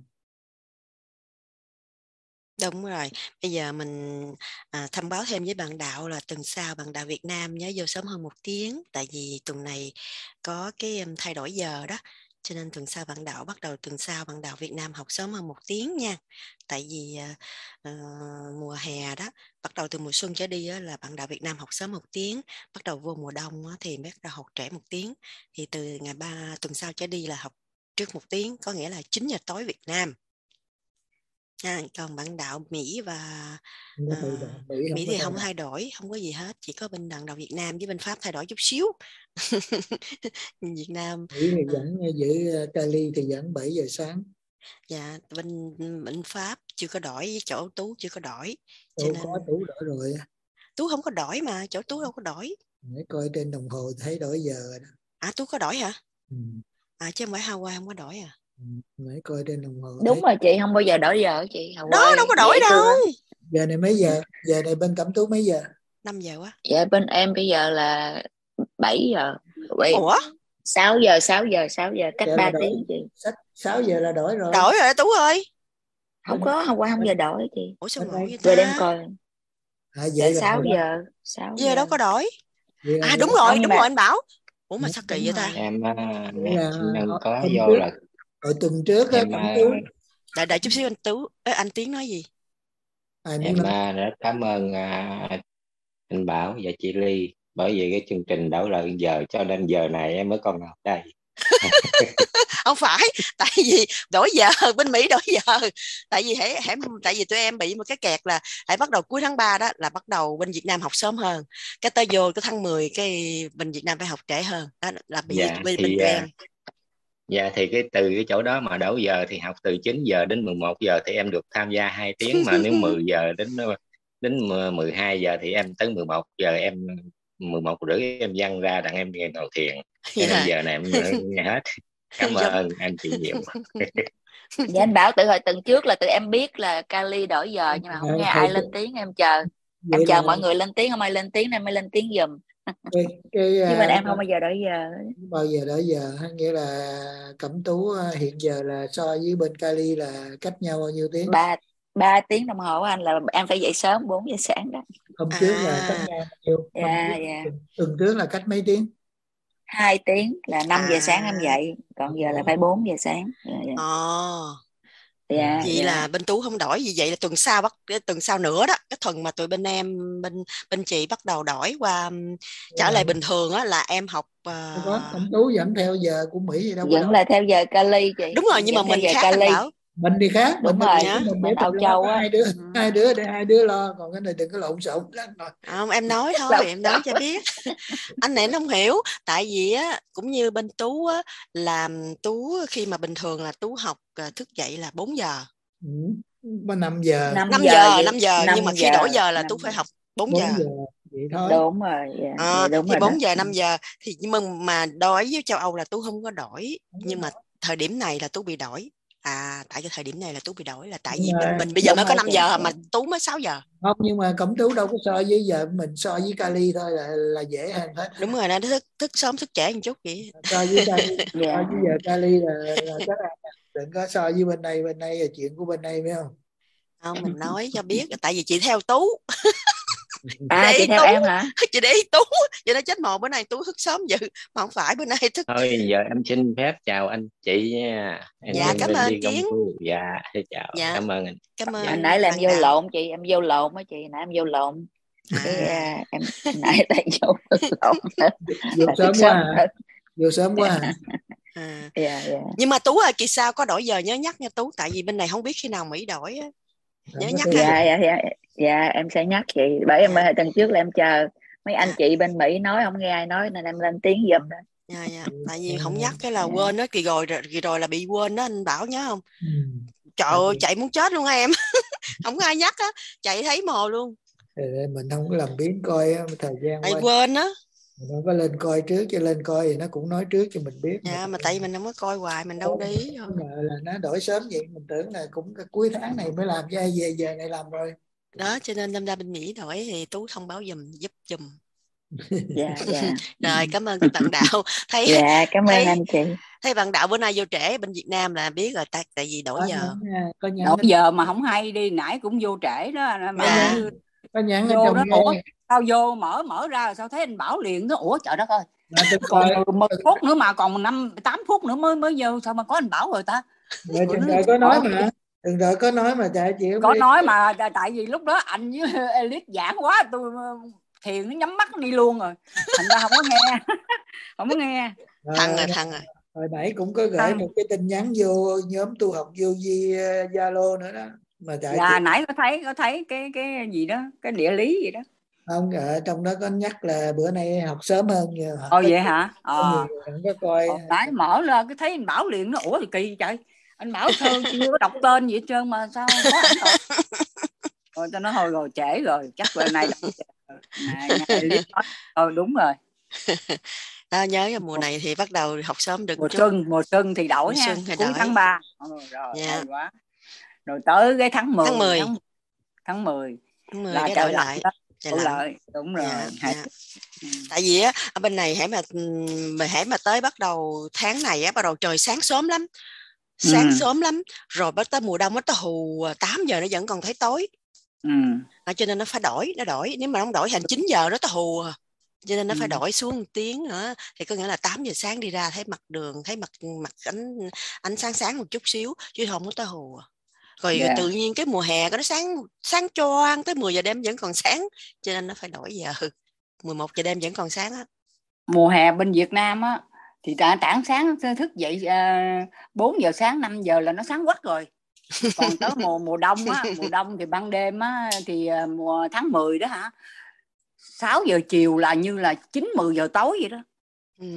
Đúng rồi, bây giờ mình à, thông báo thêm với bạn đạo là tuần sau bạn đạo Việt Nam nhớ vô sớm hơn một tiếng, tại vì tuần này có cái um, thay đổi giờ đó, cho nên tuần sau bạn đạo bắt đầu tuần sau bạn đạo Việt Nam học sớm hơn một tiếng nha. Tại vì uh, mùa hè đó, bắt đầu từ mùa xuân trở đi á, là bạn đạo Việt Nam học sớm một tiếng, bắt đầu vô mùa đông á, thì bắt đầu học trễ một tiếng, thì từ ngày ba tuần sau trở đi là học trước một tiếng, có nghĩa là chín giờ tối Việt Nam. À, còn bạn đạo Mỹ và à, Mỹ, Mỹ thì không thay đổi, không có gì hết, chỉ có bên bạn đạo Việt Nam với bên Pháp thay đổi chút xíu. Việt Nam Mỹ thì vẫn à, giữ Cali thì vẫn bảy giờ sáng. Dạ, bên bên Pháp chưa có đổi, với chỗ Tú chưa có đổi. Cho nên có Tú đổi rồi. Tú không có đổi mà, chỗ Tú đâu có đổi. Mới coi trên đồng hồ thấy đổi giờ rồi đó. À, Tú có đổi hả? Ừ. À, chứ không phải Hawaii không có đổi à? Mới coi trên đồng hồ. Đúng thấy... rồi chị, không bao giờ đổi giờ chị. Hawaii đó đâu có đổi đâu. Giờ này mấy giờ? Giờ này bên Cẩm Tú mấy giờ? năm giờ quá. Dạ bên em bây giờ là bảy giờ. Vậy... Ủa? sáu giờ, sáu giờ, sáu giờ, cách ba tiếng chị. sáu giờ là đổi rồi. Đổi rồi Tú ơi. Không có, hôm qua không giờ đổi chị. Ủa sao ngộ vậy ta? Rồi đem coi. À, vậy là sáu giờ, sáu giờ. Giờ đâu có đổi. Vậy à đúng rồi, đúng mà... rồi anh Bảo. Ủa mà sao kỳ vậy ta? Em em có hôm vô trước, là ở tuần trước em á, đợi đợi chút xíu anh Tú. Ê, anh Tiến nói gì? Ai em nói? rất cảm ơn uh, anh Bảo và chị Ly, bởi vì cái chương trình đổi lại giờ cho nên giờ này em mới còn ngồi đây. Không phải, tại vì đổi giờ, bên Mỹ đổi giờ, tại vì hãy, hãy tại vì tụi em bị một cái kẹt là hãy bắt đầu cuối tháng ba đó là bắt đầu bên Việt Nam học sớm hơn, cái tới vô cái tháng mười cái bên Việt Nam phải học trễ hơn, đó là bị dạ, bên, thì, bên tụi em. Dạ thì cái từ cái chỗ đó mà đổi giờ thì học từ chín giờ đến mười một giờ thì em được tham gia hai tiếng, mà nếu mười giờ đến đến mười hai giờ thì em tới mười một giờ em mười một rưỡi em văng ra đặng em nghe ngồi thiền. Cho nên giờ này em nghe hết. Cảm ơn anh chị nhiều. Dạ anh Bảo, tự hồi tuần trước là tụi em biết là Cali đổi giờ nhưng mà không nghe ai lên tiếng, em chờ em chờ mọi người lên tiếng, không ai lên tiếng nên mới lên tiếng giùm. Cái, cái, chứ bên em không bao giờ đổi giờ. Không bao giờ đổi giờ, nghĩa là Cẩm Tú hiện giờ là so với bên Cali là cách nhau bao nhiêu tiếng? Ba ba tiếng đồng hồ anh, là em phải dậy sớm bốn giờ sáng đó. Hôm trước à. là cách nhau bao nhiêu? Dạ, dạ. Tuần, tuần trước là cách mấy tiếng? Hai tiếng, là năm à. giờ sáng em dậy, còn giờ là phải bốn giờ sáng. Dạ, dạ. À. Dạ, vậy dạ. là bên Tú không đổi, vì vậy là tuần sau bắt tuần sau nữa đó, cái tuần mà tụi bên em bên bên chị bắt đầu đổi qua trở lại bình thường á là em học uh... có Cẩm Tú vẫn theo giờ của Mỹ gì đâu, vẫn là theo giờ Cali chị. Đúng rồi, nhưng mà mình khác anh Bảo. Mình đi khác, đúng mình rồi, mình mình Âu Châu á, hai đứa ừ. hai đứa để hai đứa lo, còn cái này đừng có lộn xộn lắm rồi. Không, em nói thôi, em nói cho biết. Anh này nó không hiểu, tại vì á cũng như bên Tú á, làm Tú khi mà bình thường là Tú học thức dậy là bốn giờ. Ừ. năm giờ. năm giờ, năm giờ, nhưng mà khi đổi giờ là Tú phải học bốn giờ. Vậy thôi. Đúng rồi, yeah. à, yeah, đúng thì rồi bốn giờ năm giờ thì nhưng mà, mà đối với châu Âu là Tú không có đổi, nhưng mà thời điểm này là Tú bị đổi. À, tại cái thời điểm này là Tú bị đổi là tại vì mà, mình, mình bây giờ mới có năm giờ mà Tú mới sáu giờ. Không, nhưng mà Cẩm Tú đâu có so với giờ mình, so với Cali thôi là là dễ hơn hết. Đúng rồi, nó thức thức sớm thức trễ một chút vậy. So với Cali, yeah. So với giờ Cali là, là cái là đừng có so với bên này, bên này là chuyện của bên này phải không? Không, mình nói cho biết, tại vì chị theo Tú. À, chị theo Tú. Em hả? Chị để ý Tú, vậy nó chết mồ, bữa nay Tú thức sớm dữ, mà không phải bữa nay thức. Thôi giờ em xin phép chào anh chị nha. Em dạ cảm ơn đi Kiến. Dạ chào. Dạ. Cảm ơn anh. Cảm ơn. Dạ. Nãy là em vô lộn chị, em vô lộn á chị, nãy em vô lộn. À. Cái, uh, em nãy tại vô lộn. Vô sớm quá hả? Vô sớm quá hả? À. Yeah, yeah. Nhưng mà Tú ơi, kỳ sau có đổi giờ nhớ nhắc nha Tú, tại vì bên này không biết khi nào Mỹ đổi á. Nhớ nhắc dạ, dạ, dạ, dạ, dạ em sẽ nhắc chị, bởi em dạ. Tuần trước là em chờ mấy anh dạ. chị bên Mỹ nói, không nghe ai nói nên em lên tiếng giùm đó. Dạ, dạ. Tại vì không nhắc cái là dạ. quên đó, kỳ rồi kỳ rồi là bị quên đó, anh Bảo nhớ không? Ừ. Trời ơi, chạy muốn chết luôn á em. Không có ai nhắc á, chạy thấy mồ luôn. Mình không có làm biến coi thời gian qua. Quên á. Mình không có lên coi trước, cho lên coi thì nó cũng nói trước cho mình biết. Dạ, mà, mà tại vì mình không có coi hoài, mình đâu để ý rồi. Là nó đổi sớm vậy, mình tưởng là cũng cuối tháng này mới làm, cho ai về giờ này làm rồi. Đó, cho nên năm ra bên Mỹ đổi thì Tú thông báo giùm, giúp giùm. Dạ, dạ. Rồi, cảm ơn bạn Đạo. Thấy, dạ, cảm ơn thấy, anh chị. Thấy bạn Đạo bữa nay vô trễ bên Việt Nam là biết rồi, tại, tại vì đổi có giờ. Nhắn, có nhắn đổi giờ mà không hay đi, nãy cũng vô trễ đó. Mà dạ. như, có nhắn vô đó, ủa, sao vô mở mở ra sao thấy anh Bảo liền đó, ủa trời đất ơi. Còn một phút nữa mà, còn năm tám phút nữa mới mới vô, sao mà có anh Bảo rồi ta? Rồi chừng rồi có nói mà, chừng rồi có nói mà tại chị có đi. nói mà, tại vì lúc đó anh với Elite giảng quá, tôi thiền nó nhắm mắt đi luôn rồi, thành ra không có nghe. Không có nghe. Thằng rồi, thằng rồi. Hồi nãy cũng có gửi thằng. một cái tin nhắn vô nhóm tu học vô vi Zalo nữa đó. Mà tại dạ, chị... nãy có thấy có thấy cái cái gì đó, cái địa lý gì đó. Không, ở trong đó có nhắc là bữa nay học sớm hơn nhiều. Ồ vậy hả? Ờ. Đừng có coi. Ờ, nãy mở ra cái thấy anh Bảo liền nó, ủa thì kỳ trời. Anh Bảo thơ chưa có đọc tên gì hết trơn mà sao có ảnh rồi. Rồi cho nó thôi rồi, trễ rồi, chắc là này ờ đúng rồi. Ta nhớ là mùa này thì bắt đầu học sớm được mùa chút. xuân mùa xuân thì đổi nha, cuối tháng ba. Ừ, rồi dạ. Quá. Rồi tới cái tháng mười tháng mười tháng, tháng mười tháng mười là cái đổi lại đổi lại đúng rồi. Dạ, dạ. Ừ. Tại vì á ở bên này hãy mà mà hãy mà tới bắt đầu tháng này á, bắt đầu trời sáng sớm lắm, sáng ừ. sớm lắm, rồi bắt tới mùa đông nó tới hù tám giờ nó vẫn còn thấy tối. Ừ. À, cho nên nó phải đổi, nó đổi nếu mà không đổi thành chín giờ nó tới hù, cho nên nó ừ. phải đổi xuống một tiếng nữa, thì có nghĩa là tám giờ sáng đi ra thấy mặt đường, thấy mặt mặt ánh ánh sáng sáng một chút xíu chứ không có tới hù. Rồi yeah. tự nhiên cái mùa hè nó sáng sáng choang tới mười giờ đêm vẫn còn sáng, cho nên nó phải đổi giờ, mười một giờ đêm vẫn còn sáng á. Mùa hè bên Việt Nam á thì tảng sáng thức dậy uh, bốn giờ sáng, năm giờ là nó sáng quắc rồi. Còn tới mùa mùa đông á, mùa đông thì ban đêm á thì uh, mùa tháng mười đó hả, sáu giờ chiều là như là chín mười giờ tối vậy đó. Ừ.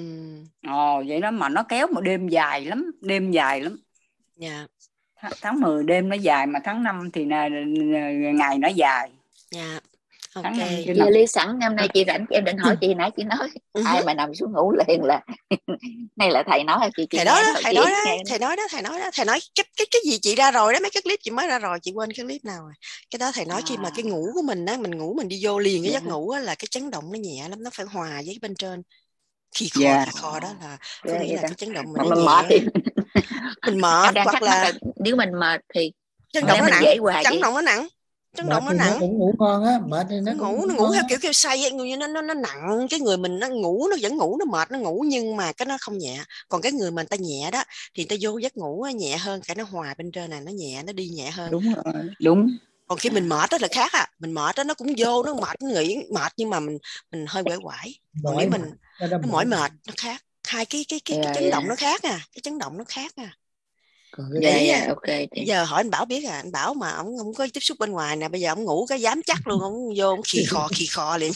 Ồ vậy đó, mà nó kéo một đêm dài lắm, đêm dài lắm. Dạ. Yeah. Th- tháng mười đêm nó dài, mà tháng năm thì là, ngày nó dài. Dạ. Yeah. Ok. Chị Ly sẵn năm nay chị rảnh, em định hỏi chị, nãy chị nói uh-huh. ai mà nằm xuống ngủ liền là này là thầy nói hay chị, chị thầy đó, đó thầy nói đó, thầy nói đó thầy nói đó thầy nói cái cái cái gì chị ra rồi đó, mấy cái clip chị mới ra rồi, chị quên cái clip nào rồi. Cái đó thầy nói à. khi mà cái ngủ của mình á, mình ngủ mình đi vô liền cái yeah. giấc ngủ á, là cái chấn động nó nhẹ lắm, nó phải hòa với bên trên khi kho yeah. khi kho đó là có yeah, nghĩa yeah, là yeah. cái chấn động mình, mình mệt thì mình mệt hoặc là... là nếu mình mệt thì chấn động nó nặng, dễ hòa chấn động nó nặng. Chấn động nó nặng, nó cũng ngủ ngon á, mệt thì nó, nó ngủ nó ngủ theo kiểu kiểu say ấy, nó nó nó nặng, cái người mình nó ngủ nó vẫn ngủ, nó mệt nó ngủ nhưng mà cái nó không nhẹ. Còn cái người mình ta nhẹ đó thì ta vô giấc ngủ nhẹ hơn, cái nó hòa bên trên này, nó nhẹ, nó đi nhẹ hơn. Đúng rồi, đúng. Còn khi mình mệt đó là khác à, mình mệt đó nó cũng vô nó mệt, nó nghỉ mệt nhưng mà mình mình hơi quể quải. Còn nếu mình nó mỏi mệt nó khác, hai cái cái cái, cái chấn yeah. động nó khác à, cái chấn động nó khác à. Dạ, yeah, yeah, ok. Bây giờ hỏi anh Bảo biết à, anh Bảo mà ông không có tiếp xúc bên ngoài nè, bây giờ ông ngủ cái dám chắc luôn, ông vô ông khì khò khì khò liền.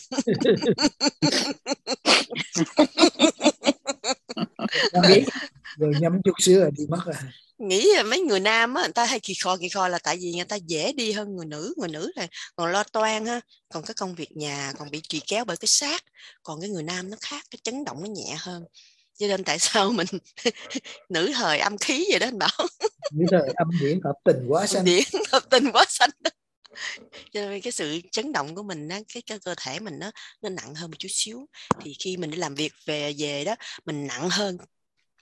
Biết rồi nhắm chút xíu là đi mất rồi. Nghĩ là mấy người nam á, người ta hay khì khò khì khò là tại vì người ta dễ đi hơn người nữ, người nữ là còn lo toan ha, còn cái công việc nhà còn bị trì kéo bởi cái xác, còn cái người nam nó khác, cái chấn động nó nhẹ hơn. Cho nên tại sao mình nữ thời âm khí vậy đó anh Bảo. Nữ thời âm điển hợp tình quá xanh. Điển hợp tình quá xanh. Cho nên cái sự chấn động của mình, cái, cái cơ thể mình nó, nó nặng hơn một chút xíu. Thì khi mình đi làm việc về về đó, mình nặng hơn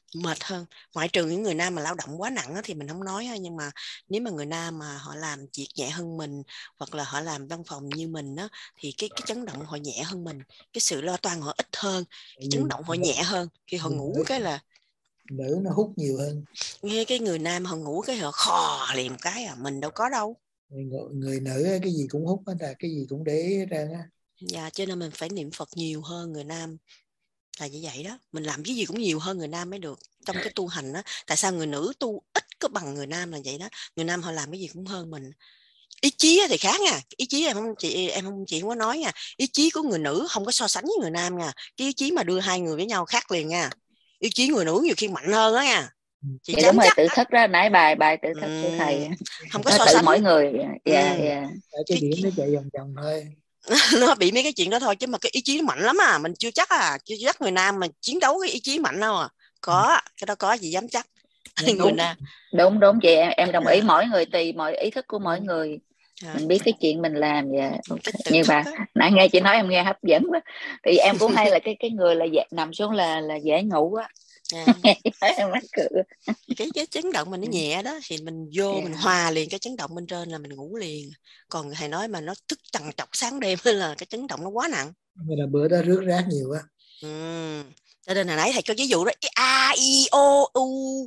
mệt hơn. Ngoại trừ những người nam mà lao động quá nặng thì mình không nói, nhưng mà nếu mà người nam mà họ làm việc nhẹ hơn mình, hoặc là họ làm văn phòng như mình đó, thì cái cái chấn động họ nhẹ hơn mình, cái sự lo toan họ ít hơn, cái chấn động họ nhẹ hơn. Khi họ ngủ cái là nữ nó hút nhiều hơn. Nghe cái người nam họ ngủ cái họ khò liền cái à, mình đâu có đâu. Người, người nữ cái gì cũng hút hết, là cái gì cũng để ý ra đó. Dạ, cho nên mình phải niệm Phật nhiều hơn người nam là như vậy đó. Mình làm cái gì cũng nhiều hơn người nam mới được trong cái tu hành đó. Tại sao người nữ tu ít có bằng người nam là vậy đó. Người nam họ làm cái gì cũng hơn mình. Ý chí thì khác nha. Ý chí em không chị em không chị không có nói nha. Ý chí của người nữ không có so sánh với người nam nha. Cái ý chí mà đưa hai người với nhau khác liền nha. Ý chí người nữ nhiều khi mạnh hơn đó nha. Chị đúng rồi, tự thức đó, nãy bài bài tự thức của thầy không có nó so tự sánh mỗi người. Dạ, ừ. dạ. Cái điểm nó chạy vòng vòng thôi. Nó bị mấy cái chuyện đó thôi, chứ mà cái ý chí nó mạnh lắm à, mình chưa chắc à, chưa chắc người nam mà chiến đấu cái ý chí mạnh đâu à. Có, cái đó có gì dám chắc. Đúng, người nam. Đúng đúng chị, em, em đồng ý, mỗi người tùy mọi ý thức của mỗi người. À, mình biết cái chuyện mình làm vậy. Okay. Như bà nãy nghe chị nói em nghe hấp dẫn quá, thì em cũng hay là cái cái người là dễ, nằm xuống là là dễ ngủ á. À. Em mắc cười. cái cái chấn động mình nó nhẹ đó thì mình vô yeah. mình hòa liền cái chấn động bên trên là mình ngủ liền. Còn thầy nói mà nó thức trằn trọc sáng đêm là cái chấn động nó quá nặng. Vậy là bữa đó rước rác nhiều quá. Ừ. Cho nên là nãy thầy có ví dụ đó, a i o u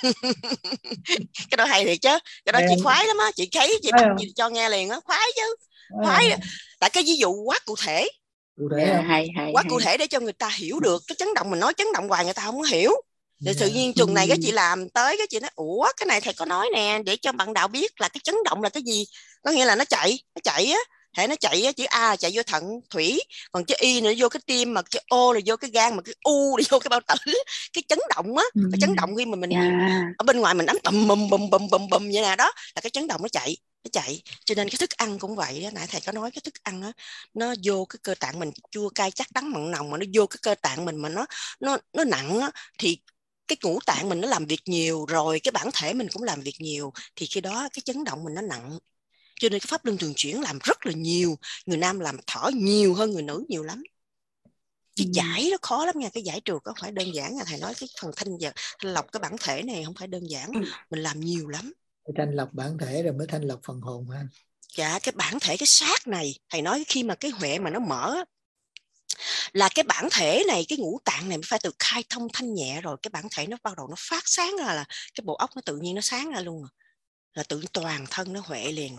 cái đó hay thiệt chứ, cái đó em... chị khoái lắm á, chị thấy chị bắt chị cho nghe liền á, khoái chứ, khoái. À. Tại cái ví dụ quá cụ thể, cụ thể yeah, hay, hay, quá hay. cụ thể để cho người ta hiểu được. Cái chấn động mình nói chấn động hoài người ta không có hiểu. Để tự nhiên tuần này cái chị làm tới cái chị nói ủa cái này thầy có nói nè, để cho bạn đạo biết là cái chấn động là cái gì. Có nghĩa là nó chạy, nó chạy á, hệ nó chạy á, chữ A là chạy vô thận thủy, còn chữ Y nó vô cái tim, mà chữ O là vô cái gan, mà cái U là vô cái bao tử. Cái chấn động á, cái chấn động khi mà mình yeah. ở bên ngoài mình đánh bầm bầm bầm bầm bầm bầm như nè, đó là cái chấn động nó chạy, nó chạy. Cho nên cái thức ăn cũng vậy á, nãy thầy có nói cái thức ăn á, nó vô cái cơ tạng mình, chua cay chắc đắng mặn nồng, mà nó vô cái cơ tạng mình mà nó nó nó nặng á, thì cái ngũ tạng mình nó làm việc nhiều rồi, cái bản thể mình cũng làm việc nhiều, thì khi đó cái chấn động mình nó nặng. Cho nên cái pháp luân thường chuyển làm rất là nhiều. Người nam làm thở nhiều hơn người nữ nhiều lắm. Cái ừ. giải nó khó lắm nha. Cái giải trượt không phải đơn giản nha. Thầy nói cái phần thanh, thanh lọc cái bản thể này không phải đơn giản. Mình làm nhiều lắm. Thanh lọc bản thể rồi mới thanh lọc phần hồn ha. Dạ, cái bản thể, cái xác này, thầy nói khi mà cái huệ mà nó mở là cái bản thể này, cái ngũ tạng này phải từ khai thông thanh nhẹ rồi cái bản thể nó bắt đầu nó phát sáng ra, là cái bộ óc nó tự nhiên nó sáng ra luôn, là tự toàn thân nó huệ liền.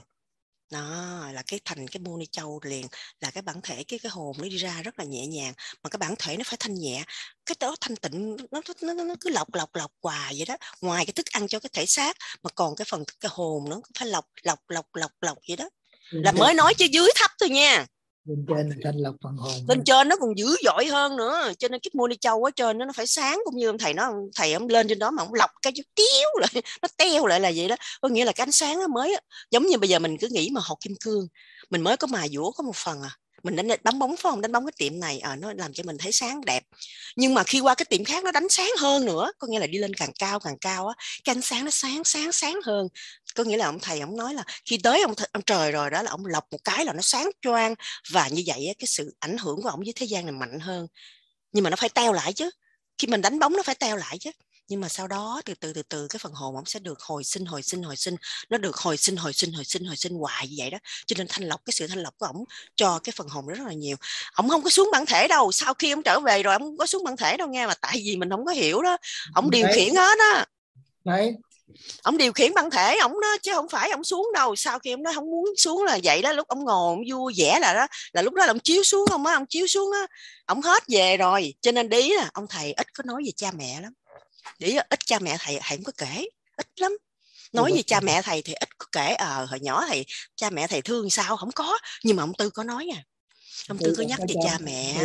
Đó là cái thành cái mô ni châu liền, là cái bản thể, cái cái hồn nó đi ra rất là nhẹ nhàng, mà cái bản thể nó phải thanh nhẹ, cái đó thanh tịnh, nó nó, nó cứ lọc lọc lọc hoài vậy đó. Ngoài cái thức ăn cho cái thể xác mà còn cái phần cái hồn nó phải lọc lọc lọc lọc lọc vậy đó. Là mới nói chứ dưới thấp thôi nha. Bên trên là thanh lọc phần hồn. Bên trên nó còn dữ dội hơn nữa, cho nên cái mô ni châu ở trên nó nó phải sáng, cũng như ông thầy nó thầy ông lên trên đó mà ông lọc cái chút tiếu lại, nó teo lại là vậy đó. Có nghĩa là cái ánh sáng nó mới, giống như bây giờ mình cứ nghĩ mà hột kim cương, mình mới có mài dũa có một phần à, mình đánh đánh bóng phải không, đánh bóng cái tiệm này à, nó làm cho mình thấy sáng đẹp, nhưng mà khi qua cái tiệm khác nó đánh sáng hơn nữa, có nghĩa là đi lên càng cao càng cao á, cái ánh sáng nó sáng sáng sáng hơn. Có nghĩa là ông thầy ông nói là khi tới ông, ông trời rồi đó là ông lọc một cái là nó sáng choang, và như vậy á, cái sự ảnh hưởng của ông với thế gian này mạnh hơn. Nhưng mà nó phải teo lại chứ, khi mình đánh bóng nó phải teo lại chứ. Nhưng mà sau đó từ từ từ từ cái phần hồn ông sẽ được hồi sinh hồi sinh hồi sinh, nó được hồi sinh hồi sinh hồi sinh hồi sinh hoài như vậy đó. Cho nên thanh lọc, cái sự thanh lọc của ông cho cái phần hồn rất là nhiều. Ông không có xuống bản thể đâu, sau khi ông trở về rồi ông không có xuống bản thể đâu nghe, mà tại vì mình không có hiểu đó, ông điều đấy. khiển hết á. Đấy. Ông điều khiển bản thể ông đó, chứ không phải ông xuống đâu. Sau khi ông nói không muốn xuống là vậy đó, lúc ông ngồi ông vui vẻ là đó, là lúc đó là ông chiếu xuống không á, ông chiếu xuống á, ông hết về rồi. Cho nên đi là ông thầy ít có nói về cha mẹ lắm, đi ít cha mẹ thầy thầy không có kể, ít lắm. Nói về cha mẹ thầy thì ít có kể. Ờ hồi nhỏ thầy cha mẹ thầy thương sao không có, nhưng mà ông Tư có nói nha, ông Tư có nhắc về cha mẹ.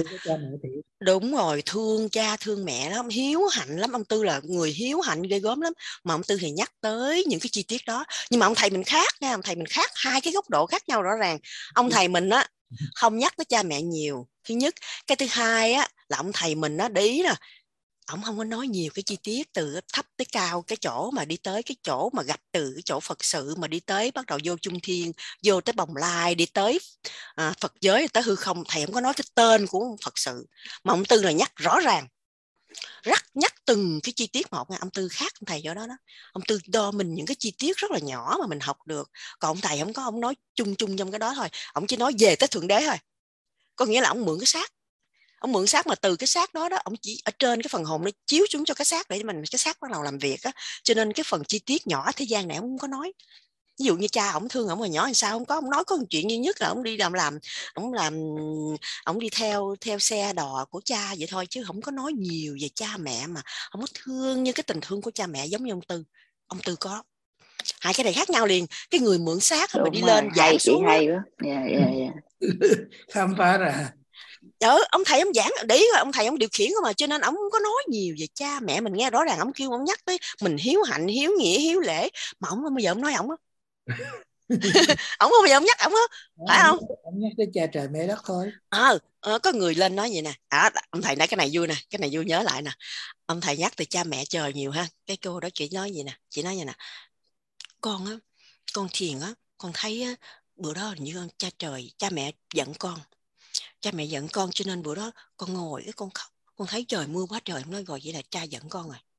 Đúng rồi, thương cha thương mẹ lắm, hiếu hạnh lắm. Ông Tư là người hiếu hạnh ghê gớm lắm, mà ông Tư thì nhắc tới những cái chi tiết đó. Nhưng mà ông thầy mình khác nha, ông thầy mình khác, hai cái góc độ khác nhau rõ ràng. Ông thầy mình á không nhắc tới cha mẹ nhiều, thứ nhất. Cái thứ hai á là ông thầy mình á để ý nè, ông không có nói nhiều cái chi tiết từ thấp tới cao, cái chỗ mà đi tới cái chỗ mà gặp từ cái chỗ Phật sự mà đi tới bắt đầu vô Trung Thiên, vô tới Bồng Lai, đi tới à, Phật giới, tới hư không. Thầy không có nói cái tên của Phật sự, mà ông Tư là nhắc rõ ràng. Rắc nhắc từng cái chi tiết một nha. Ông Tư khác ông thầy chỗ đó đó. Ông Tư đo mình những cái chi tiết rất là nhỏ mà mình học được. Còn ông thầy không có, ông nói chung chung trong cái đó thôi. Ông chỉ nói về tới Thượng Đế thôi. Có nghĩa là ông mượn cái xác. Ông mượn xác mà từ cái xác đó đó, ông chỉ ở trên cái phần hồn nó chiếu xuống cho cái xác để cho mình cái xác bắt đầu làm việc á. Cho nên cái phần chi tiết nhỏ thế gian này ông không có nói. Ví dụ như cha ổng thương ổng hồi nhỏ làm sao không có, ông nói có một chuyện duy nhất là ổng đi làm làm ổng làm ổng đi theo theo xe đò của cha vậy thôi, chứ không có nói nhiều về cha mẹ, mà không có thương như cái tình thương của cha mẹ giống như ông Tư. Ông Tư có hai cái này khác nhau liền. Cái người mượn xác mà đi lên giảng xuống hay quá. Yeah, yeah, yeah. Khám phá ra. Ờ, ông thầy ông giảng đấy, ông thầy ông điều khiển mà, cho nên ông không có nói nhiều về cha mẹ mình nghe rõ ràng. Ông kêu ông nhắc tới mình hiếu hạnh, hiếu nghĩa, hiếu lễ, mà ông bây giờ ông nói ổng á. Ông không bao giờ ông nhắc ổng á, phải không? Ông nhắc tới cha trời mẹ đất thôi. Ờ, à, có người lên nói vậy nè. À, ông thầy nói cái này vui nè, cái này vui nhớ lại nè. Ông thầy nhắc từ cha mẹ trời nhiều ha. Cái cô đó chị nói gì nè, chị nói vậy nè. Con á, con thiền á, con thấy á, bữa đó hình như cha trời, cha mẹ giận con. Cha mẹ giận con cho nên bữa đó con ngồi cái con khóc, con thấy trời mưa quá trời, nói rồi vậy là cha giận con rồi.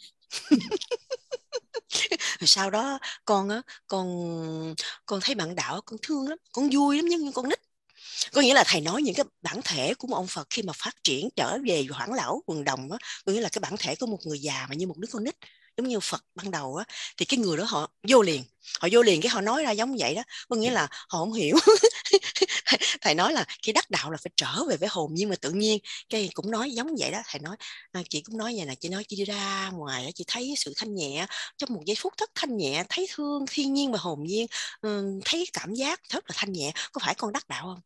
Rồi sau đó con á, con con thấy bạn đạo con thương lắm, con vui lắm, nhưng con nít. Có nghĩa là thầy nói những cái bản thể của một ông Phật khi mà phát triển trở về hoảng lão quần đồng á, có nghĩa là cái bản thể của một người già mà như một đứa con nít, giống như Phật ban đầu á, thì cái người đó họ vô liền, họ vô liền cái họ nói ra giống vậy đó, có nghĩa là họ không hiểu. Thầy nói là khi đắc đạo là phải trở về với hồn nhiên mà tự nhiên, cái cũng nói giống vậy đó. Thầy nói à, chị cũng nói vậy nè, chị nói chị đi ra ngoài chị thấy sự thanh nhẹ trong một giây phút, rất thanh nhẹ, thấy thương thiên nhiên và hồn nhiên, thấy cảm giác rất là thanh nhẹ, có phải con đắc đạo không?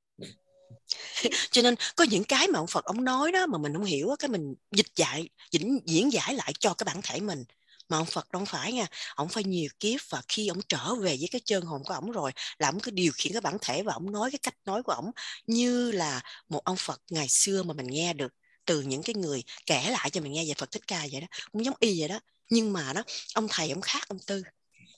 Cho nên có những cái mà ông Phật ông nói đó mà mình không hiểu, cái mình dịch dạy diễn, diễn giải lại cho cái bản thể mình. Mà ông Phật không phải nha, ông phải nhiều kiếp, và khi ông trở về với cái chân hồn của ông rồi là ông cứ điều khiển cái bản thể, và ông nói cái cách nói của ông như là một ông Phật ngày xưa mà mình nghe được từ những cái người kể lại cho mình nghe về Phật Thích Ca vậy đó, cũng giống y vậy đó. Nhưng mà đó, ông thầy ông khác ông Tư.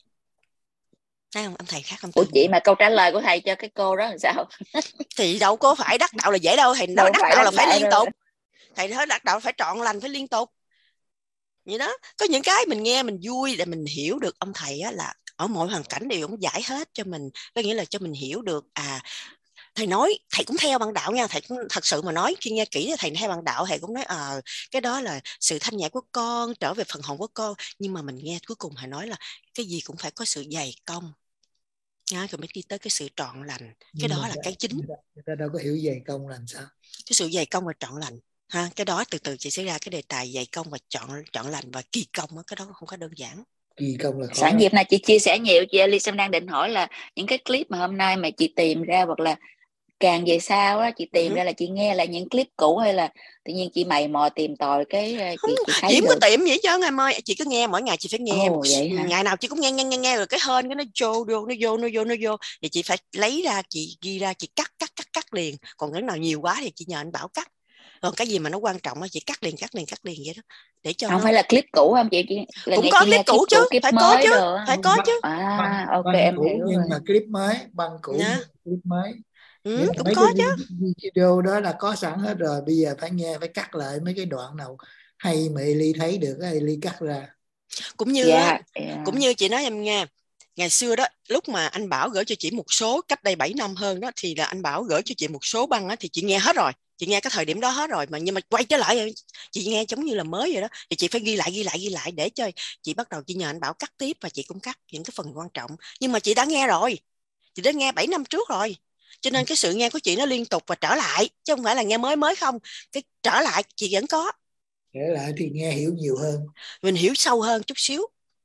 Thấy không? Ông thầy khác ông Tư. Ủa chị, mà câu trả lời của thầy cho cái cô đó làm sao? Thì đâu có phải đắc đạo là dễ đâu, thầy nói đắc đạo là phải liên tục. Thầy nói đắc đạo phải trọn lành, phải liên tục vậy đó. Có những cái mình nghe mình vui để mình hiểu được ông thầy á, là ở mọi hoàn cảnh đều ông giải hết cho mình, có nghĩa là cho mình hiểu được. À, thầy nói thầy cũng theo bạn đạo nha, thầy cũng thật sự mà nói khi nghe kỹ thầy theo bạn đạo, thầy cũng nói à, cái đó là sự thanh nhẹ của con, trở về phần hồn của con. Nhưng mà mình nghe cuối cùng thầy nói là cái gì cũng phải có sự dày công nha, rồi mới đi tới cái sự trọn lành. Cái đó là cái chính. Người ta đâu có hiểu dày công là sao. Cái sự dày công và trọn lành ha, cái đó từ từ chị sẽ ra cái đề tài dày công và chọn chọn lành và kỳ công đó, cái đó không có đơn giản. Kỳ công là khó. Sẵn dịp này chị chia sẻ nhiều, chị Elisa đang định hỏi là những cái clip mà hôm nay mà chị tìm ra, hoặc là càng về sau á chị tìm uh-huh. ra là chị nghe lại những clip cũ, hay là tự nhiên chị mày mò tìm tòi cái không, chị, chị thấy chị được. có tiệm vậy chứ em ơi, chị cứ nghe mỗi ngày, chị phải nghe. Ồ, vậy hả? Ngày nào chị cũng nghe nghe nghe nghe rồi cái hên cái nó vô vô nó vô nó vô nó vô thì chị phải lấy ra, chị ghi ra, chị cắt cắt cắt cắt liền. Còn cái nào nhiều quá thì chị nhờ anh Bảo cắt. Còn cái gì mà nó quan trọng á chị cắt liền cắt liền cắt liền vậy đó, để cho không nó... phải là clip cũ không chị, chị cũng có clip cũ chứ, clip phải có chứ, đồ. phải có chứ. À, băng, ok băng em cũ, hiểu nhưng rồi. mà clip mới, băng cũ Nè. clip mới. Ừ, cũng mấy có cái chứ. video đó là có sẵn hết rồi, bây giờ phải nghe, phải cắt lại mấy cái đoạn nào hay mà Eli thấy được, Eli cắt ra. Cũng như yeah, á, yeah. cũng như chị nói em nghe, ngày xưa đó lúc mà anh Bảo gửi cho chị một số, cách đây bảy năm hơn đó, thì là anh Bảo gửi cho chị một số băng á, thì chị nghe hết rồi, chị nghe cái thời điểm đó hết rồi, mà nhưng mà quay trở lại chị nghe giống như là mới vậy đó, thì chị phải ghi lại ghi lại ghi lại để cho chị bắt đầu chị nhờ anh Bảo cắt tiếp, và chị cũng cắt những cái phần quan trọng. Nhưng mà chị đã nghe rồi, chị đã nghe bảy năm trước rồi, cho nên cái sự nghe của chị nó liên tục và trở lại, chứ không phải là nghe mới mới không. Cái trở lại chị vẫn có, trở lại thì nghe hiểu nhiều hơn, mình hiểu sâu hơn chút xíu,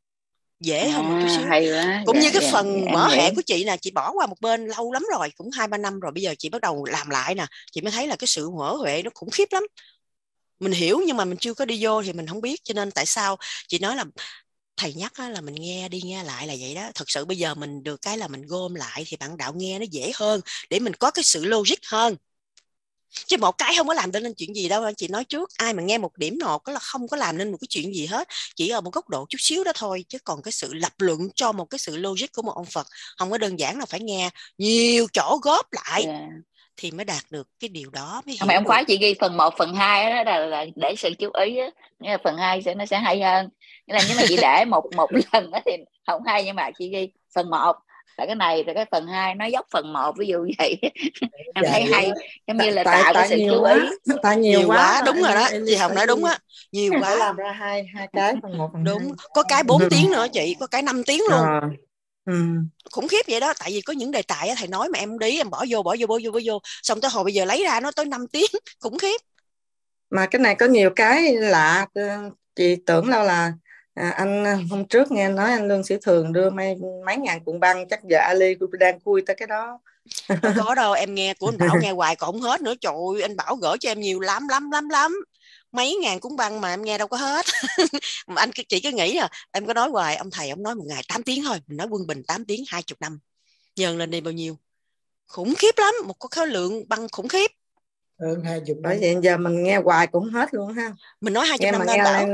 dễ à, hơn một chút xíu. hay quá. Cũng dạ, như cái dạ, phần dạ, mở hệ của chị nè, chị bỏ qua một bên lâu lắm rồi, cũng hai ba năm rồi, bây giờ chị bắt đầu làm lại nè, chị mới thấy là cái sự mở huệ nó khủng khiếp lắm. Mình hiểu nhưng mà mình chưa có đi vô thì mình không biết, cho nên tại sao chị nói là thầy nhắc là mình nghe đi nghe lại là vậy đó. Thật sự bây giờ mình được cái là mình gom lại thì bạn đạo nghe nó dễ hơn, để mình có cái sự logic hơn. Chứ một cái không có làm nên chuyện gì đâu. Chị nói trước, ai mà nghe một điểm nọ là không có làm nên một cái chuyện gì hết, chỉ ở một góc độ chút xíu đó thôi. Chứ còn cái sự lập luận cho một cái sự logic của một ông Phật không có đơn giản là phải nghe nhiều chỗ góp lại, yeah. thì mới đạt được cái điều đó, mới không hiểu em được. khoái chị ghi phần một phần hai đó là, là để sự chú ý á, nghĩa là phần hai sẽ nó sẽ hay hơn. Nghĩa là nếu mà chị để một một lần đó thì không hay, nhưng mà chị ghi phần một là cái này, rồi cái phần hai nó dốc phần một, ví dụ vậy. Em thấy hay, giống như là tại tạo tại cái sự nhiều chú quá, ý. tại nhiều, Nhiều quá, quá, mà đúng rồi đó, em chị Hồng nói đúng á, nhiều phải quá. làm ra hai hai cái, phần một phần Đúng, hai. có cái bốn tiếng nữa chị, có cái năm tiếng luôn. À. Ừ. Khủng khiếp vậy đó. Tại vì có những đề tài á, thầy nói mà em không đi, em bỏ vô bỏ vô bỏ vô bỏ vô, xong tới hồi bây giờ lấy ra nó tới năm tiếng. Khủng khiếp. Mà cái này có nhiều cái lạ, chị tưởng đâu là à, anh hôm trước nghe nói anh Lương Sĩ Thường đưa mấy mấy ngàn cuộn băng, chắc giờ Ali cũng đang khui tới cái đó. Đâu có đâu, em nghe của anh Bảo nghe hoài còn không hết nữa. Trời ơi, anh Bảo gửi cho em nhiều lắm lắm lắm lắm, mấy ngàn cuốn băng mà em nghe đâu có hết. Mà anh chị cứ nghĩ à, em có nói hoài, ông thầy ông nói một ngày tám tiếng thôi, mình nói quân bình tám tiếng hai mươi năm nhân lên đây bao nhiêu, khủng khiếp lắm, một cái khối lượng băng khủng khiếp. Hơn hai chục năm. Bởi vậy giờ mình nghe hoài cũng hết luôn ha. Mình nói hai chục nghe năm mà đó nghe anh Bảo.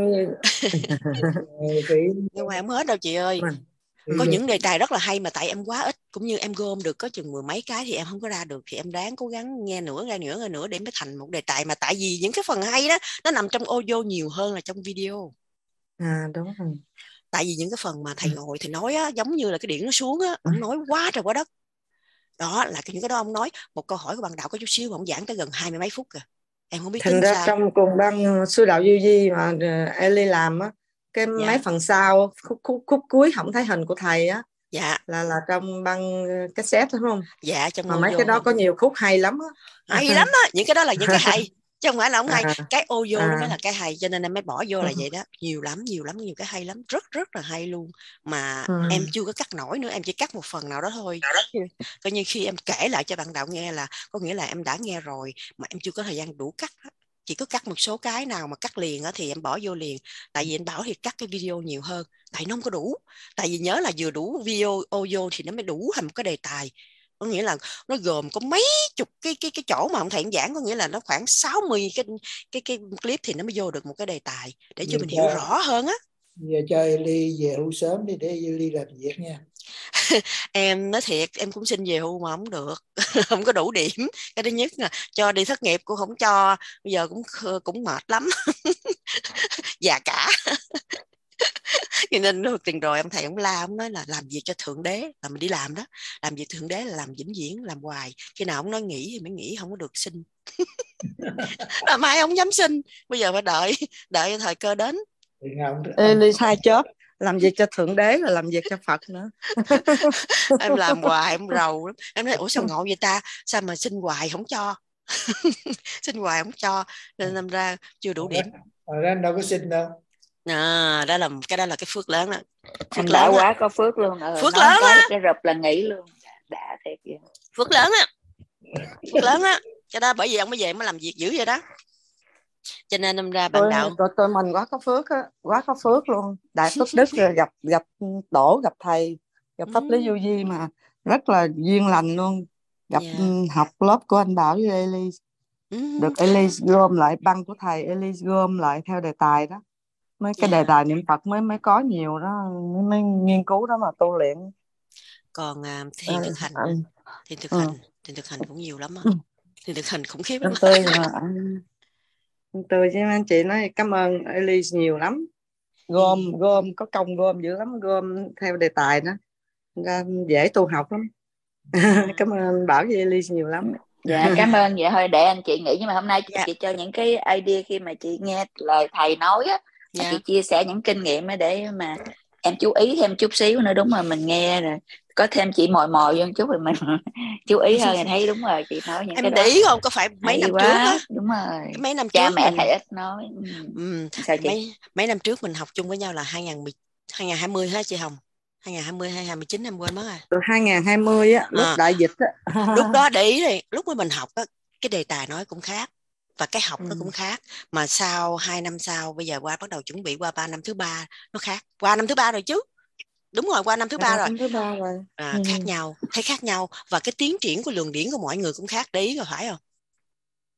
Nghe hoài không hết đâu chị ơi. Mình. Có những đề tài rất là hay mà tại em quá ít, cũng như em gom được có chừng mười mấy cái thì em không có ra được, thì em ráng cố gắng nghe nữa ra nữa ra nữa để mới thành một đề tài. Mà tại vì những cái phần hay đó nó nằm trong audio nhiều hơn là trong video. À đúng rồi. Tại vì những cái phần mà thầy ngồi thầy nói á, giống như là cái điện nó xuống á, ông nói quá trời quá đất. Đó là những cái đó ông nói một câu hỏi của bạn Đạo có chút xíu mà ông giảng tới gần hai mươi mấy phút kìa. Em không biết Thành tính ra sao. trong cùng băng sư đạo Du Di mà Eli làm á, cái Dạ. mấy phần sau khúc, khúc, khúc cuối không thấy hình của thầy á. Dạ. Là là trong băng cassette đúng không? Dạ trong mà audio. Mấy cái đó có nhiều khúc hay lắm á. Hay lắm á, những cái đó là những cái hay. Chứ không phải là không hay, à, cái audio à. nó mới là cái hay, cho nên em mới bỏ vô là vậy đó. Nhiều lắm, nhiều lắm, nhiều cái hay lắm, rất rất là hay luôn. Mà ừ. em chưa có cắt nổi nữa, em chỉ cắt một phần nào đó thôi. Coi như khi em kể lại cho bạn Đạo nghe là có nghĩa là em đã nghe rồi mà em chưa có thời gian đủ cắt đó. Chỉ có cắt một số cái nào mà cắt liền á thì em bỏ vô liền. Tại vì anh Bảo thì cắt cái video nhiều hơn, tại nó không có đủ. Tại vì nhớ là vừa đủ video audio thì nó mới đủ thành một cái đề tài. Có nghĩa là nó gồm có mấy chục cái cái cái chỗ mà ông thầy giảng, có nghĩa là nó khoảng sáu mươi cái cái cái clip thì nó mới vô được một cái đề tài để cho giờ mình cho, hiểu rõ hơn á. Giờ cho Eli về hưu sớm đi để Eli làm việc nha. Em nói thiệt, em cũng xin về hưu mà không được. Không có đủ điểm. Cái thứ nhất là cho đi thất nghiệp cũng không cho, bây giờ cũng cũng mệt lắm. Già cả. Cho nên tiền rồi ông thầy ông la, ông nói là làm việc cho thượng đế là mình đi làm đó, làm việc thượng đế là làm vĩnh viễn, làm hoài, khi nào ông nói nghỉ thì mới nghỉ, không có được xin. Mà mai không dám xin, bây giờ phải đợi đợi thời cơ đến. Eli hai chớp, làm việc cho thượng đế là làm việc cho Phật nữa. Em làm hoài em rầu lắm, em nói ủa sao ngộ vậy ta, sao mà xin hoài không cho. Xin hoài không cho nên năm ra chưa đủ điểm. Ở đó đâu có xin đâu. À, đó là cái đó là cái phước lớn đó. Phước anh đã quá có phước luôn. Ừ, phước lớn á, cái rụp là nghỉ luôn, đã thiệt vậy. Phước lớn á, phước lớn á, cho đó bởi vì ông mới về mới làm việc dữ vậy đó. Cho nên năm ra bạn tôi, Đạo tôi, tôi mình quá có phước á, quá có phước luôn. Đại phước đức gặp gặp tổ, gặp thầy, gặp pháp lý Du Di mà rất là duyên lành luôn. Gặp yeah. học lớp của anh Bảo với Eli. Mm. Được Eli gom lại băng của thầy, Eli gom lại theo đề tài đó. Mấy cái yeah. đề tài niệm Phật mới mới có nhiều đó, mới, mới nghiên cứu đó mà tu luyện. Còn uh, thiền thực hành, à, thiền thực ừ. hành, thiền thực hành cũng nhiều lắm á. Thiền thực hành khủng khiếp lắm. Tôi mà tôi với anh chị nói cảm ơn Eli nhiều lắm. Gom, gom, có công gom dữ lắm, gom theo đề tài đó. Ra dễ tu học lắm. Cảm ơn Bảo với Eli nhiều lắm. Dạ cảm ơn. Vậy thôi để anh chị nghĩ, nhưng mà hôm nay dạ. chị cho những cái idea khi mà chị nghe lời thầy nói á, dạ. chị chia sẻ những kinh nghiệm để mà em chú ý thêm chút xíu nữa. Đúng rồi, mình nghe rồi có thêm chị mồi mồi vô một chút rồi mình chú ý hơn thì thấy đúng rồi, chị nói những em cái để đó ý không, có phải mấy hay năm quá. trước á, đúng rồi, mấy năm cha trước mẹ mình... thầy ít nói. ừ. Sao chị? mấy mấy năm trước mình học chung với nhau là hai nghìn hai mươi hả chị Hồng? hai nghìn hai mươi hay hai mươi chín em quên mất rồi. Từ hai nghìn hai mươi á, lúc à, đại dịch á. Lúc đó để ý thì lúc mà mình học á, cái đề tài nói cũng khác và cái học ừ. nó cũng khác, mà sau hai năm sau bây giờ qua bắt đầu chuẩn bị qua ba năm thứ ba nó khác, qua năm thứ ba rồi chứ. Đúng rồi, qua năm thứ ba à, rồi. Năm thứ ba rồi. À, ừ. Khác nhau, thấy khác nhau và cái tiến triển của luồng điển của mọi người cũng khác, để ý rồi phải không?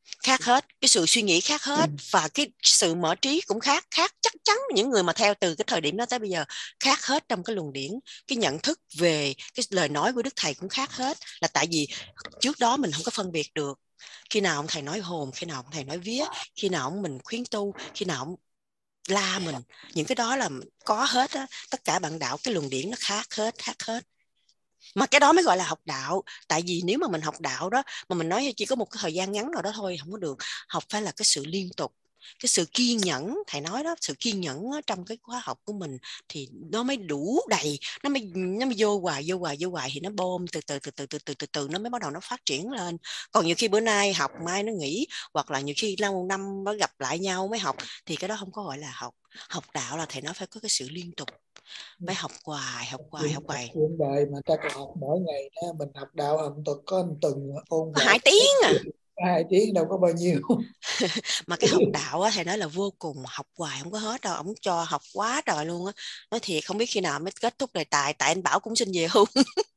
khác hết, cái sự suy nghĩ khác hết, và cái sự mở trí cũng khác, khác chắc chắn. Những người mà theo từ cái thời điểm đó tới bây giờ khác hết trong cái luồng điển, cái nhận thức về cái lời nói của Đức Thầy cũng khác hết, là tại vì trước đó mình không có phân biệt được khi nào ông thầy nói hồn, khi nào ông thầy nói vía, khi nào ông mình khuyến tu, khi nào ông la mình, những cái đó là có hết á. Tất cả bạn đạo cái luồng điển nó khác hết, khác hết. Mà cái đó mới gọi là học đạo. Tại vì nếu mà mình học đạo đó mà mình nói chỉ có một cái thời gian ngắn nào đó thôi không có được. Học phải là cái sự liên tục, cái sự kiên nhẫn. Thầy nói đó, sự kiên nhẫn trong cái khóa học của mình thì nó mới đủ đầy, nó mới nó mới vô hoài vô hoài vô hoài thì nó bơm từ từ từ từ từ từ từ từ nó mới bắt đầu nó phát triển lên. Còn nhiều khi bữa nay học mai nó nghỉ, hoặc là nhiều khi lâu năm nó gặp lại nhau mới học, thì cái đó không có gọi là học. Học đạo là thầy nói phải có cái sự liên tục, phải học hoài học hoài học hoài. Chuyện đời mà ta còn học mỗi ngày đó, mình học đạo hồng tuần có một tuần ôn hai tiếng à, hai tiếng đâu có bao nhiêu. Mà cái học đạo á thầy nói là vô cùng, học hoài không có hết đâu. Ông cho học quá trời luôn á, nói thiệt không biết khi nào mới kết thúc đề tài. Tại anh Bảo cũng xin về hưu.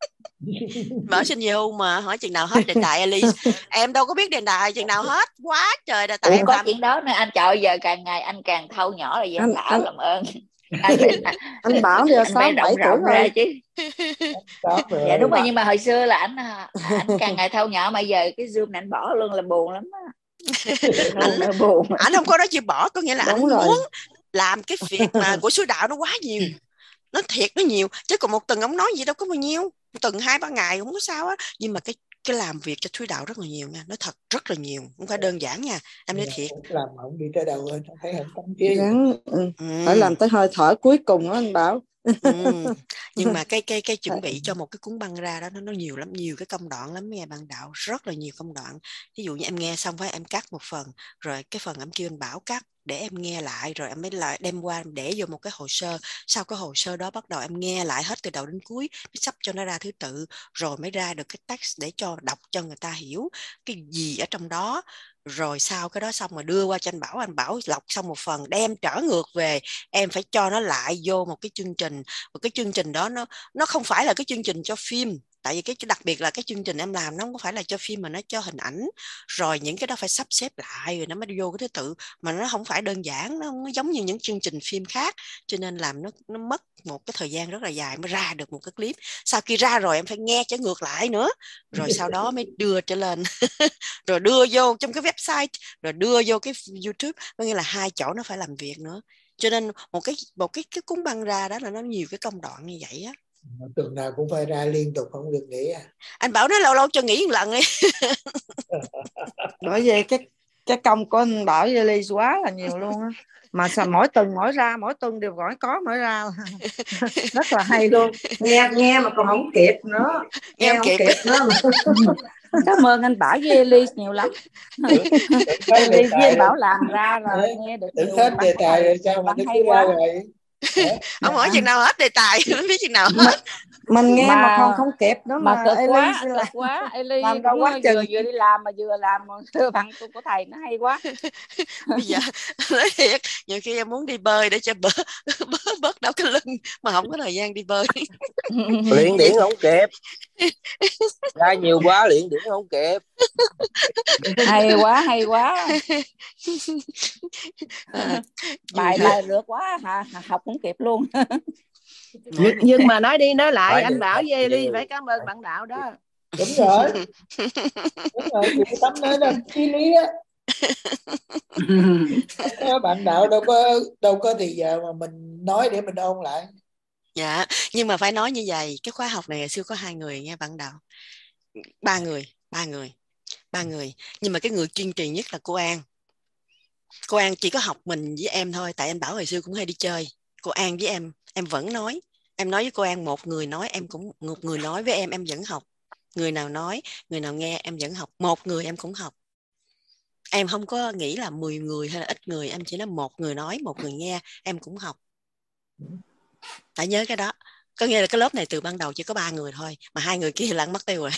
Bảo xin về hưu mà hỏi chừng nào hết đề tài Elise. Em đâu có biết đề tài chừng nào hết, quá trời đề tài. Ủa, em có làm chuyện đó nữa anh. Trời, giờ càng ngày anh càng thâu nhỏ rồi. Vậy anh, Bảo anh, làm ơn anh phải, anh Bảo giờ sáu bảy tuổi ra rồi chứ. rồi. Dạ đúng rồi, nhưng mà hồi xưa là anh anh càng ngày thâu nhỏ, mà giờ cái zoom này anh bỏ luôn là buồn lắm á. Anh, nó buồn. Anh không có nói chịu bỏ, có nghĩa là Đúng anh rồi. muốn làm cái việc mà của sứ đạo nó quá nhiều, nó thiệt nó nhiều, chứ còn một tuần ông nói gì đâu có bao nhiêu, một tuần hai ba ngày không có sao á. Nhưng mà cái cái làm việc cho Thúy Đạo rất là nhiều nha, nói thật rất là nhiều, không phải đơn giản nha, em nói thiệt. Làm mà không đi tới đâu hơn, thấy không tâm trí. Gắn, ừ. Ừ. Phải làm tới hơi thở cuối cùng đó anh Bảo. Ừ. Nhưng mà cái cái cái chuẩn bị cho một cái cuốn băng ra đó nó nó nhiều lắm, nhiều cái công đoạn lắm nghe bạn đạo, rất là nhiều công đoạn. Ví dụ như em nghe xong phải em cắt một phần, rồi cái phần em kêu anh Bảo cắt để em nghe lại, rồi em mới lại đem qua để vô một cái hồ sơ. Sau cái hồ sơ đó bắt đầu em nghe lại hết từ đầu đến cuối, sắp cho nó ra thứ tự, rồi mới ra được cái text để cho đọc cho người ta hiểu cái gì ở trong đó. Rồi sau cái đó xong rồi đưa qua cho anh Bảo, anh Bảo lọc xong một phần đem trở ngược về, em phải cho nó lại vô một cái chương trình. Và cái chương trình đó nó nó không phải là cái chương trình cho phim, tại vì cái đặc biệt là cái chương trình em làm nó không phải là cho phim mà nó cho hình ảnh, rồi những cái đó phải sắp xếp lại rồi nó mới vô cái thứ tự, mà nó không phải đơn giản, nó không giống như những chương trình phim khác, cho nên làm nó nó mất một cái thời gian rất là dài mới ra được một cái clip. Sau khi ra rồi em phải nghe trở ngược lại nữa, rồi sau đó mới đưa trở lên rồi đưa vô trong cái website, rồi đưa vô cái YouTube, có nghĩa là hai chỗ nó phải làm việc nữa. Cho nên một cái một cái cái cuốn băng ra đó là nó nhiều cái công đoạn như vậy á. Tuần nào cũng phải ra liên tục, không được nghỉ à? Anh Bảo nói lâu lâu cho nghỉ một lần đi. Bởi vì cái cái công của anh Bảo với Elise quá là nhiều luôn á. Mà sao mỗi tuần mỗi ra, mỗi tuần đều gọi có mỗi ra rất là hay luôn. Nghe nghe mà còn không kịp nữa. Nghe, nghe không kịp, kịp nữa. Cảm ơn anh Bảo với Elise nhiều lắm. Elise với anh Bảo làm ra rồi đấy, nghe được nhiều. Hết đề tài rồi sao mà nó cứ ra vậy? Ông hỏi chừng nào hết đề tài, không biết chừng nào hết. Mình nghe mà, mà còn không kịp nữa mà, mà cực Elise quá, là... cực quá. Elise làm đâu quá vừa vừa đi làm mà vừa làm thưa bằng của thầy, nó hay quá. Bây giờ nói thiệt, nhiều khi em muốn đi bơi để cho bớt bớt bớt đau cái lưng mà không có thời gian đi bơi. Luyện điển không kịp, ra nhiều quá luyện điển không kịp. Hay quá, hay quá. À, bài bài được quá hả, học không kịp luôn. nhưng, nhưng mà nói đi nói lại phải anh Bảo với Elise phải cảm ơn bạn đạo đó. Đúng rồi, đúng rồi, chị Tâm nói là chí lý á. Bạn đạo đâu có đâu có thì giờ mà mình nói để mình ôn lại. Dạ, nhưng mà phải nói như vậy, cái khóa học này ngày xưa có hai người nghe bạn đạo, ba người, ba người, ba người, nhưng mà cái người kiên trì nhất là cô An. Cô An chỉ có học mình với em thôi, tại anh Bảo hồi xưa cũng hay đi chơi. Cô An với em, em vẫn nói, em nói với cô An, một người nói em cũng, một người nói với em em vẫn học. Người nào nói, người nào nghe em vẫn học, một người em cũng học. Em không có nghĩ là mười người hay là ít người, em chỉ nói một người nói, một người nghe, em cũng học. Phải nhớ cái đó. Có nghĩa là cái lớp này từ ban đầu chỉ có ba người thôi, mà hai người kia lẫn mất tiêu rồi.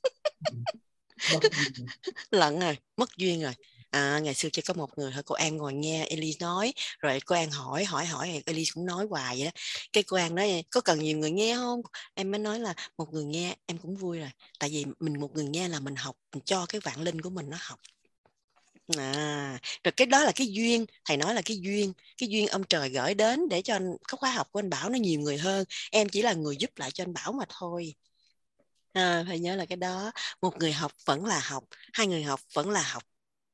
Lẫn rồi, mất duyên rồi. À, ngày xưa chỉ có một người thôi, cô An ngồi nghe Elise nói, rồi cô An hỏi, hỏi, hỏi, Elise cũng nói hoài vậy đó. Cái cô An nói, có cần nhiều người nghe không? Em mới nói là một người nghe, em cũng vui rồi. Tại vì mình một người nghe là mình học, mình cho cái vạn linh của mình nó học. À, rồi cái đó là cái duyên, thầy nói là cái duyên, cái duyên ông trời gửi đến để cho anh, cái khóa học của anh Bảo nó nhiều người hơn. Em chỉ là người giúp lại cho anh Bảo mà thôi. À, phải nhớ là cái đó. Một người học vẫn là học, hai người học vẫn là học.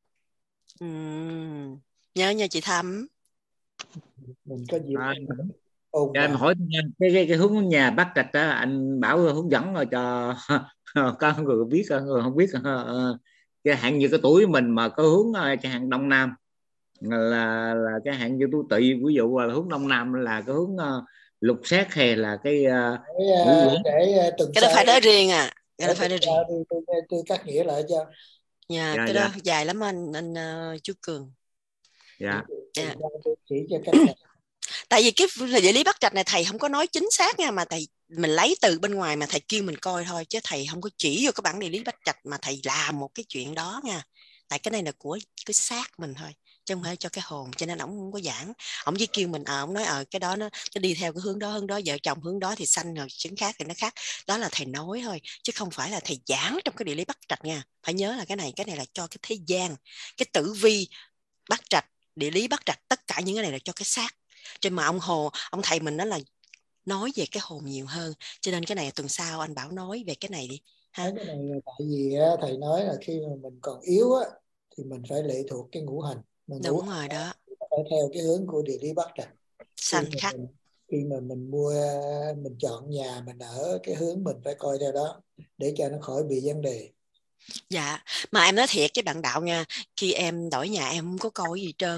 Uhm. Nhớ nha chị Thắm. Mình có dịp À, ôn cho em hỏi nha, cái, cái cái hướng nhà Bắc Trạch đó anh Bảo hướng dẫn rồi cho có người biết, có người không biết. Cái hạn như cái tuổi mình mà có hướng cái hạn Đông Nam là là cái hạn như tuổi Tỵ, ví dụ là hướng Đông Nam là cái hướng uh, lục sát hay là cái uh, để, ngũ quẩn. để tuần cái đó sau phải nói riêng à, cái đó để phải nói riêng. tôi, tôi, tôi, tôi cắt nghĩa lại cho. Dạ, Dạ, cái dạ. đó dài lắm anh anh uh, chú Cường. Dạ. Dạ. Tôi chỉ cho cách này. Tại vì cái địa lý Bắc Trạch này thầy không có nói chính xác nha, mà thầy mình lấy từ bên ngoài mà thầy kêu mình coi thôi, chứ thầy không có chỉ vô cái bản địa lý Bắc Trạch mà thầy làm một cái chuyện đó nha. Tại cái này là của cái xác mình thôi, chứ không phải cho cái hồn, cho nên ổng không có giảng. Ổng chỉ kêu mình, à, ổng nói ờ cái đó nó, nó đi theo cái hướng đó, hướng đó, vợ chồng hướng đó thì sanh rồi chứng khác thì nó khác. Đó là thầy nói thôi, chứ không phải là thầy giảng trong cái địa lý Bắc Trạch nha. Phải nhớ là cái này, cái này là cho cái thế gian, cái tử vi Bắc Trạch, địa lý Bắc Trạch, tất cả những cái này là cho cái xác. Cho mà ông Hồ, ông thầy mình đó là nói về cái hồn nhiều hơn, cho nên cái này tuần sau anh Bảo nói về cái này đi ha. Cái này là tại vì thầy nói là khi mà mình còn yếu á thì mình phải lệ thuộc cái ngũ hành. Mà ngũ Đúng hành rồi đó, phải theo cái hướng của địa lý Bắc Trạch. sanh khắc. Mình, khi mà mình mua, mình chọn nhà mình ở cái hướng mình phải coi theo đó để cho nó khỏi bị vấn đề. Dạ, mà em nói thiệt cái bạn đạo nha, khi em đổi nhà em không có coi gì trơn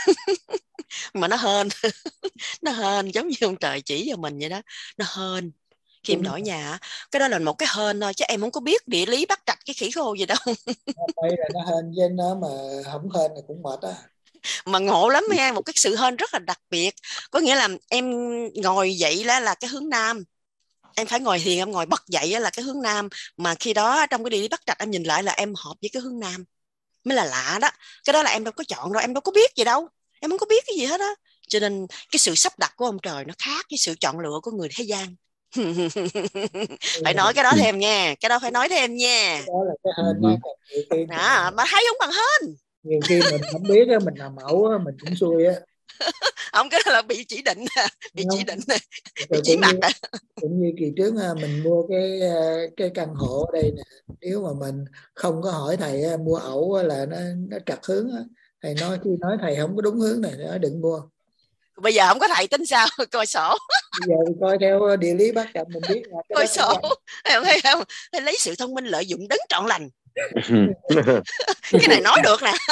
mà nó hên nó hên giống như ông trời chỉ vào mình vậy đó, nó hên. Khi em đổi nhà, cái đó là một cái hên thôi, chứ em không có biết địa lý Bắc Trạch cái khỉ khô gì đâu. Đây là nó hên, chứ nó mà không hên thì cũng mệt á. Mà ngộ lắm nha, một cái sự hên rất là đặc biệt. Có nghĩa là em ngồi dậy là, là cái hướng Nam, em phải ngồi thiền, em ngồi bật dậy là cái hướng Nam, mà khi đó trong cái địa lý Bắc Trạch em nhìn lại là em hợp với cái hướng Nam, mới là lạ đó. Cái đó là em đâu có chọn đâu, em đâu có biết gì đâu, em không có biết cái gì hết á. Cho nên cái sự sắp đặt của ông trời nó khác với sự chọn lựa của người thế gian. Phải nói cái đó thêm nha, cái đó phải nói thêm nha. Đó là cái hên đó. Nhiều khi đó, mà thấy không bằng hên. Nhiều khi mình không biết á, mình làm mẫu á, mình cũng xui á. Không, cái đó là bị chỉ định, bị Không. chỉ định, bị Rồi chỉ mặt. Cũng như kỳ trước mình mua cái cái căn hộ ở đây nè, nếu mà mình không có hỏi thầy mua ẩu là nó nó trật hướng, thầy nói khi nói thầy không có đúng hướng này, nói đừng mua. Bây giờ không có thầy tính sao? Coi sổ. Bây giờ coi theo địa lý Bắc Trạch mình biết là cái coi đó sổ. Em thấy không? Thầy lấy sự thông minh lợi dụng đấng trọn lành. Cái này nói được nè.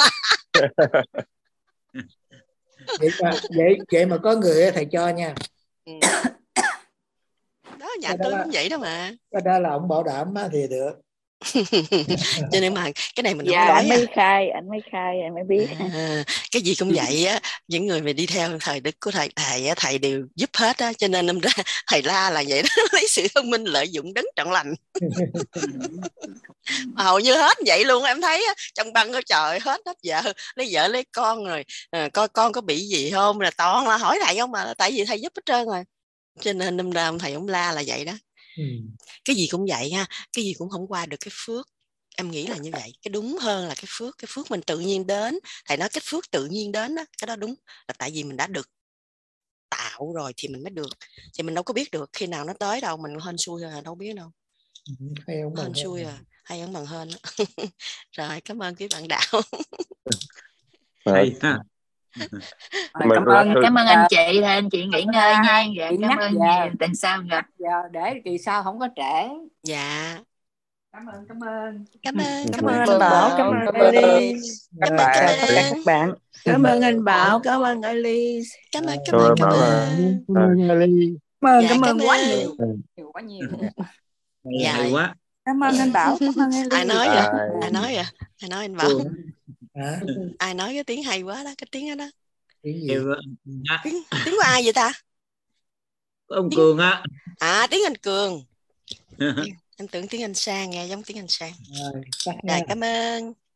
vậy mà vậy vậy mà có người thầy cho nha. Ừ. Đó, nhà tôi cũng vậy đó mà. Cái đó là ông bảo đảm thì được. Cho nên mà cái này mình dạ, không nói anh mới à. khai anh mới khai anh mới biết. À, cái gì cũng vậy á, những người mà đi theo thời đức của thầy thầy thầy đều giúp hết á, cho nên năm ra thầy la là vậy đó. Lấy sự thông minh lợi dụng đấng trọn lành. Mà hầu như hết vậy luôn, em thấy á, trong băng có trời hết hết vợ lấy vợ lấy con rồi à, coi con có bị gì không là toàn là hỏi thầy không, mà tại vì thầy giúp hết trơn rồi, cho nên năm ra thầy ông la là vậy đó. Ừ. Cái gì cũng vậy ha, cái gì cũng không qua được cái phước. Em nghĩ là như vậy, cái đúng hơn là cái phước, cái phước mình tự nhiên đến. Thầy nói cái phước tự nhiên đến đó, cái đó đúng là tại vì mình đã được tạo rồi thì mình mới được, thì mình đâu có biết được khi nào nó tới đâu, mình hên xui rồi đâu biết đâu. Hay không hên xui à, hay không bằng hên. Rồi cảm ơn quý bạn đạo. Hay ha. Cảm ơn cảm ơn anh chị, anh chị nghỉ ngơi nha. Dạ, cảm ơn nhiều, tuần sau gặp. Giờ để kỳ sau không có trễ. Dạ. Cảm ơn, cảm ơn. Cảm ơn, cảm ơn anh Bảo, cảm ơn Elise. Cảm ơn các các bạn. Cảm ơn anh Bảo, cảm ơn Elise. Cảm ơn, cảm ơn, cảm ơn. Cảm ơn Elise. Cảm ơn, Dạ, cảm ơn cảm quá ơn. nhiều. Nhiều quá nhiều. Dạ. Hay quá. Cảm ơn anh Bảo, cảm ơn Elise. Ai nói À, vậy? Ai nói vậy? Ai nói anh Bảo? Hả? Ai nói cái tiếng hay quá đó, cái tiếng đó đó. Tiếng gì? Tiếng, tiếng của ai vậy ta? Ông tiếng... Cường á. À, tiếng anh Cường. Anh tưởng tiếng anh Sang, nghe giống tiếng anh Sang. Rồi, cảm ơn.